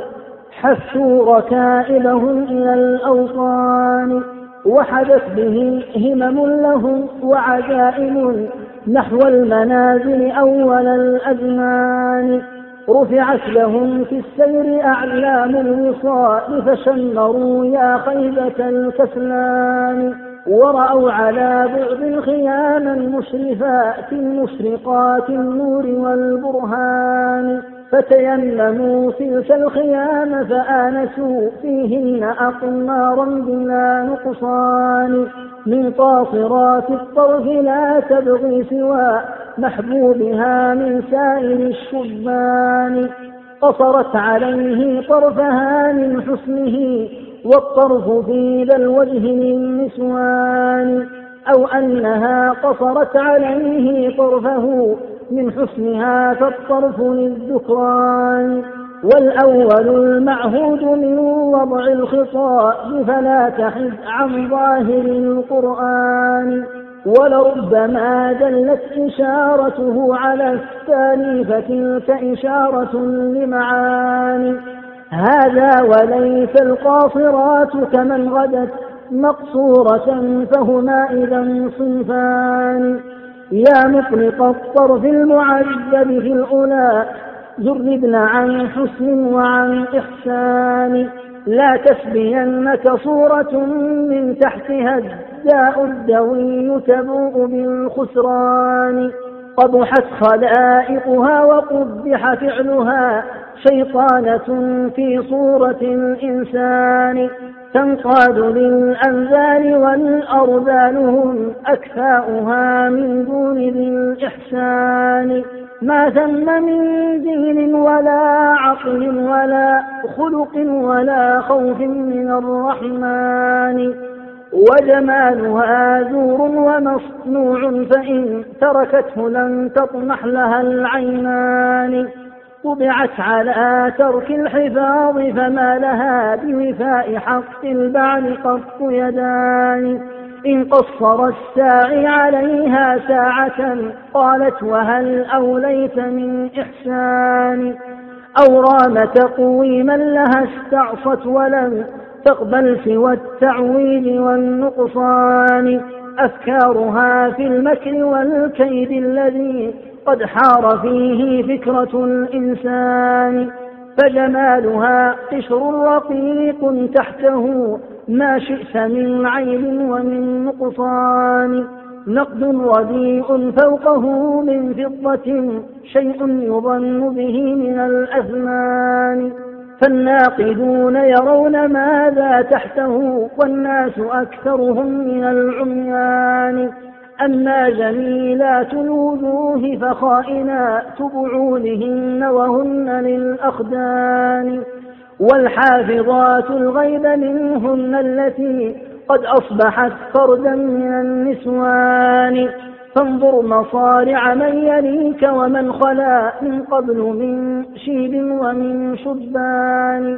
حثوا ركائبهم إلى الأوطان، وحدث به همم لهم وعزائم نحو المنازل أول الأزمان، رفعت لهم في السير أعلام الوصال فشمروا يا خيبة الكسلان، ورأوا على بعد الخيام المشرفات المشرقات النور والبرهان، فتيمموا تلك الخيام فآنسوا فيهن أقمارا بلا نقصان، من قاصرات الطرف لا تبغي سوى محبوبها من سائر الشبان، قصرت عليه طرفها من حسنه والطرف في ذا الوجه للنسوان، أو أنها قصرت عليه طرفه من حسنها فالطرف للذكران، والأول المعهود من وضع الخطاب فلا تحد عن ظاهر القرآن، ولربما دلت إشارته على الثاني فتلك إشارة لمعاني، هذا وليس القاصرات كمن غدت مقصورة فهما إذا صنفان، يا مطلق الطرف المعذب في الأولى جردن عن حسن وعن إحسان، لا تسبينك صورة من تحتها الداء الدوي تبوء بالخسران، قبحت خلائقها وقبح فعلها شيطانة في صورة الإنسان، تنقاد للأنذال والأرذالهم أكفاؤها من دون ذي الإحسان، ما ثم من دين ولا عقل ولا خلق ولا خوف من الرحمن، وجمالها زور ومصنوع فإن تركته لم تطمح لها العينان، طبعت على ترك الحفاظ فما لها بوفاء حق البعد قط يدان، إن قصر الساعي عليها ساعة قالت وهل أوليت من إحسان، أو رام تقويما لها استعصت ولم تقبل سوى التعويل والنقصان، أفكارها في المكر والكيد الذي قد حار فيه فكرة الإنسان، فجمالها قشر رقيق تحته ما شئت من عيب ومن نقصان، نقد رديء فوقه من فضة شيء يظن به من الأثمان، فالناقدون يرون ماذا تحته والناس أكثرهم من العميان، أما جميلات الوجوه فخائنات بعولهن وهن للأخدان، والحافظات الغيب منهن التي قد أصبحت فردا من النسوان، فانظر مصارع من يليك ومن خلا من قبل من شيب ومن شبان،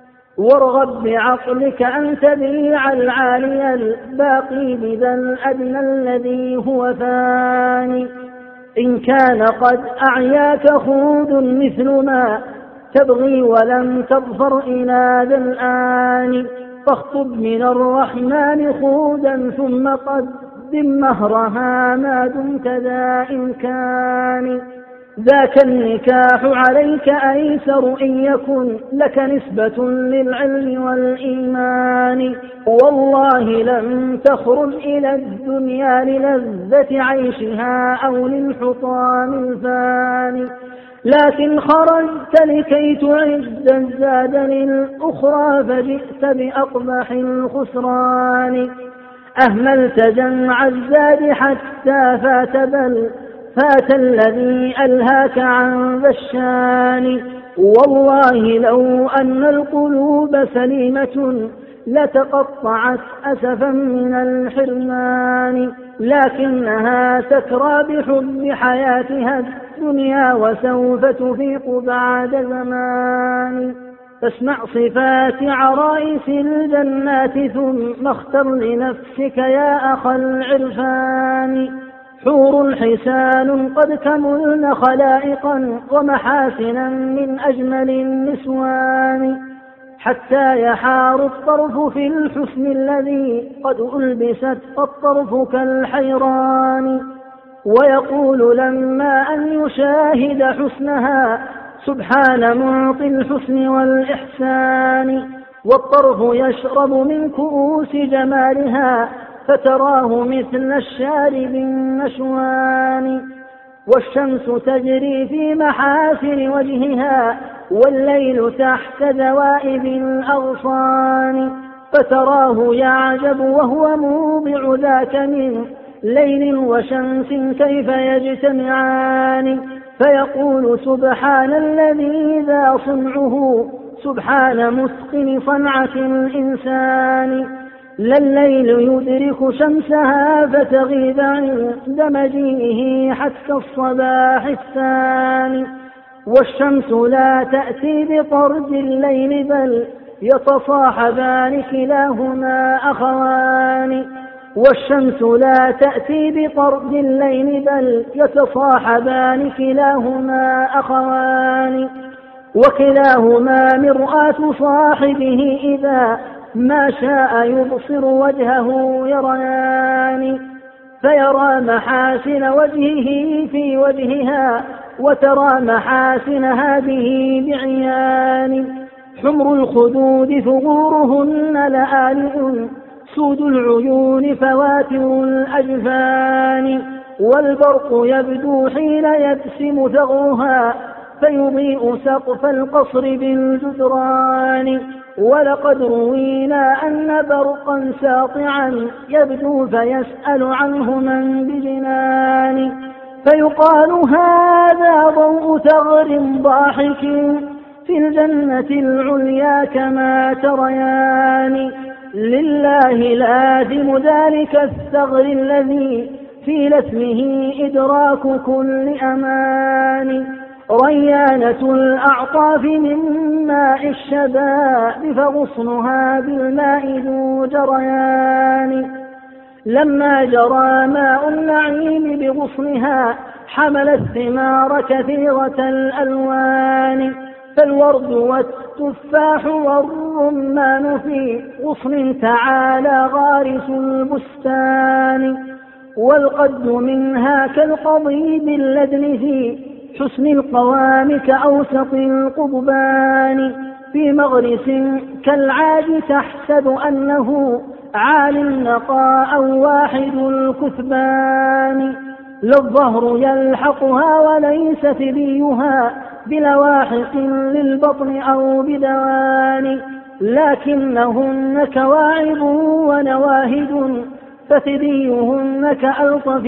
وارغب بعقلك أن تبيع العالي الباقي بذا الأدنى الذي هو فاني، إن كان قد أعياك خود مثل ما تبغي ولم تظفر إلى ذا الآن، فاخطب من الرحمن خودا ثم قدم مهرها ما دمت ذا إمكان، ذاك النكاح عليك أيسر إن يكن لك نسبة للعلم والإيمان، والله لم تخرج إلى الدنيا للذة عيشها أو للحطام الفاني، لكن خرجت لكي تعد الزاد للأخرى فجئت بأقبح الخسران، أهملت جمع الزاد حتى فات الذي ألهاك عن ذا الشان، والله لو أن القلوب سليمة لتقطعت أسفا من الحرمان، لكنها تكرى بحب حياتها الدنيا وسوف تفيق بعد زمان، فاسمع صفات عرائس الجنات ثم اختر لنفسك يا أخ العرفان، حور حسان قد كملن خلائقا ومحاسنا من أجمل النسوان، حتى يحار الطرف في الحسن الذي قد ألبست الطرف كالحيران، ويقول لما أن يشاهد حسنها سبحان معطي الحسن والإحسان، والطرف يشرب من كؤوس جمالها فتراه مثل الشارب النشوان. والشمس تجري في محاسن وجهها والليل تحت ذوائب الأغصان، فتراه يعجب وهو موضع ذاك من ليل وشمس كيف يجتمعان، فيقول سبحان الذي ذا صنعه، سبحان متقن صنعة الإنسان. لا الليل يدرك شمسها فتغيب عند مجيئه حتى الصباح الثاني. والشمس لا تأتي بطرد الليل بل يتصاحبان كلاهما أخوان. والشمس لا تأتي بطرد الليل بل يتصاحبان كلاهما أخوان. وكلاهما مرآة صاحبه إذا ما شاء يبصر وجهه يريان، فيرى محاسن وجهه في وجهها وترى محاسن هذه بعيان. حمر الخدود ثغورهن لآلئ، سود العيون فواتر الأجفان. والبرق يبدو حين يبسم ثغرها فيضيء سقف القصر بالجدران. ولقد روينا أن برقا ساطعا يبدو فيسأل عنه من بجنان، فيقال هذا ضوء ثغر ضاحك في الجنة العليا كما تريان. لله لازم ذلك الثغر الذي في لثمه إدراك كل أمان. ريانة الأعطاف من ماء الشباب فغصنها بالماء ذو جريان. لما جرى ماء النعيم بغصنها حمل الثمار كثيرة الألوان. فالورد والتفاح والرمان في غصن تعالى غارس البستان. والقد منها كالقضيب اللدن في حسن القوام كأوسط القضبان. في مغرس كالعاج تحسب أنه عالي النقاء واحد الكثبان. لا الظهر يلحقها وليس ثديها بلواحق للبطن أو بدوان، لكنهن كواعب ونواهد فثديهن كألطف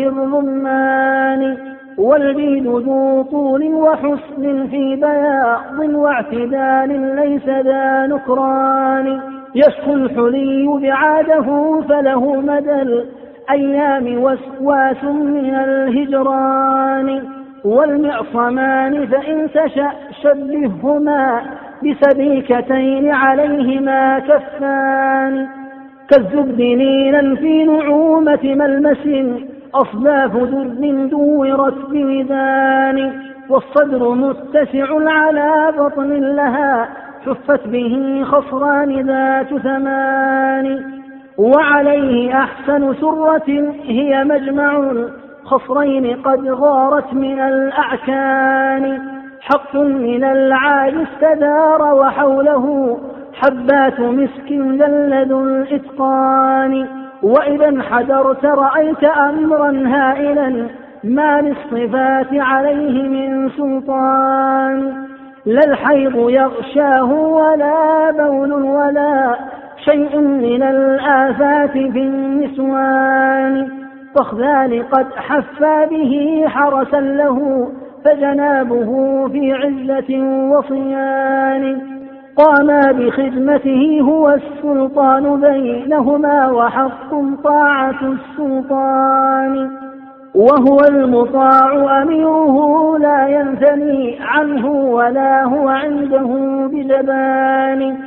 الرمان. والبيد ذو طول وحسن في بياض واعتدال ليس ذا نكران. يشكو الحلي بعاده فله مدى الأيام وسواس من الهجران. والمعصمان فإن تشأ شبههما بسبيكتين عليهما كفان. كالزبد لينا في نعومة ملمس أصداف در دورت بميزان. والصدر متسع على بطن لها حفت به خصران ذات ثمان. وعليه أحسن سرة هي مجمع الخصرين قد غارت من الأعكان. حق من العاج استدار وحوله حبات مسك جلد الإتقان. وإذا انحدرت رأيت أمرا هائلا ما للصفات عليه من سلطان. لا الحيض يغشاه ولا بول ولا شيء من الآفات في النسوان. فاخذال قد حفى به حرسا له فجنابه في عزة وصيان. قاما بخدمته هو السلطان بينهما وحق طاعة السلطان. وهو المطاع أميره لا ينثني عنه ولا هو عنده بجبان.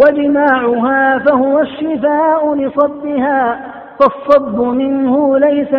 وجماعها فهو الشفاء لصدها فالصد منه ليس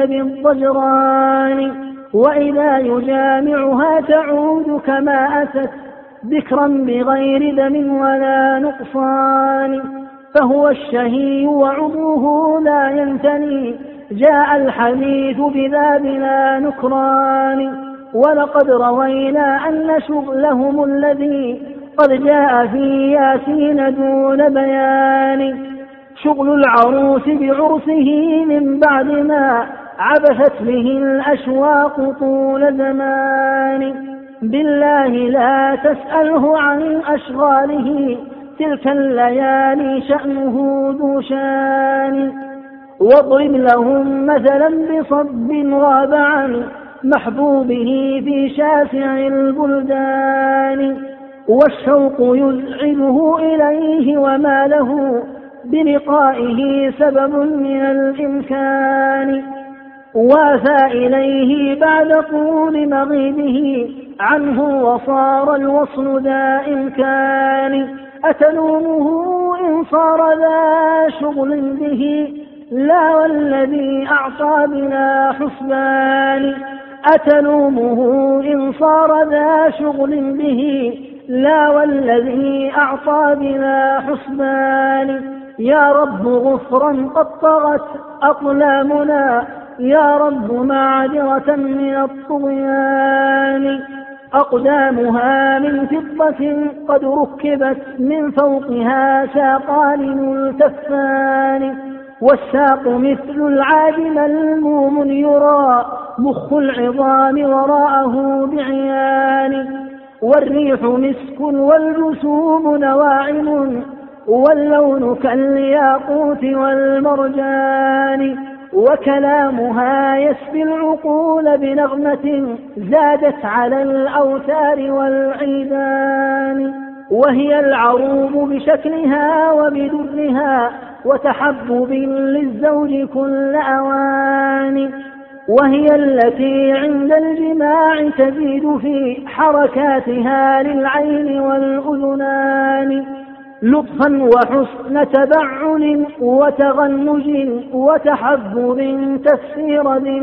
بالضجران. وإذا يجامعها تعود كما أتت ذكرا بغير دم ولا نقصان. فهو الشهي وعضوه لا ينثني جاء الحديث بذا بلا نكران. ولقد روينا أن شغلهم الذي قد جاء في ياسين دون بيان شغل العروس بعرسه من بعد ما عبثت به الأشواق طول زمان. بالله لا تسأله عن أشغاله، تلك الليالي شأنه ذو شان. واضرب لهم مثلا بصب غاب عن محبوبه في شاسع البلدان، والشوق يزعله إليه وما له بلقائه سبب من الإمكان. وافى إليه بعد طول مغيبه عنه وصار الوصل ذا إمكان. أتلومه إن صار ذا شغل به، لا والذي أعطى بلا حسبان. أتلومه إن صار ذا شغل به، لا والذي أعطى بلا حسبان. يا رب غفرا قد طغت أقلامنا، يا رب معذرة من الطغيان. أقدامها من فضة قد ركبت من فوقها ساقان ملتفان، والساق مثل العاج ملموم يرى مخ العظام وراءه بعيان. والريح مسك والجسوم نواعم، واللون كالياقوت والمرجان. وكلامها يسبي العقول بنغمة زادت على الأوتار والعيدان. وهي العروب بشكلها وبدرها، وتحبب للزوج كل أوان. وهي التي عند الجماع تزيد في حركاتها للعين والأذنان، لطفا وحسن تبعل وتغنج وتحبب تسير ذي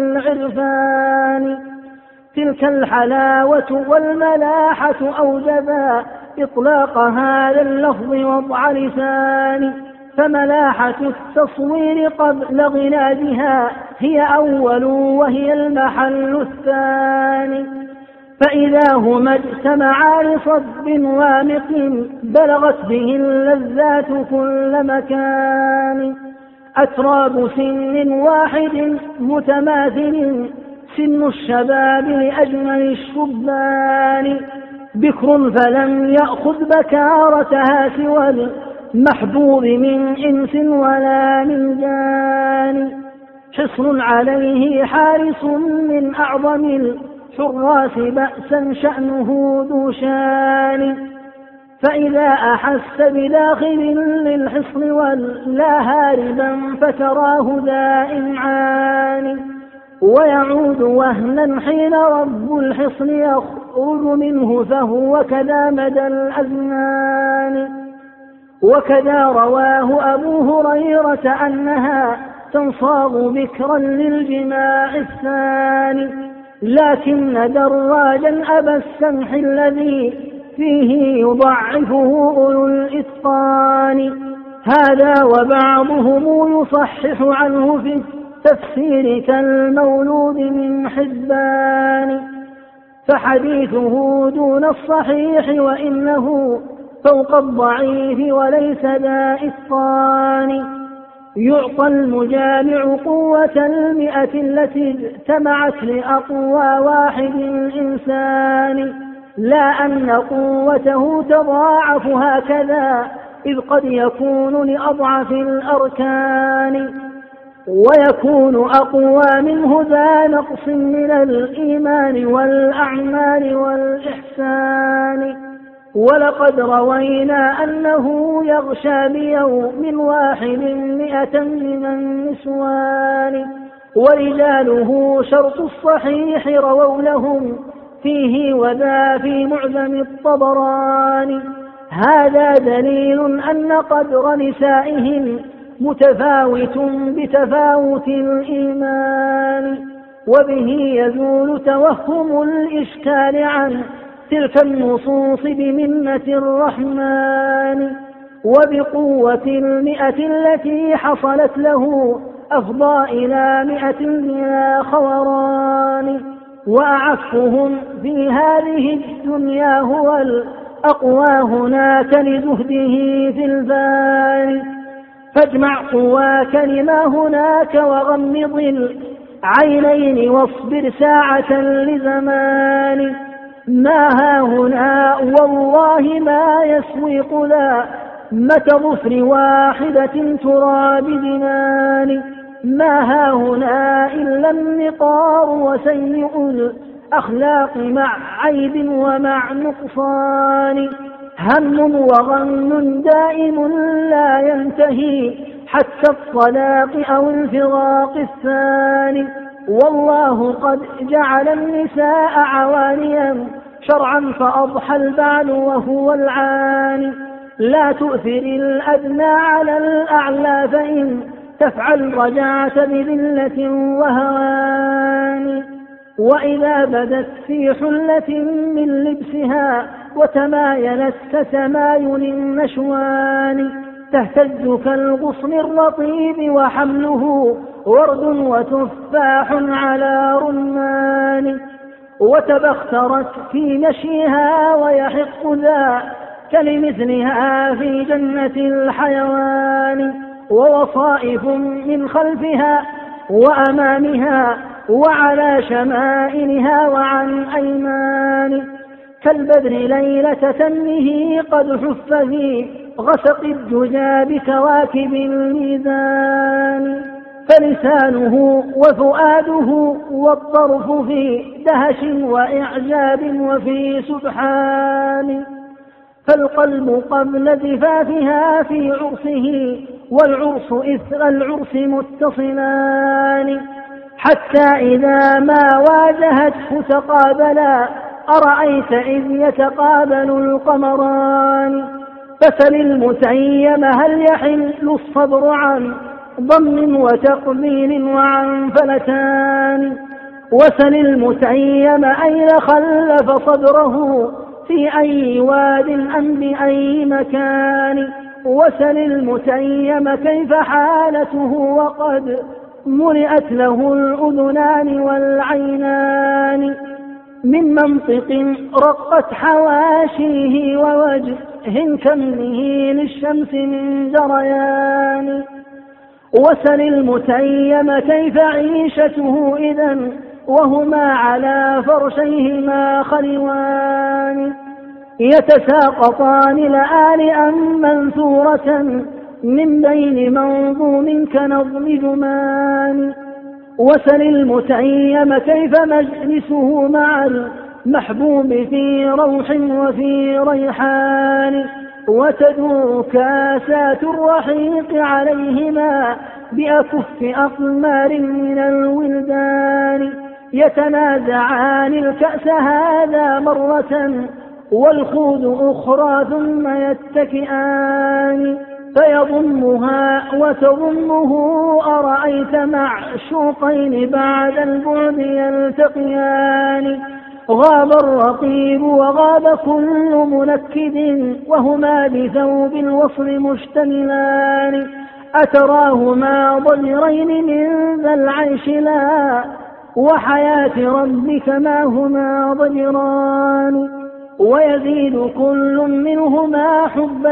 العرفان. تلك الحلاوة والملاحة أوجبا إطلاق هذا اللفظ وضع لسان. فملاحة التصوير قبل غنادها هي أول وهي المحل الثاني. فإذا هما اجتمعا لصب وامق بلغت به اللذات كل مكان. أتراب سن واحد متماثل، سن الشباب لأجمل الشبان. بكر فلم يأخذ بكارتها سوى المحبوب من إنس ولا من جان. حصن عليه حارس من أعظم الحراس بأسا شأنه ذو شان. فإذا أحس بداخل للحصن ولا هاربا فتراه ذا إمعان. ويعود وهنا حين رب الحصن يخرج منه، فهو كذا مدى الأزمان. وكذا رواه أبو هريرة أنها تنصاغ بكرا للجماع الثاني. لكن دراجا أبا السمح الذي فيه يضعفه أولو الإتقان. هذا وبعضهم يصحح عنه في التفسير كالمولود من حبان. فحديثه دون الصحيح وإنه فوق الضعيف وليس ذا إتقان. يعطى المجامع قوة 100 التي اجتمعت لأقوى واحد الإنسان، لا أن قوته تضاعف هكذا، إذ قد يكون لأضعف الأركان، ويكون أقوى منه ذا نقص من الإيمان والأعمال والإحسان. ولقد روينا أنه يغشى بيوم واحد 100 من النسوان، ورجاله شرط الصحيح رووا لهم فيه وذا في معجم الطبراني. هذا دليل أن قدر نسائهم متفاوت بتفاوت الإيمان، وبه يزول توهم الإشكال عن تلك النصوص بمنة الرحمن. وبقوة 100 التي حصلت له أفضى إلى 100 بلا خوران. وأعفهم في هذه الدنيا هو الأقوى هناك لزهده في البال. فاجمع قواك لما هناك وغمض العينين واصبر ساعة لزمان. ما هاهنا والله ما يسوق ذا متى ظفر واحدة ترى بجنان. ما هاهنا إلا النقار وسيء الأخلاق مع عيب ومع نقصان. هم وغم دائم لا ينتهي حتى الطلاق أو الفراق الثاني. والله قد جعل النساء عوانيا شرعا فأضحى البعل وهو العاني. لا تؤثر الأدنى على الأعلى فإن تفعل رجعت بذلة وهوان. وإذا بدت في حلة من لبسها وتمايلت كتمايل النشوان تهتز كالغصن الرطيب وحمله ورد وتفاح على رمان. وتبخترت في مشيها ويحق ذا كلمثلها في جنة الحيوان. ووصائف من خلفها وأمامها وعلى شمائلها وعن أيمان. كالبدر ليلة تمه قد حف في غسق الدجى بكواكب الميزان. فلسانه وفؤاده والطرف في دهش وإعجاب وفي سبحان. فالقلب قبل زفافها في عرسه والعرس إثر العرس متصلان. حتى إذا ما واجهته تقابلا أرأيت إذ يتقابل القمران. فسل المتيم هل يحل الصبر عن ضم وتقبيل وعن فلتان. وسل المتيم أين خلف صبره في أي واد أم بأي مكان. وسل المتيم كيف حالته وقد ملئت له الأذنان والعينان. من منطق رقت حواشيه ووجه كمه للشمس من جريان. وسل المتيم كيف عيشته إذن وهما على فرشيهما خلوان. يتساقطان لآل أم منثورة من بين منظوم كنظم جمان. وسل المتيم كيف مجلسه مع المحبوب في روح وفي ريحان. وتدور كاسات الرحيق عليهما بأكف أقمار من الولدان. يتنازعان الكأس هذا مرة والخوض أخرى ثم يتكئان. فيضمها وتضمه أرأيت معشوقين بعد البعد يلتقيان. غاب الرقيب وغاب كل منكد وهما بثوب الوصل مشتملان. أتراهما ضجرين من ذا العيش لا وحياة ربك ما هما ضجران. ويزيد كل منهما حبا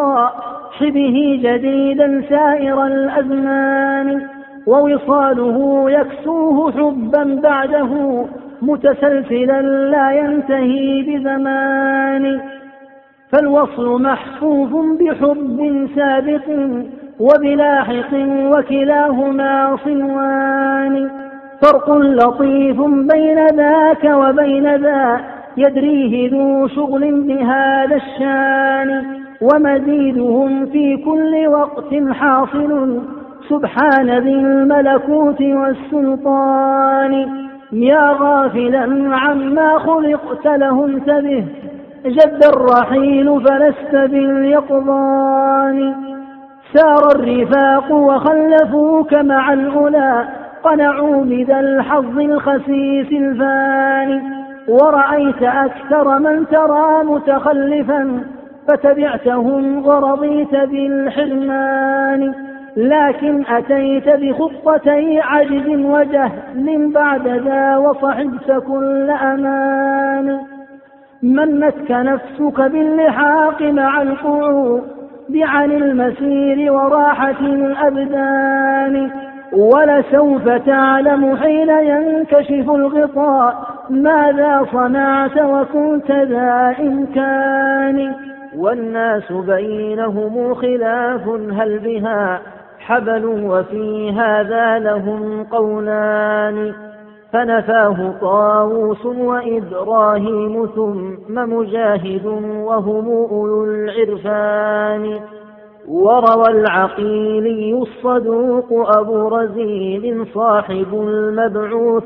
لصاحبه جديدا سائر الأزمان. ووصاله يكسوه حبا بعده متسلسلا لا ينتهي بزمان. فالوصل محفوف بحب سابق وبلاحق وكلاهما صنوان. فرق لطيف بين ذاك وبين ذا يدريه ذو شغل بهذا الشان. ومزيدهم في كل وقت حاصل سبحان ذي الملكوت والسلطان. يا غافلا عما خلقت له انتبه جد الرحيل فلست باليقظان. سار الرفاق وخلفوك مع الأولى قنعوا بذا الحظ الخسيس الفاني. ورأيت أكثر من ترى متخلفا فتبعتهم ورضيت بالحرمان. لكن أتيت بخطتي عجز وجهل بعد ذا وصحبت كل أمان. منتك نفسك باللحاق مع القعود بعن المسير وراحة الأبدان. ولسوف تعلم حين ينكشف الغطاء ماذا صنعت وكنت ذا إمكان. والناس بينهم خلاف هل بها حبل وفي هذا لهم قولان. فنفاه طاووس وإبراهيم ثم مجاهد وهم أولو العرفان. وروى العقيلي الصدوق أبو رزين صاحب المبعوث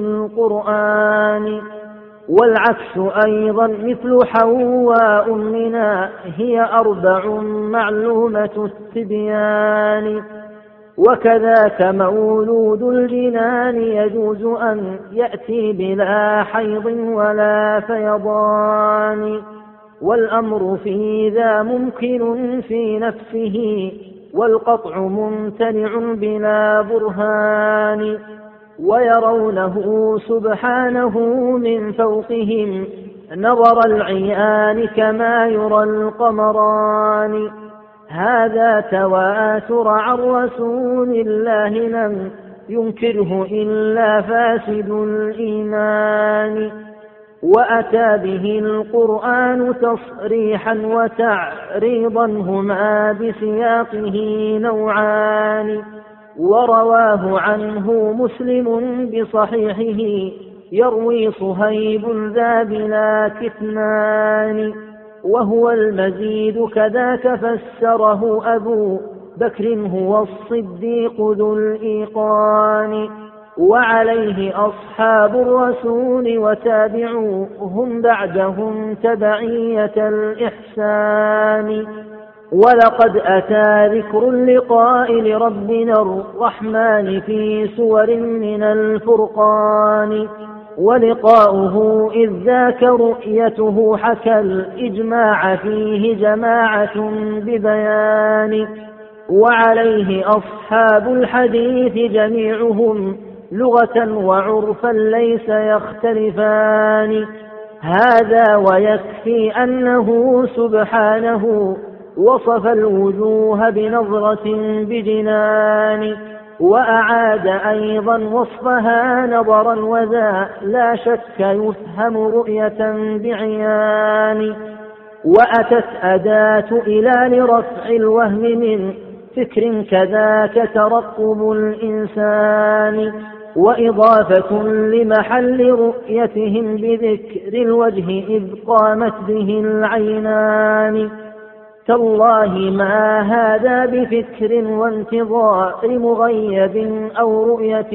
بالقرآن. والعكس أيضا مثل حواء منا هي 4 معلومة التبيان. وكذاك مولود الجنان يجوز أن يأتي بلا حيض ولا فيضان. والأمر في ذا ممكن في نفسه والقطع ممتنع بلا برهان. ويرونه سبحانه من فوقهم نظر العيان كما يرى القمران. هذا تواتر عن رسول الله لم ينكره إلا فاسد الإيمان. وأتى به القرآن تصريحا وتعريضا هما بسياقه نوعان. ورواه عنه مسلم بصحيحه يروي صهيب ذا بلا كتمان. وهو المزيد كذاك فسره أبو بكر هو الصديق ذو الإيقان. وعليه أصحاب الرسول وتابعوهم بعدهم تبعية الإحسان. ولقد أتى ذكر اللقاء لربنا الرحمن في سور من الفرقان. ولقاؤه إذ ذاك رؤيته حكى الإجماع فيه جماعة ببيان. وعليه أصحاب الحديث جميعهم لغة وعرفا ليس يختلفان. هذا ويكفي أنه سبحانه وصف الوجوه بنظرة بجنان. وأعاد أيضا وصفها نظرا وذا لا شك يفهم رؤية بعيان. وأتت أداة إلى لرفع الوهم من فكر كذاك ترقب الإنسان. وإضافة لمحل رؤيتهم بذكر الوجه إذ قامت به العينان. تالله ما هذا بفكر وانتظار مغيب أو رؤية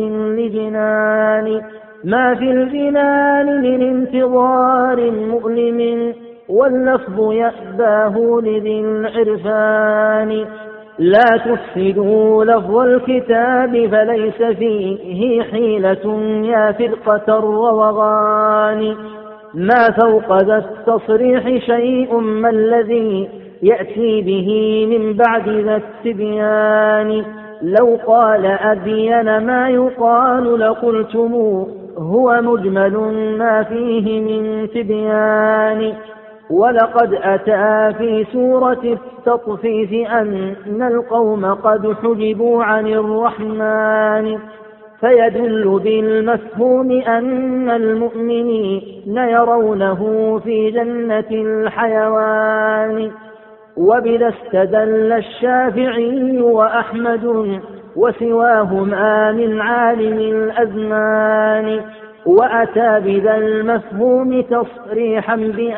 لجنان. ما في الجنان من انتظار مؤلم واللفظ يأباه لذي العرفان. لا تفسدوا لفظ الكتاب فليس فيه حيلة يا فرقة الروغان. ما فوق ذا التصريح شيء ما الذي يأتي به من بعد ذا التبيان. لو قال أبين ما يقال لقلتم هو مجمل ما فيه من تبيان. ولقد أتى في سورة التطفيف أن القوم قد حجبوا عن الرحمن. فيدل بالمفهوم أن المؤمنين يرونه في جنة الحيوان. وبذا استدل الشافعي وأحمد وسواهما من عالم الأزمان. وأتى بذا المفهوم تصريحا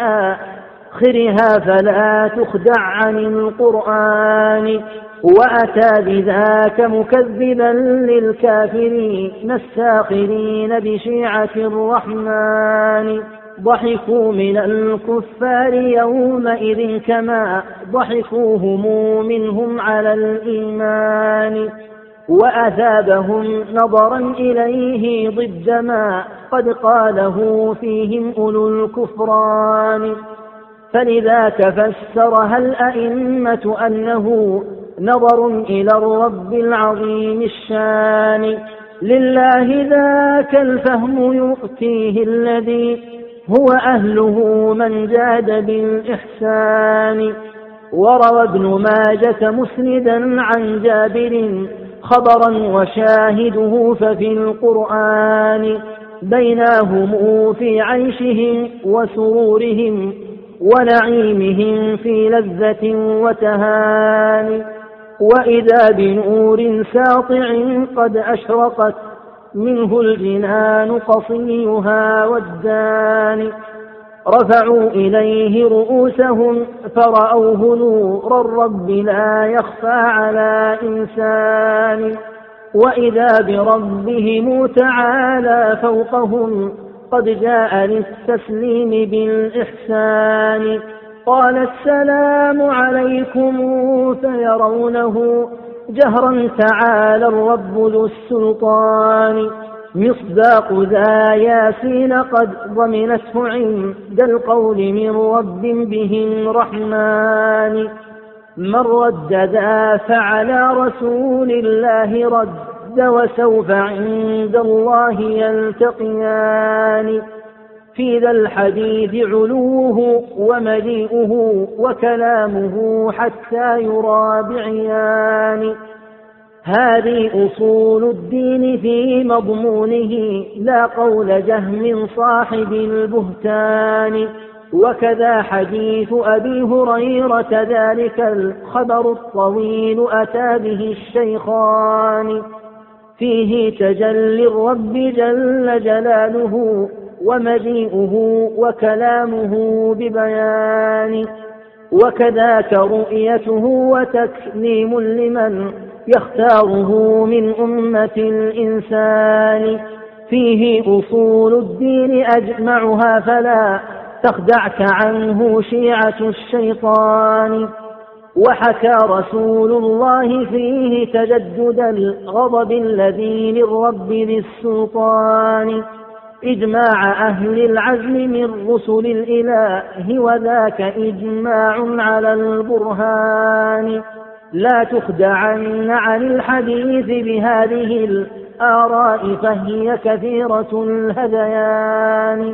بآخرها فلا تخدع عن القرآن. وأتى بذاك مكذبا للكافرين الساخرين بشيعة الرحمن. ضحكوا من الكفار يومئذ كما ضحكوهم منهم على الإيمان. وأثابهم نظرا إليه ضد ما قد قاله فيهم أولو الكفران. فلذاك فسرها الأئمة أنه نظر إلى الرب العظيم الشان. لله ذاك الفهم يؤتيه الذي هو أهله من جاد بالإحسان. وروى ابن ماجة مسندا عن جابر خبرا وشاهده ففي القرآن بيناهم في عيشهم وسرورهم ونعيمهم في لذة وتهان، وإذا بنور ساطع قد أشرقت منه الجنان قصيها والدان، رفعوا إليه رؤوسهم فرأوه نور الرب لا يخفى على إنسان، وإذا بربهم تعالى فوقهم قد جاء للتسليم بالإحسان، قال السلام عليكم فيرونه جهرا تعالى الرب ذو السلطان، مصداق ذا ياسين قد ضمنته عند القول من رب بهم رحمن، من رد ذا فعلى رسول الله رد وسوف عند الله يلتقيان، في ذا الحديث علوه ومجيئه وكلامه حتى يرى بعيان، هذه أصول الدين في مضمونه لا قول جهم صاحب البهتان، وكذا حديث أبي هريرة ذلك الخبر الطويل أتى به الشيخان، فيه تجلي الرب جل جلاله ومجيئه وكلامه ببيان، وكذاك رؤيته وتكليم لمن يختاره من أمة الإنسان، فيه أصول الدين أجمعها فلا تخدعك عنه شيعة الشيطان، وحكى رسول الله فيه تجدد الغضب الذي للرب للسلطان، إجماع أهل العزم من رسل الإله وذاك إجماع على البرهان، لا تخدعن عن الحديث بهذه الآراء فهي كثيرة الهذيان،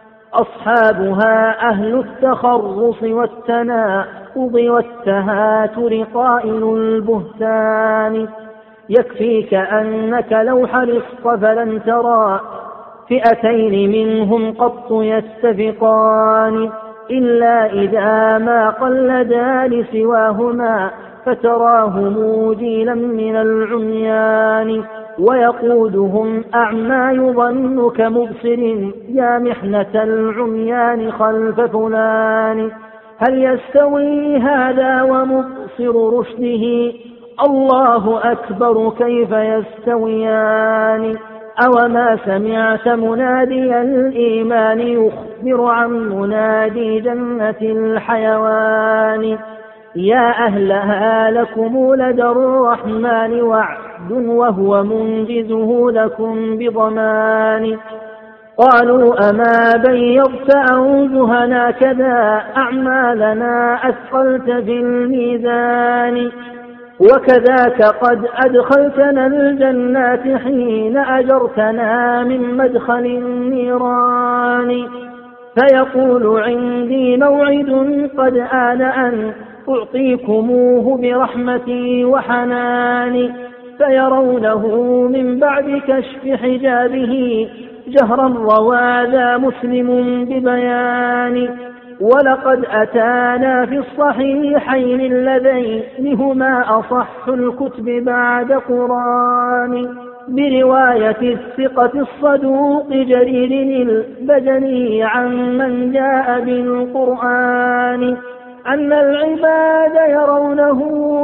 أصحابها أهل التخرص والتناقض والتهاتر قائل البهتان، يكفيك أنك لو حرصت فلن ترى فئتين منهم قط يتفقان، إلا إذا ما قلدا لسواهما فتراه موجلا من العميان، ويقودهم أعمى يظن كمبصر يا محنة العميان خلف فلان، هل يستوي هذا ومبصر رشده الله أكبر كيف يستويان، أوما سمعت منادي الإيمان يخبر عن منادي جنة الحيوان، يا أهلها لكم لدى الرحمن وعد وهو منجزه لكم بضمان، قالوا أما بيضت أوجهنا كذا أعمالنا أثقلت في الميزان، وكذاك قد أدخلتنا الجنات حين أجرتنا من مدخل النيران، فيقول عندي موعد قد آن أن أعطيكموه برحمتي وحناني، فيرونه من بعد كشف حجابه جهرا روى ذا مسلم ببيان، ولقد أتانا في الصحيحين اللذين هما أصح الكتب بعد قرآن برواية الثقة الصدوق جرير البجلي عن من جاء بالقرآن أن العباد يرونه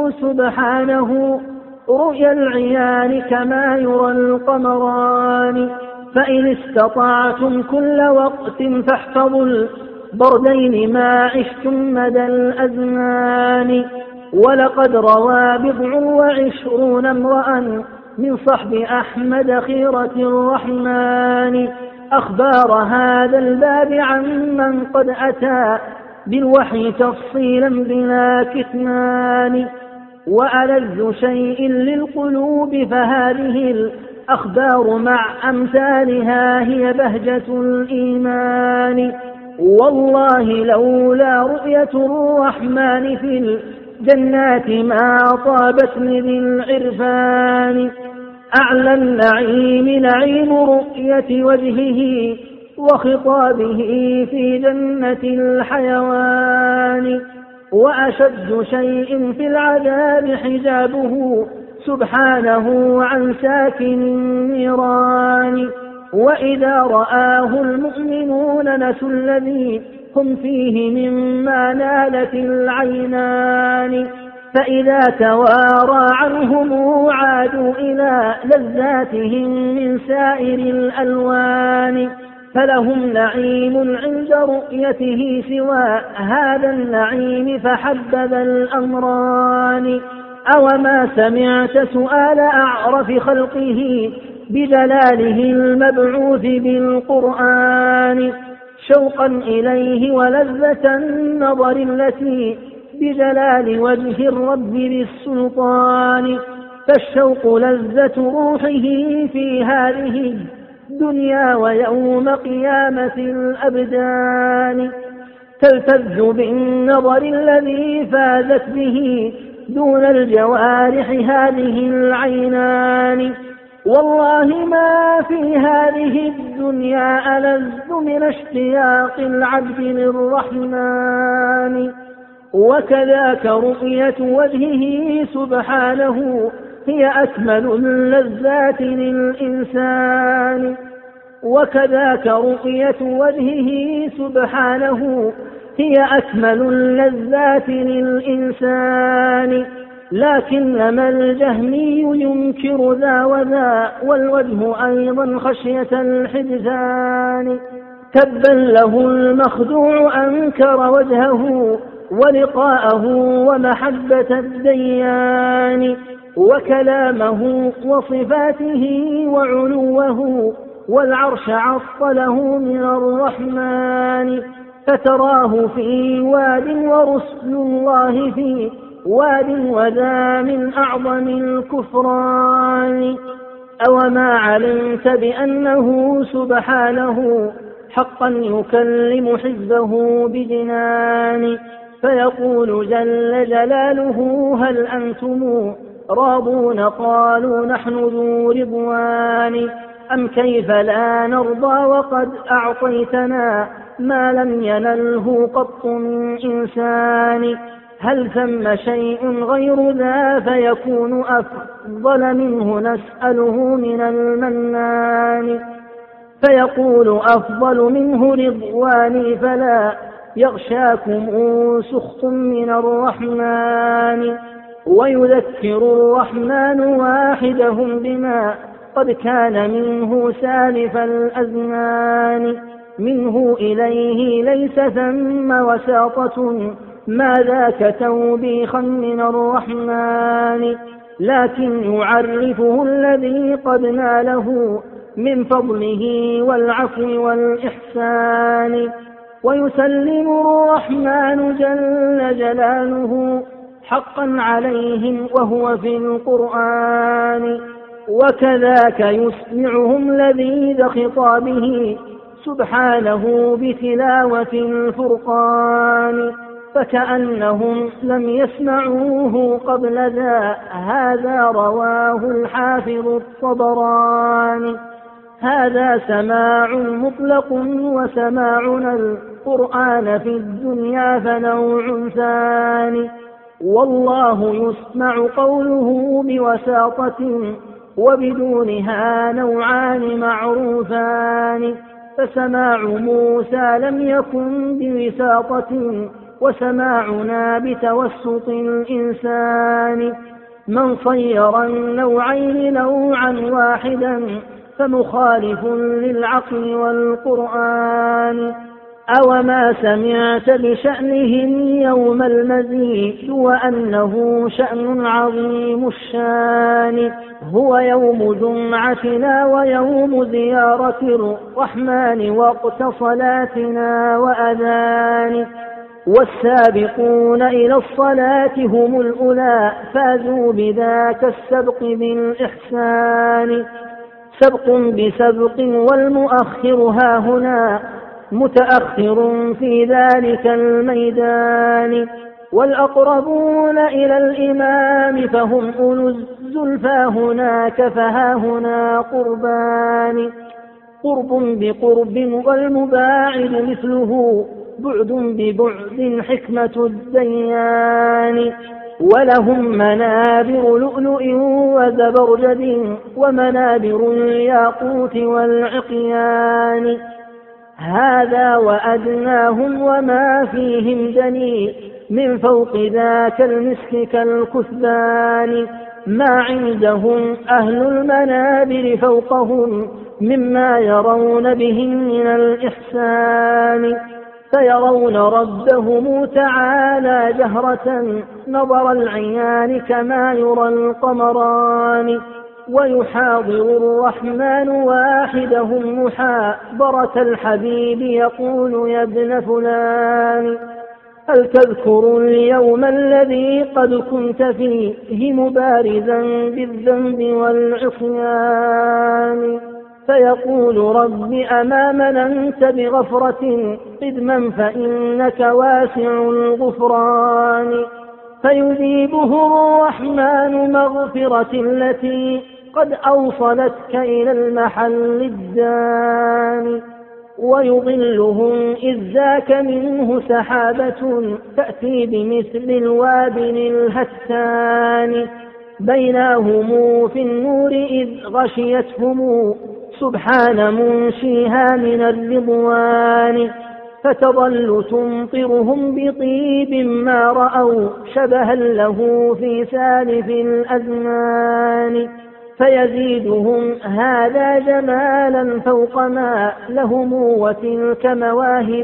سبحانه رؤيا العيان كما يرى القمران، فإن استطعتم كل وقت فاحفظوا البردين ما عشتم مدى الأزمان، ولقد روى 27 امرأ من صحب أحمد خيرة الرحمن أخبار هذا الباب عن من قد أتى بالوحي تفصيلا بلا كتمان، وألذ شيء للقلوب فهذه الأخبار مع أمثالها هي بهجة الإيمان، والله لولا رؤية الرحمن في الجنات ما طابتني بالعرفان. أعلى النعيم نعيم رؤية وجهه وخطابه في جنة الحيوان. وأشد شيء في العذاب حجابه سبحانه عن ساكن النيران. وإذا رآه المؤمنون نسوا الذي هم فيه مما نالت العينان. فإذا توارى عنهم عادوا إلى لذاتهم من سائر الألوان. فلهم نعيم عند رؤيته سوى هذا النعيم فحبذا الأمران. أوما سمعت سؤال أعرف خلقه بجلاله المبعوث بالقرآن شوقا إليه ولذة النظر التي بجلال وجه الرب بالسلطان. فالشوق لذة روحه في هذه الدنيا ويوم قيامة الأبدان. تلتذ بالنظر الذي فازت به دون الجوارح هذه العينان. والله ما في هذه الدنيا ألذ من اشتياق العبد للرحمن. وكذاك رؤية وجهه سبحانه هي أكمل اللذات للإنسان. وكذاك رؤية وجهه سبحانه هي أكمل اللذات للإنسان. لكنما الجهمي ينكر ذا وذا والوجه أيضا خشية الحدثان. تبا له المخدوع أنكر وجهه ولقاءه ومحبة الديان. وكلامه وصفاته وعلوه والعرش عطله من الرحمن. فتراه في واد ورسل الله في واد وذا من أعظم الكفران. أوما علمت بأنه سبحانه حقا يكلم حزبه بجنان. فيقول جل جلاله هل أنتم راضون؟ قالوا نحن ذو رضوان. أم كيف لا نرضى وقد أعطيتنا ما لم ينله قط من إنسان. هل ثم شيء غير ذا فيكون أفضل منه نسأله من المنان. فيقول أفضل منه رضواني فلا يغشاكم سخط من الرحمن. ويذكر الرحمن واحدهم بما قد كان منه سالف الأزمان. منه إليه ليس ثم وساطة ما ذاك توبيخا من الرحمن. لكن يعرفه الذي قد ناله من فضله والعفو والإحسان. ويسلم الرحمن جل جلاله حقا عليهم وهو في القرآن. وكذاك يسمعهم لذيذ خطابه سبحانه بتلاوة الفرقان. فكأنهم لم يسمعوه قبل ذا. هذا رواه الحافظ الطبراني. هذا سماع مطلق وسماعنا القرآن في الدنيا فنوع ثاني. والله يسمع قوله بوساطة وبدونها نوعان معروفان. فسماع موسى لم يكن بوساطة وسماعنا بتوسط الإنسان. من صير النوعين نوعا واحدا فمخالف للعقل والقرآن. أوما سمعت بشأنهم يوم المزيد وأنه شأن عظيم الشان. هو يوم جمعتنا ويوم زيارة الرحمن وقت صلاتنا وأذان. والسابقون إلى الصلاة هم الأولى فازوا بذاك السبق بالإحسان. سبق بسبق والمؤخر ها هنا متأخر في ذلك الميدان. والأقربون إلى الإمام فهم أولو الزلفى هناك فها هنا قربان. قرب بقرب والمباعد مثله بعد ببعد حكمة الديان. ولهم منابر لؤلؤ وزبرجد ومنابر الياقوت والعقيان. هذا وأدناهم وما فيهم دني من فوق ذاك المسك كالكثبان. ما عندهم أهل المنابر فوقهم مما يرون به من الإحسان. فيرون ربهم تعالى جهرة نظر العيان كما يرى القمران. ويحاضر الرحمن واحدهم محاضرة الحبيب يقول يا ابن فلان هل تذكر اليوم الذي قد كنت فيه مبارزا بالذنب والعصيان. فيقول رب أما مننت بغفرة قدما فإنك واسع الغفران. فيذيبه الرحمن مغفرة التي قد أوصلتك إلى المحل الداني. ويضلهم إذ ذاك منه سحابة تأتي بمثل الوابل الهتان. بينهم في النور إذ غشيتهم سبحان منشيها من الرضوان. فتظل تمطرهم بطيب ما رأوا شبها له في سالف الأزمان. فيزيدهم هذا جمالا فوق ما لهم وتلك مواهب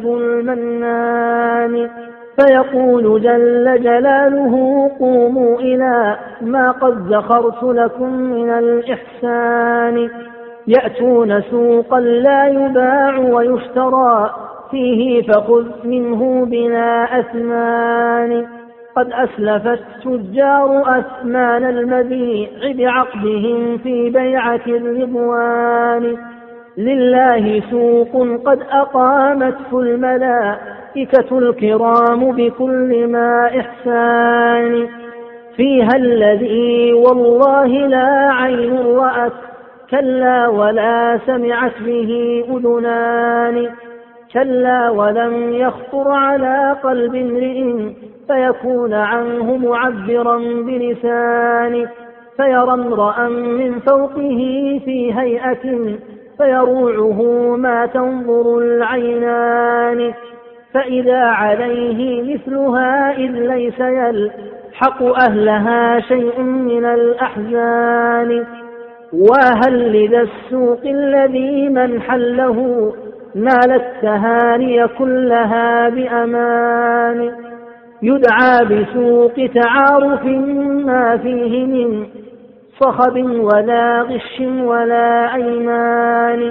المنان. فيقول جل جلاله قوموا إلى ما قد ذخرت لكم من الإحسان. يأتون سوقا لا يباع ويشترى فيه فخذ منه بلا أثمان. قد أسلفت تجار أثمان المبيع بعقدهم في بيعة الرضوان. لله سوق قد أقامته الملائكة الكرام بكل ما إحسان. فيها الذي والله لا عين رأت كلا ولا سمعت به أذنان. كلا ولم يخطر على قلب امرئ فيكون عنه معبرا بلسانه. فيرى امرأ من فوقه في هيئة فيروعه ما تنظر العينان. فإذا عليه مثلها إذ ليس يلحق أهلها شيء من الأحزان. وهل لذا السوق الذي من حله نال التهاني كلها بأمان. يدعى بسوق تعارف ما فيه من صخب ولا غش ولا أيمان.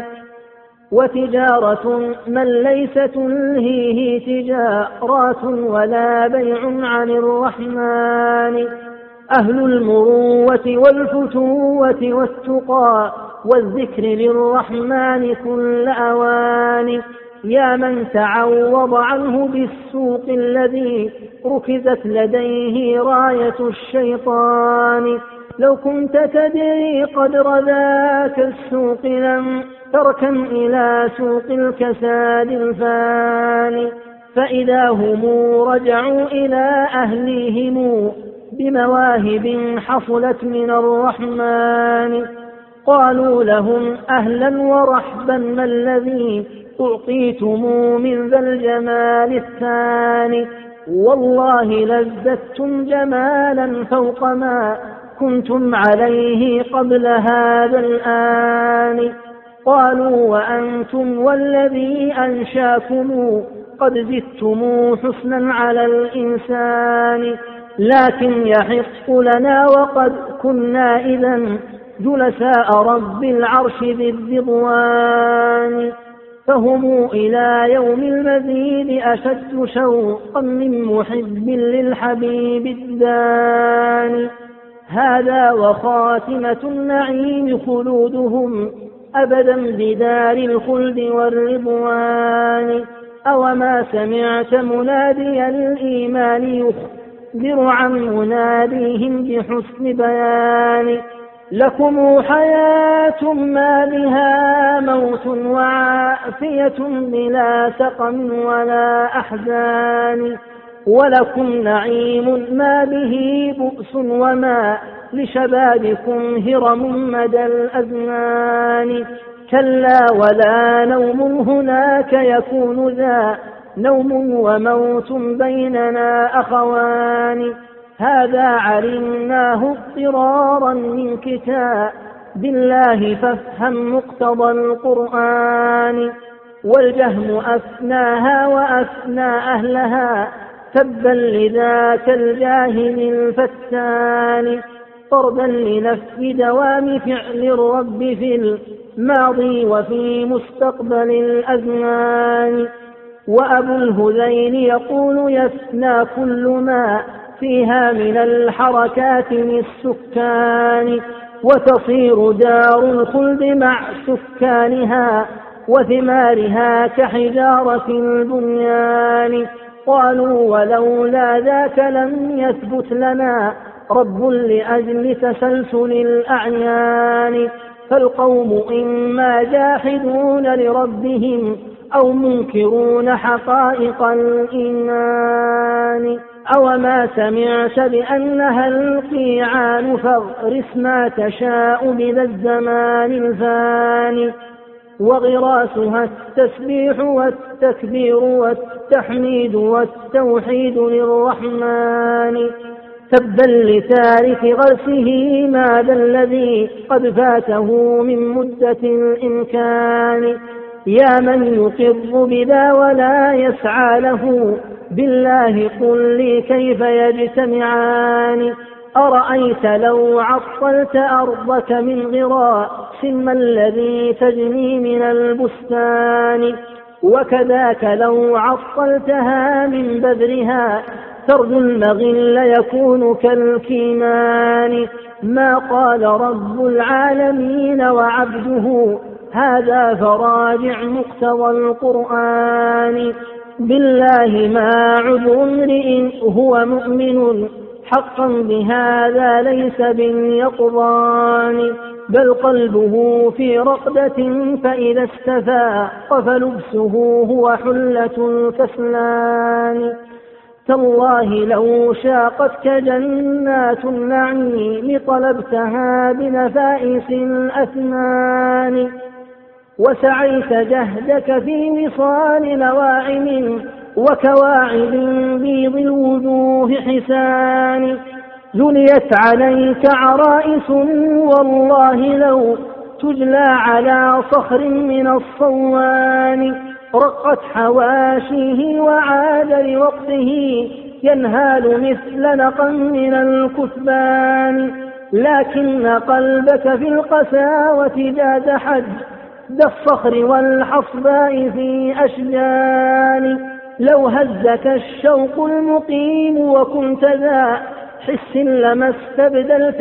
وتجارة من ليس تلهيه تجارات ولا بيع عن الرحمن. أهل المروة والفتوة والتقى والذكر للرحمن كل أوان. يا من تعوض عنه بالسوق الذي ركزت لديه راية الشيطان. لو كنت تدري قدر ذاك السوق لم تركن إلى سوق الكساد الفاني. فإذا هم رجعوا إلى أهليهم بمواهب حصلت من الرحمن قالوا لهم أهلا ورحبا ما الذي أعطيتم من ذا الجمال الثاني. والله لزدتم جمالا فوق ما كنتم عليه قبل هذا الآن. قالوا وأنتم والذي أنشاكم قد زدتم حسنا على الإنسان. لكن يحق لنا وقد كنا إذا جلساء رب العرش ذي الرضوان. فهم إلى يوم المزيد أشد شوقا من محب للحبيب الداني. هذا وخاتمة النعيم خلودهم أبدا بدار الخلد والرضوان. أوما سمعت منادي الإيمان يخبر عن مناديهم بحسن بيان. لكم حياة ما بها موت وعافية بلا سقم ولا أحزان. ولكم نعيم ما به بؤس وما لشبابكم هرم مدى الأزمان. كلا ولا نوم هناك يكون ذا نوم وموت بيننا أخوان. هذا علمناه اضطرارا من كتاب الله فافهم مقتضى القرآن. والجهم أفناها وأفنى أهلها تبا لذاك الجاهل الفتان. طردا لنفي دوام فعل الرب في الماضي وفي مستقبل الأزمان. وأبو الهذين يقول يفنى كل ما فيها من الحركات للسكان. وتصير دار الخلد مع سكانها وثمارها كحجارة البنيان. قالوا ولولا ذاك لم يثبت لنا رب لأجل تسلسل الأعيان. فالقوم إما جاحدون لربهم أو منكرون حقائق الإيمان. أوما سمعت بأنها القيعان فاغرس ما تشاء بذا الزمان الفاني. وغراسها التسبيح والتكبير والتحميد والتوحيد للرحمن. تبا لتارك غرسه ماذا الذي قد فاته من مدة الإمكان. يا من يقر بذا ولا يسعى له بالله قل لي كيف يجتمعان. أرأيت لو عطلت أرضك من غراس ما الذي تجني من البستان. وكذاك لو عطلتها من بذرها ترجو المغل يكون كالكيمان. ما قال رب العالمين وعبده هذا فراجع مقتضى القرآن. بالله ما عذر امرئ هو مؤمن حقا بهذا ليس باليقظان. بل قلبه في رقدة فإذا استفاق فلبسه هو حلة الكسلان. تالله لو شاقتك جنات النعيم طلبتها بنفائس الأثمان. وسعيت جهدك في وصال نواعم وكواعب بيض الوجوه حسان. جليت عليك عرائس والله لو تجلى على صخر من الصوان. رقت حواشيه وعاد لوقته ينهال مثل نقم من الكثبان. لكن قلبك في القساوة جاز حد الصخر والحصباء في أشجان. لو هزك الشوق المقيم وكنت ذا حس لما استبدلت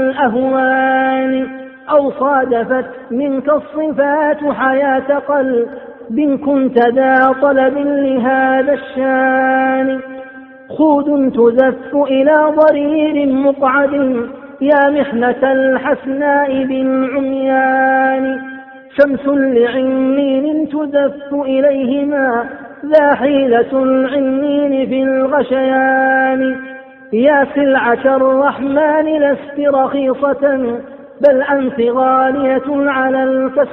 بالأهوان. أو صادفت منك الصفات حياة قلب كنت ذا طلب لهذا الشان. خود تزف إلى ضرير مقعد يا محنة الحسناء بالعميان. شمس لعنين تزف إليهما ذا حيلة العنين في الغشيان. يا سلعة الرحمن لست رخيصة بل أنت غالية على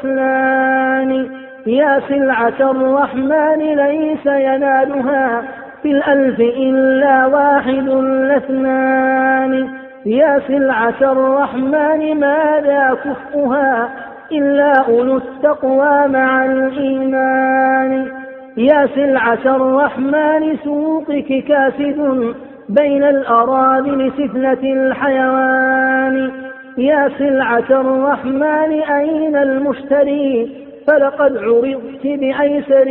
الكسلان. يا سلعة الرحمن ليس ينالها في الألف إلا واحد لاثنان. يا سلعة الرحمن ماذا كفؤها إلا أولو التقوى مع الإيمان. يا سلعة الرحمن سوقك كاسد بين الأراذل سفنة الحيوان. يا سلعة الرحمن أين المشتري فلقد عرضت بأيسر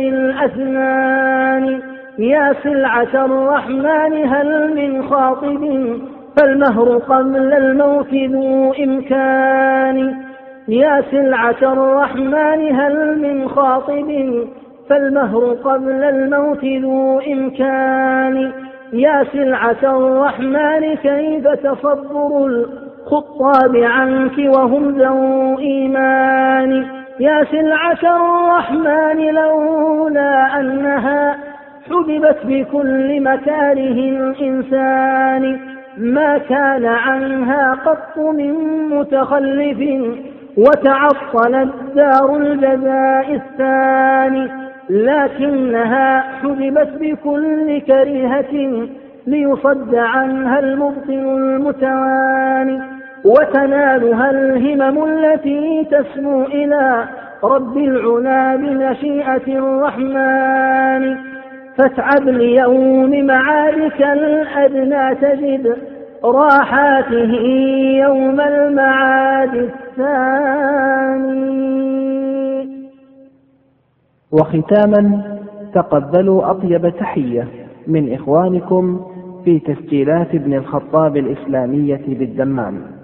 الأثمان. يا سلعة الرحمن هل من خاطب فالمهر قبل الموت ذو إمكان. يا سلعة الرحمن هل من خاطب فالمهر قبل الموت ذو إمكان. يا سلعة الرحمن كيف تصبر الخطاب عنك وهم ذو إيمان. يا سلعة الرحمن لولا أنها حببت بكل مكاره الإنسان ما كان عنها قط من متخلف وتعطلت دار الجزاء الثاني. لكنها حببت بكل كريهة ليصد عنها المبطل المتواني وتنالها الهمم التي تسمو إلى رب العلا بمشيئة الرحمن. فاتعب ليوم معادك الأدنى تجد راحاته يوم المعاد الثاني. وختاما تقبلوا أطيب تحية من إخوانكم في تسجيلات ابن الخطاب الإسلامية بالدمام.